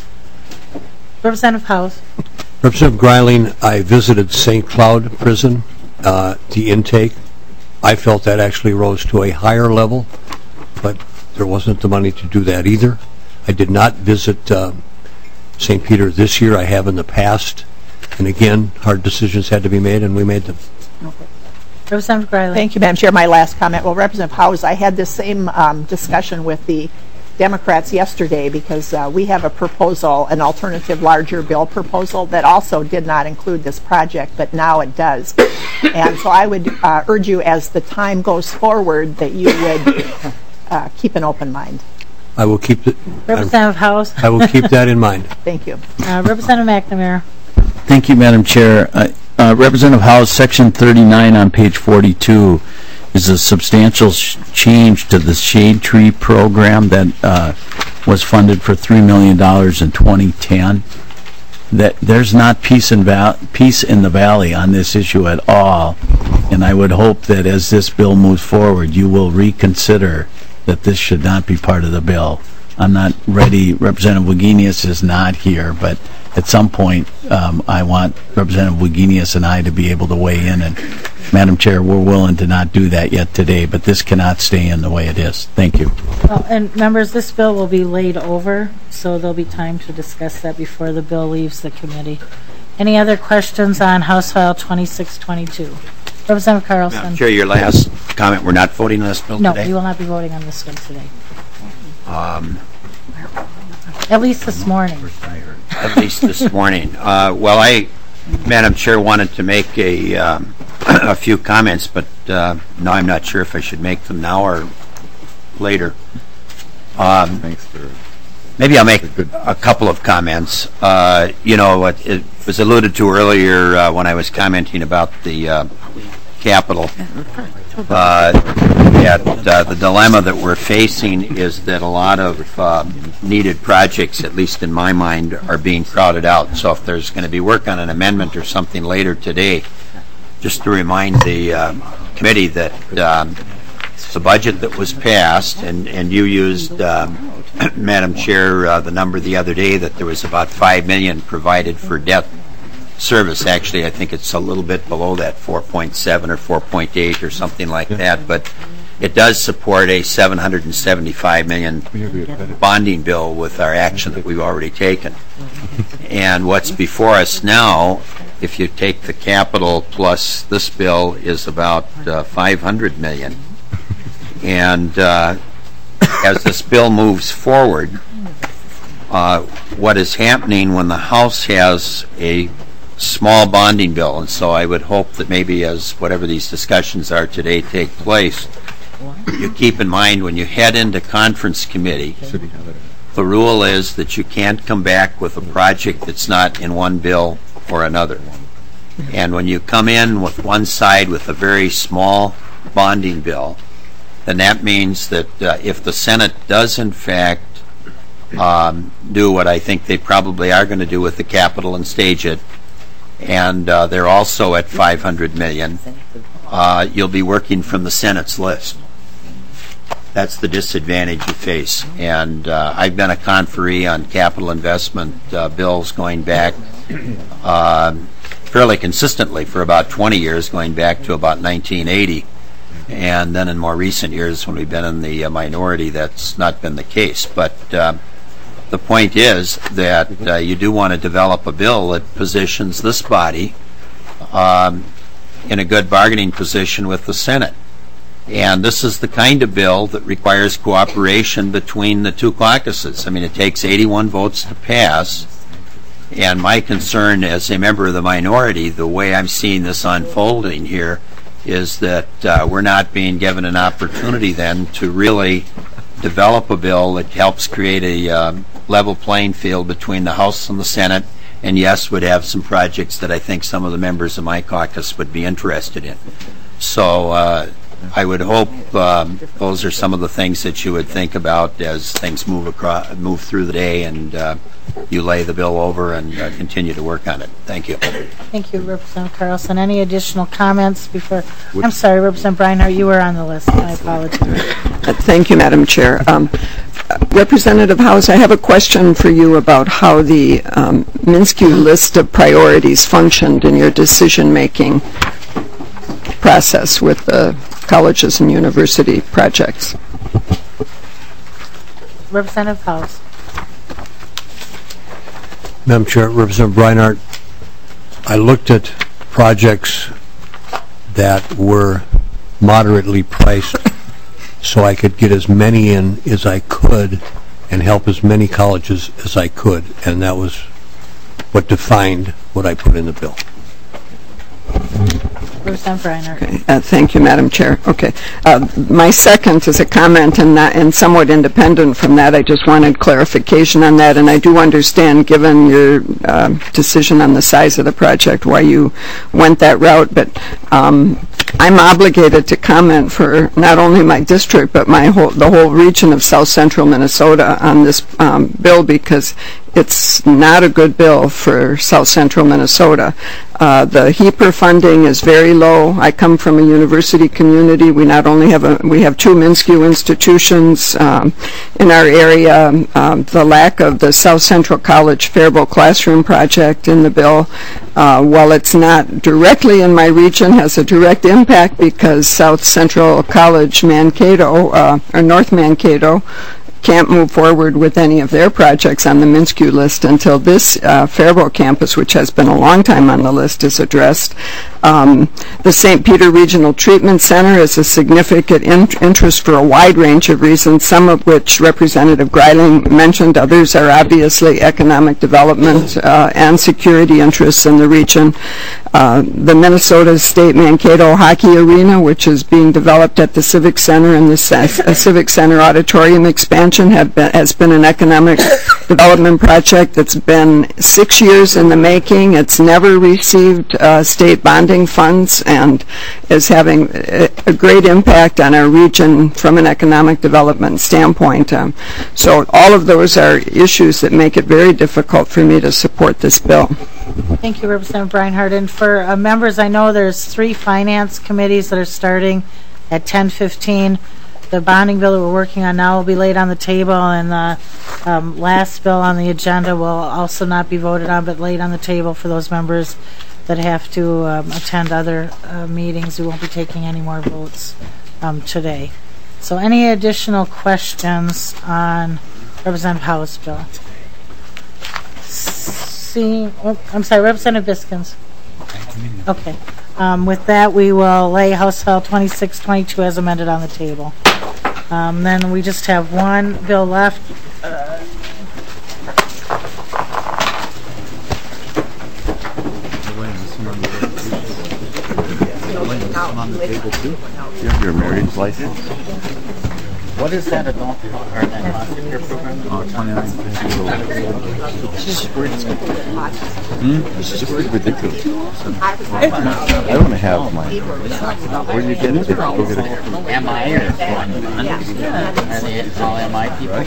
Representative House. Representative Greiling, I visited Saint Cloud Prison, uh, the intake. I felt that actually rose to a higher level, but there wasn't the money to do that either. I did not visit uh, Saint Peter this year. I have in the past. And again, hard decisions had to be made, and we made them. Okay. Representative Greiling. Thank you, Madam Chair. My last comment. Well, Representative Howes, I had the same um, discussion with the Democrats yesterday because uh, we have a proposal, an alternative larger bill proposal that also did not include this project, but now it does. And so I would uh, urge you, as the time goes forward, that you would uh, keep an open mind. I will keep it. Representative House. I will keep that in mind. Thank you. Uh, Representative McNamara. Thank you, Madam Chair. Uh, uh, Representative House, Section thirty-nine on page forty-two is a substantial sh change to the Shade Tree program that uh, was funded for three million dollars in twenty ten. That there's not peace in, val peace in the valley on this issue at all, and I would hope that as this bill moves forward, you will reconsider that this should not be part of the bill. I'm not ready. Representative Wagenius is not here, but at some point, um, I want Representative Wagenius and I to be able to weigh in. And Madam Chair, we're willing to not do that yet today, but this cannot stay in the way it is. Thank you. Well, and members, this bill will be laid over, so there'll be time to discuss that before the bill leaves the committee. Any other questions on House File twenty-six twenty-two? Representative Carlson. Madam Chair, your last comment, we're not voting on this bill no, today? No, we will not be voting on this one today. Um, At least this morning. At least this morning. Uh, well, I, Madam Chair, wanted to make a, um, a few comments, but uh, now I'm not sure if I should make them now or later. Um, maybe I'll make a couple of comments. Uh, you know, it, it was alluded to earlier uh, when I was commenting about the uh, Capitol. Uh, that uh, the dilemma that we're facing is that a lot of uh, needed projects, at least in my mind, are being crowded out. So if there's going to be work on an amendment or something later today, just to remind the uh, committee that um, the budget that was passed, and, and you used, um, Madam Chair, uh, the number the other day that there was about five million dollars provided for debt service. Actually, I think it's a little bit below that, four point seven or four point eight or something like that. But it does support a seven hundred seventy-five million dollars bonding bill with our action that we've already taken. And what's before us now, if you take the capital plus this bill, is about uh, five hundred million dollars. And uh, as this bill moves forward, uh, what is happening when the House has a small bonding bill, and so I would hope that maybe as whatever these discussions are today take place, you keep in mind when you head into conference committee, the rule is that you can't come back with a project that's not in one bill or another. And when you come in with one side with a very small bonding bill, then that means that uh, if the Senate does in fact um, do what I think they probably are going to do with the Capitol and stage it, and uh, they're also at five hundred million dollars, uh, you'll be working from the Senate's list. That's the disadvantage you face. And uh, I've been a conferee on capital investment uh, bills going back uh, fairly consistently for about twenty years, going back to about nineteen eighty. And then in more recent years, when we've been in the uh, minority, that's not been the case. But uh, the point is that uh, you do want to develop a bill that positions this body um, in a good bargaining position with the Senate. And this is the kind of bill that requires cooperation between the two caucuses. I mean, it takes eighty-one votes to pass. And my concern as a member of the minority, the way I'm seeing this unfolding here, is that uh, we're not being given an opportunity then to really develop a bill that helps create a um, level playing field between the House and the Senate, and yes, would have some projects that I think some of the members of my caucus would be interested in. So uh, I would hope um, those are some of the things that you would think about as things move across, move through the day, and uh, you lay the bill over and uh, continue to work on it. Thank you. Thank you, Representative Carlson. Any additional comments before? I'm sorry, Representative Breinhardt, you were on the list. I apologize. Uh, thank you, Madam Chair. Um, Representative House, I have a question for you about how the um, Minsky list of priorities functioned in your decision-making process with the colleges and university projects. Representative House. Madam Chair, Representative Breinhardt, I looked at projects that were moderately priced so I could get as many in as I could and help as many colleges as I could, and that was what defined what I put in the bill. Representative Breinhardt. Okay. Uh, thank you, Madam Chair. Okay. Uh, my second is a comment and, not, and somewhat independent from that. I just wanted clarification on that, and I do understand, given your uh, decision on the size of the project, why you went that route, but um, I'm obligated to comment for not only my district, but my whole, the whole region of South Central Minnesota on this um, bill, because it's not a good bill for South Central Minnesota. Uh, the H E P R funding is very low. I come from a university community. We not only have a, we have two Minsky institutions um, in our area. Um, the lack of the South Central College Faribault Classroom project in the bill, uh, while it's not directly in my region, has a direct impact because South Central College Mankato, uh, or North Mankato, can't move forward with any of their projects on the Minsky list until this uh, Faribault campus, which has been a long time on the list, is addressed. Um, the Saint Peter Regional Treatment Center is a significant in interest for a wide range of reasons, some of which Representative Greiling mentioned. Others are obviously economic development uh, and security interests in the region. Uh, the Minnesota State Mankato Hockey Arena, which is being developed at the Civic Center, and the uh, Civic Center Auditorium expansion have been, has been an economic development project that's been six years in the making. It's never received uh, state bonding funds and is having a, a great impact on our region from an economic development standpoint. Um, so all of those are issues that make it very difficult for me to support this bill. Thank you, Representative Breinhardt. And for uh, members, I know there's three finance committees that are starting at ten fifteen. The bonding bill that we're working on now will be laid on the table, and the um, last bill on the agenda will also not be voted on, but laid on the table for those members that have to um, attend other uh, meetings. We won't be taking any more votes um, today. So any additional questions on Representative Howe's bill? Seeing, oh, I'm sorry, Representative Biskins. Okay. Um, with that, we will lay House File twenty-six twenty-two as amended on the table. Um, then we just have one bill left. Uh, On the table too. You have your marriage license. What is that adult or that foster care program? Oh, twenty-nine fifty. Hmm? This is ridiculous. I don't have mine. Where do you get it? Go get it. M I or going on? Are they all M I people?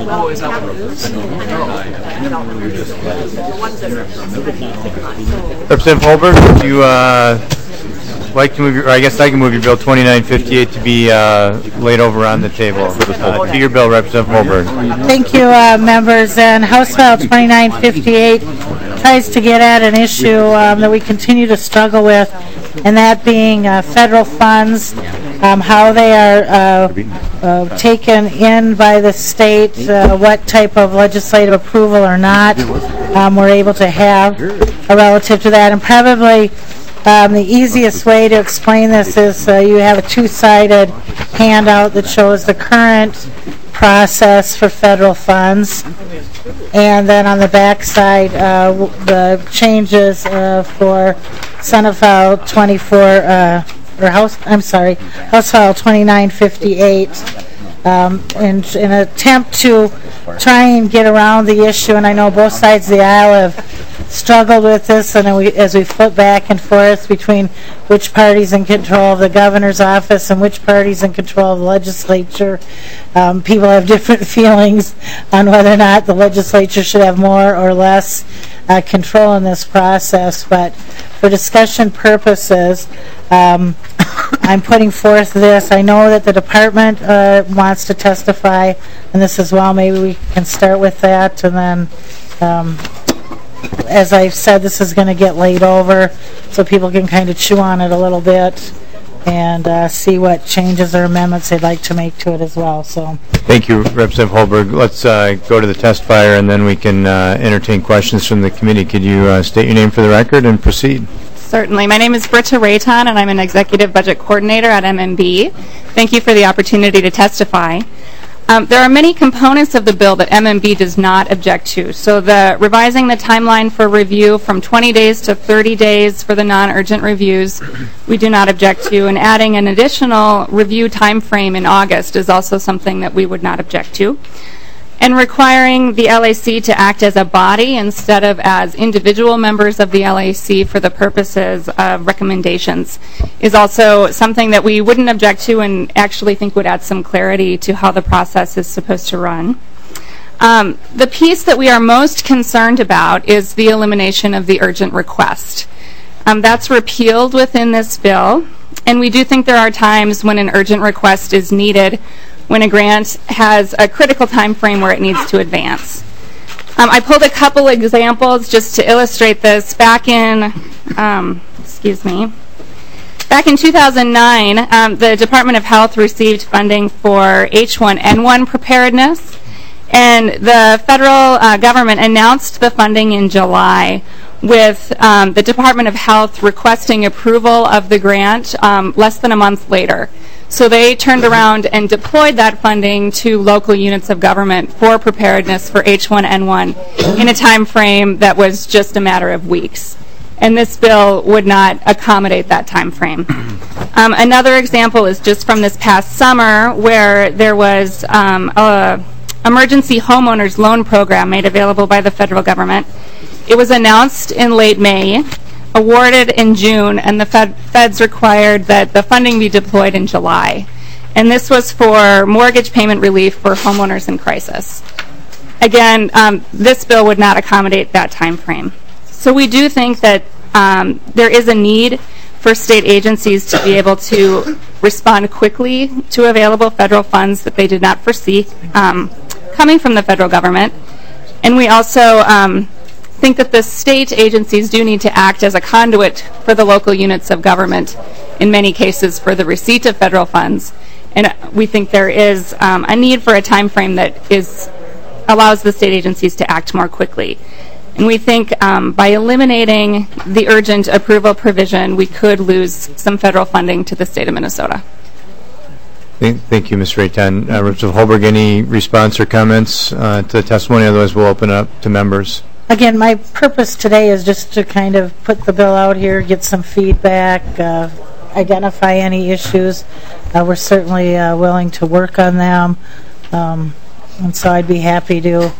Representative Holberg, would you uh, like to move your, or I guess I can move your bill twenty-nine fifty-eight to be uh, laid over on the table. Uh, to your bill, Representative Holberg. Thank you, uh, members. And House File twenty-nine fifty-eight tries to get at an issue um, that we continue to struggle with, and that being uh, federal funds, um, how they are uh, uh, taken in by the state, uh, what type of legislative approval or not um, we're able to have uh, relative to that. And probably Um, the easiest way to explain this is uh, you have a two-sided handout that shows the current process for federal funds, and then on the back side uh, w- the changes uh, for Senate File twenty-four uh, or House I'm sorry House File twenty-nine fifty-eight um, in, in an attempt to try and get around the issue. And I know both sides of the aisle have struggled with this, and we, as we flip back and forth between which party's in control of the governor's office and which party's in control of the legislature, um, people have different feelings on whether or not the legislature should have more or less uh, control in this process. But for discussion purposes, um, I'm putting forth this. I know that the department uh, wants to testify on this as well. Maybe we can start with that, and then um, as I've said, this is going to get laid over so people can kind of chew on it a little bit and uh, see what changes or amendments they'd like to make to it as well. So, thank you, Representative Holberg. Let's uh, go to the testifier, and then we can uh, entertain questions from the committee. Could you uh, state your name for the record and proceed? Certainly. My name is Britta Rayton, and I'm an Executive Budget Coordinator at M M B. Thank you for the opportunity to testify. Um, there are many components of the bill that M M B does not object to. So the revising the timeline for review from twenty days to thirty days for the non-urgent reviews, we do not object to. And adding an additional review time frame in August is also something that we would not object to. And requiring the L A C to act as a body instead of as individual members of the L A C for the purposes of recommendations is also something that we wouldn't object to and actually think would add some clarity to how the process is supposed to run. Um, the piece that we are most concerned about is the elimination of the urgent request. Um, that's repealed within this bill, and we do think there are times when an urgent request is needed when a grant has a critical time frame where it needs to advance. Um, I pulled a couple examples just to illustrate this. Back in, um, excuse me, back in two thousand nine, um, the Department of Health received funding for H one N one preparedness, and the federal uh, government announced the funding in July, with um, the Department of Health requesting approval of the grant um, less than a month later. So they turned around and deployed that funding to local units of government for preparedness for H one N one in a time frame that was just a matter of weeks. And this bill would not accommodate that time frame. Um, another example is just from this past summer, where there was um, a emergency homeowners loan program made available by the federal government. It was announced in late May, awarded in June, and the Fed, feds required that the funding be deployed in July. And this was for mortgage payment relief for homeowners in crisis. Again, um, this bill would not accommodate that time frame. So we do think that um, there is a need for state agencies to be able to respond quickly to available federal funds that they did not foresee um, coming from the federal government. And we also um, think that the state agencies do need to act as a conduit for the local units of government, in many cases for the receipt of federal funds, And we think there is um, a need for a time frame that is allows the state agencies to act more quickly. And we think um, by eliminating the urgent approval provision, we could lose some federal funding to the state of Minnesota. Thank, thank you, Miz Rayton. Uh, Representative Holberg, any response or comments uh, to the testimony? Otherwise, we'll open up to members. Again, my purpose today is just to kind of put the bill out here, get some feedback, uh, identify any issues. Uh, we're certainly uh, willing to work on them. Um, and so I'd be happy to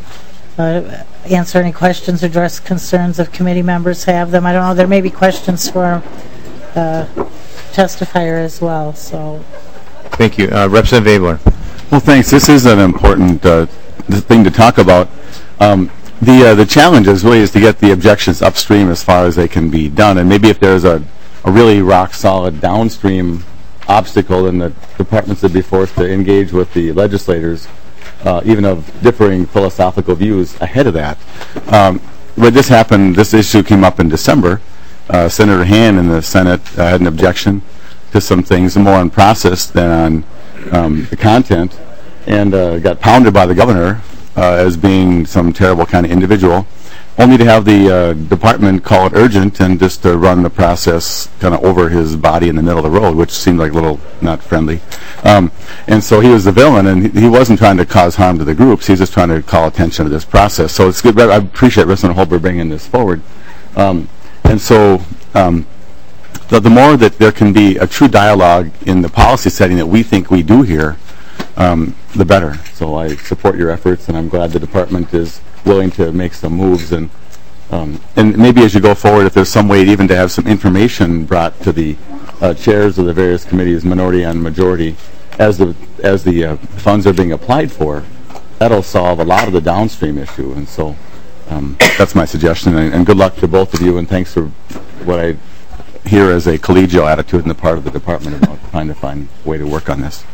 uh, answer any questions, address concerns if committee members have them. I don't know, there may be questions for uh, testifier as well. So, thank you. Uh, Representative Abler. Well, thanks. This is an important uh, thing to talk about. Um, the uh, the challenge is really is to get the objections upstream as far as they can be done, and maybe if there's a, a really rock solid downstream obstacle, then the departments would be forced to engage with the legislators, uh, even of differing philosophical views ahead of that. Um, but this happened. This issue came up in December. Uh, Senator Han in the Senate uh, had an objection to some things more on process than on um, the content, and uh, got pounded by the governor uh, as being some terrible kind of individual, only to have the uh, department call it urgent and just to run the process kind of over his body in the middle of the road, which seemed like a little not friendly. Um, and so he was the villain, and he, he wasn't trying to cause harm to the groups. He was just trying to call attention to this process. So it's good. I appreciate Representative Holberg bringing this forward. Um, and so um, the, the more that there can be a true dialogue in the policy setting that we think we do here, um, the better. So I support your efforts, and I'm glad the department is willing to make some moves. And um, and maybe as you go forward, if there's some way even to have some information brought to the uh, chairs of the various committees, minority and majority, as the as the uh, funds are being applied for, that'll solve a lot of the downstream issue. And so um, that's my suggestion. And, and good luck to both of you. And thanks for what I hear as a collegial attitude on the part of the department about trying to find a way to work on this.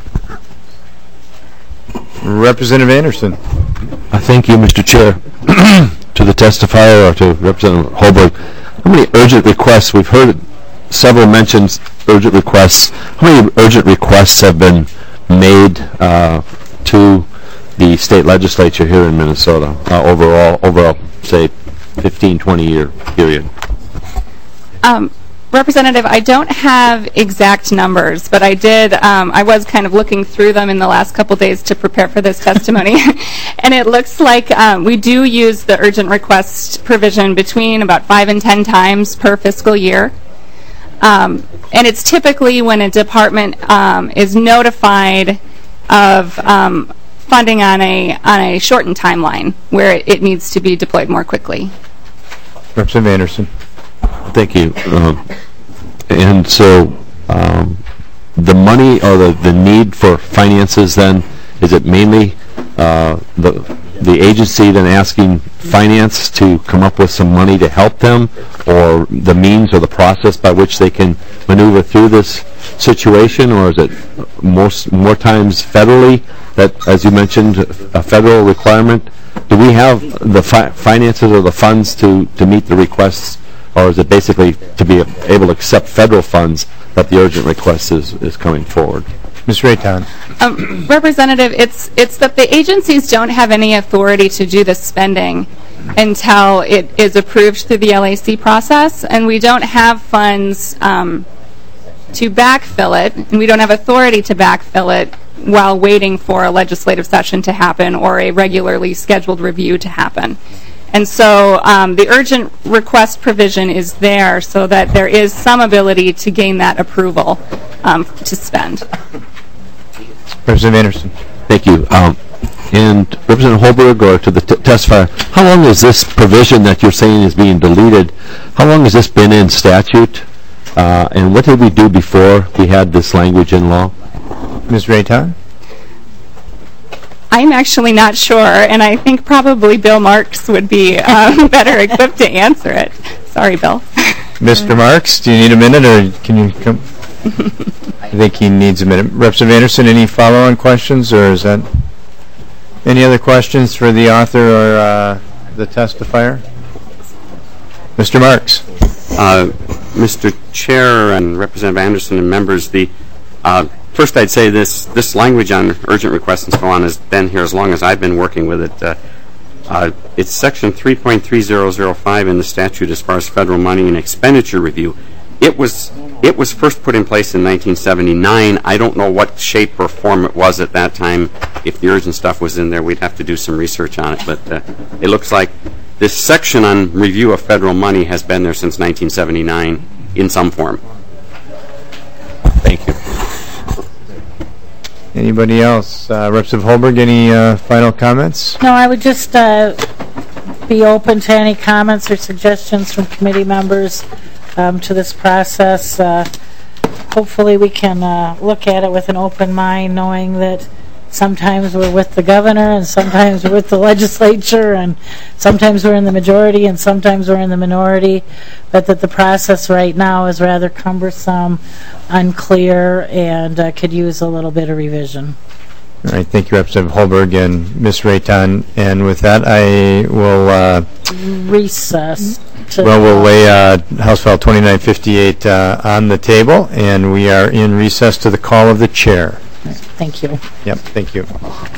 Representative Anderson. Uh, thank you, Mister Chair. To the testifier or to Representative Holberg, how many urgent requests? We've heard several mentions urgent requests. How many urgent requests have been made uh, to the state legislature here in Minnesota uh, overall, over a, say, fifteen, twenty year period? Um, Representative, I don't have exact numbers, but I did, um, I was kind of looking through them in the last couple days to prepare for this testimony. And it looks like um, we do use the urgent request provision between about five and ten times per fiscal year. Um, and it's typically when a department um, is notified of um, funding on a, on a shortened timeline where it, it needs to be deployed more quickly. Representative Anderson. Thank you. Um, and so um, the money or the, the need for finances then, is it mainly uh, the, the agency then asking finance to come up with some money to help them, or the means or the process by which they can maneuver through this situation, or is it most more times federally that, as you mentioned, a federal requirement? Do we have the fi finances or the funds to, to meet the requests? Or is it basically to be able to accept federal funds that the urgent request is, is coming forward? Miz Rayton. Um, Representative, it's, it's that the agencies don't have any authority to do the spending until it is approved through the L A C process, and we don't have funds um, to backfill it, and we don't have authority to backfill it while waiting for a legislative session to happen or a regularly scheduled review to happen. And so um, the urgent request provision is there so that there is some ability to gain that approval um, to spend. Representative Anderson. Thank you. Um, and Representative Holberg, or to the t testifier, how long is this provision that you're saying is being deleted, how long has this been in statute? Uh, and what did we do before we had this language in law? Miz Rayton. I'm actually not sure, and I think probably Bill Marks would be um, better equipped to answer it. Sorry, Bill. Mister Marks, do you need a minute, or can you come? I think he needs a minute. Representative Anderson, any follow-on questions, or is that any other questions for the author or uh, the testifier? Mister Marks. Uh, Mister Chair and Representative Anderson and members, the uh, first I'd say this, this language on urgent requests and so on has been here as long as I've been working with it. Uh, uh, it's section three point three zero zero five in the statute as far as federal money and expenditure review. It was it was first put in place in nineteen seventy-nine. I don't know what shape or form it was at that time. If the urgent stuff was in there, we'd have to do some research on it. But uh, it looks like this section on review of federal money has been there since nineteen seventy-nine in some form. Thank you. Anybody else? Uh, Representative Holberg, any uh, final comments? No, I would just uh, be open to any comments or suggestions from committee members um, to this process. Uh, hopefully we can uh, look at it with an open mind, knowing that sometimes we're with the governor and sometimes we're with the legislature and sometimes we're in the majority and sometimes we're in the minority, but that the process right now is rather cumbersome, unclear, and uh, could use a little bit of revision. All right, thank you, Representative Holberg and Miz Rayton. And with that, I will uh, recess. To well, we'll lay uh, House File twenty-nine fifty-eight uh, on the table, and we are in recess to the call of the chair. Thank you. Yep, thank you.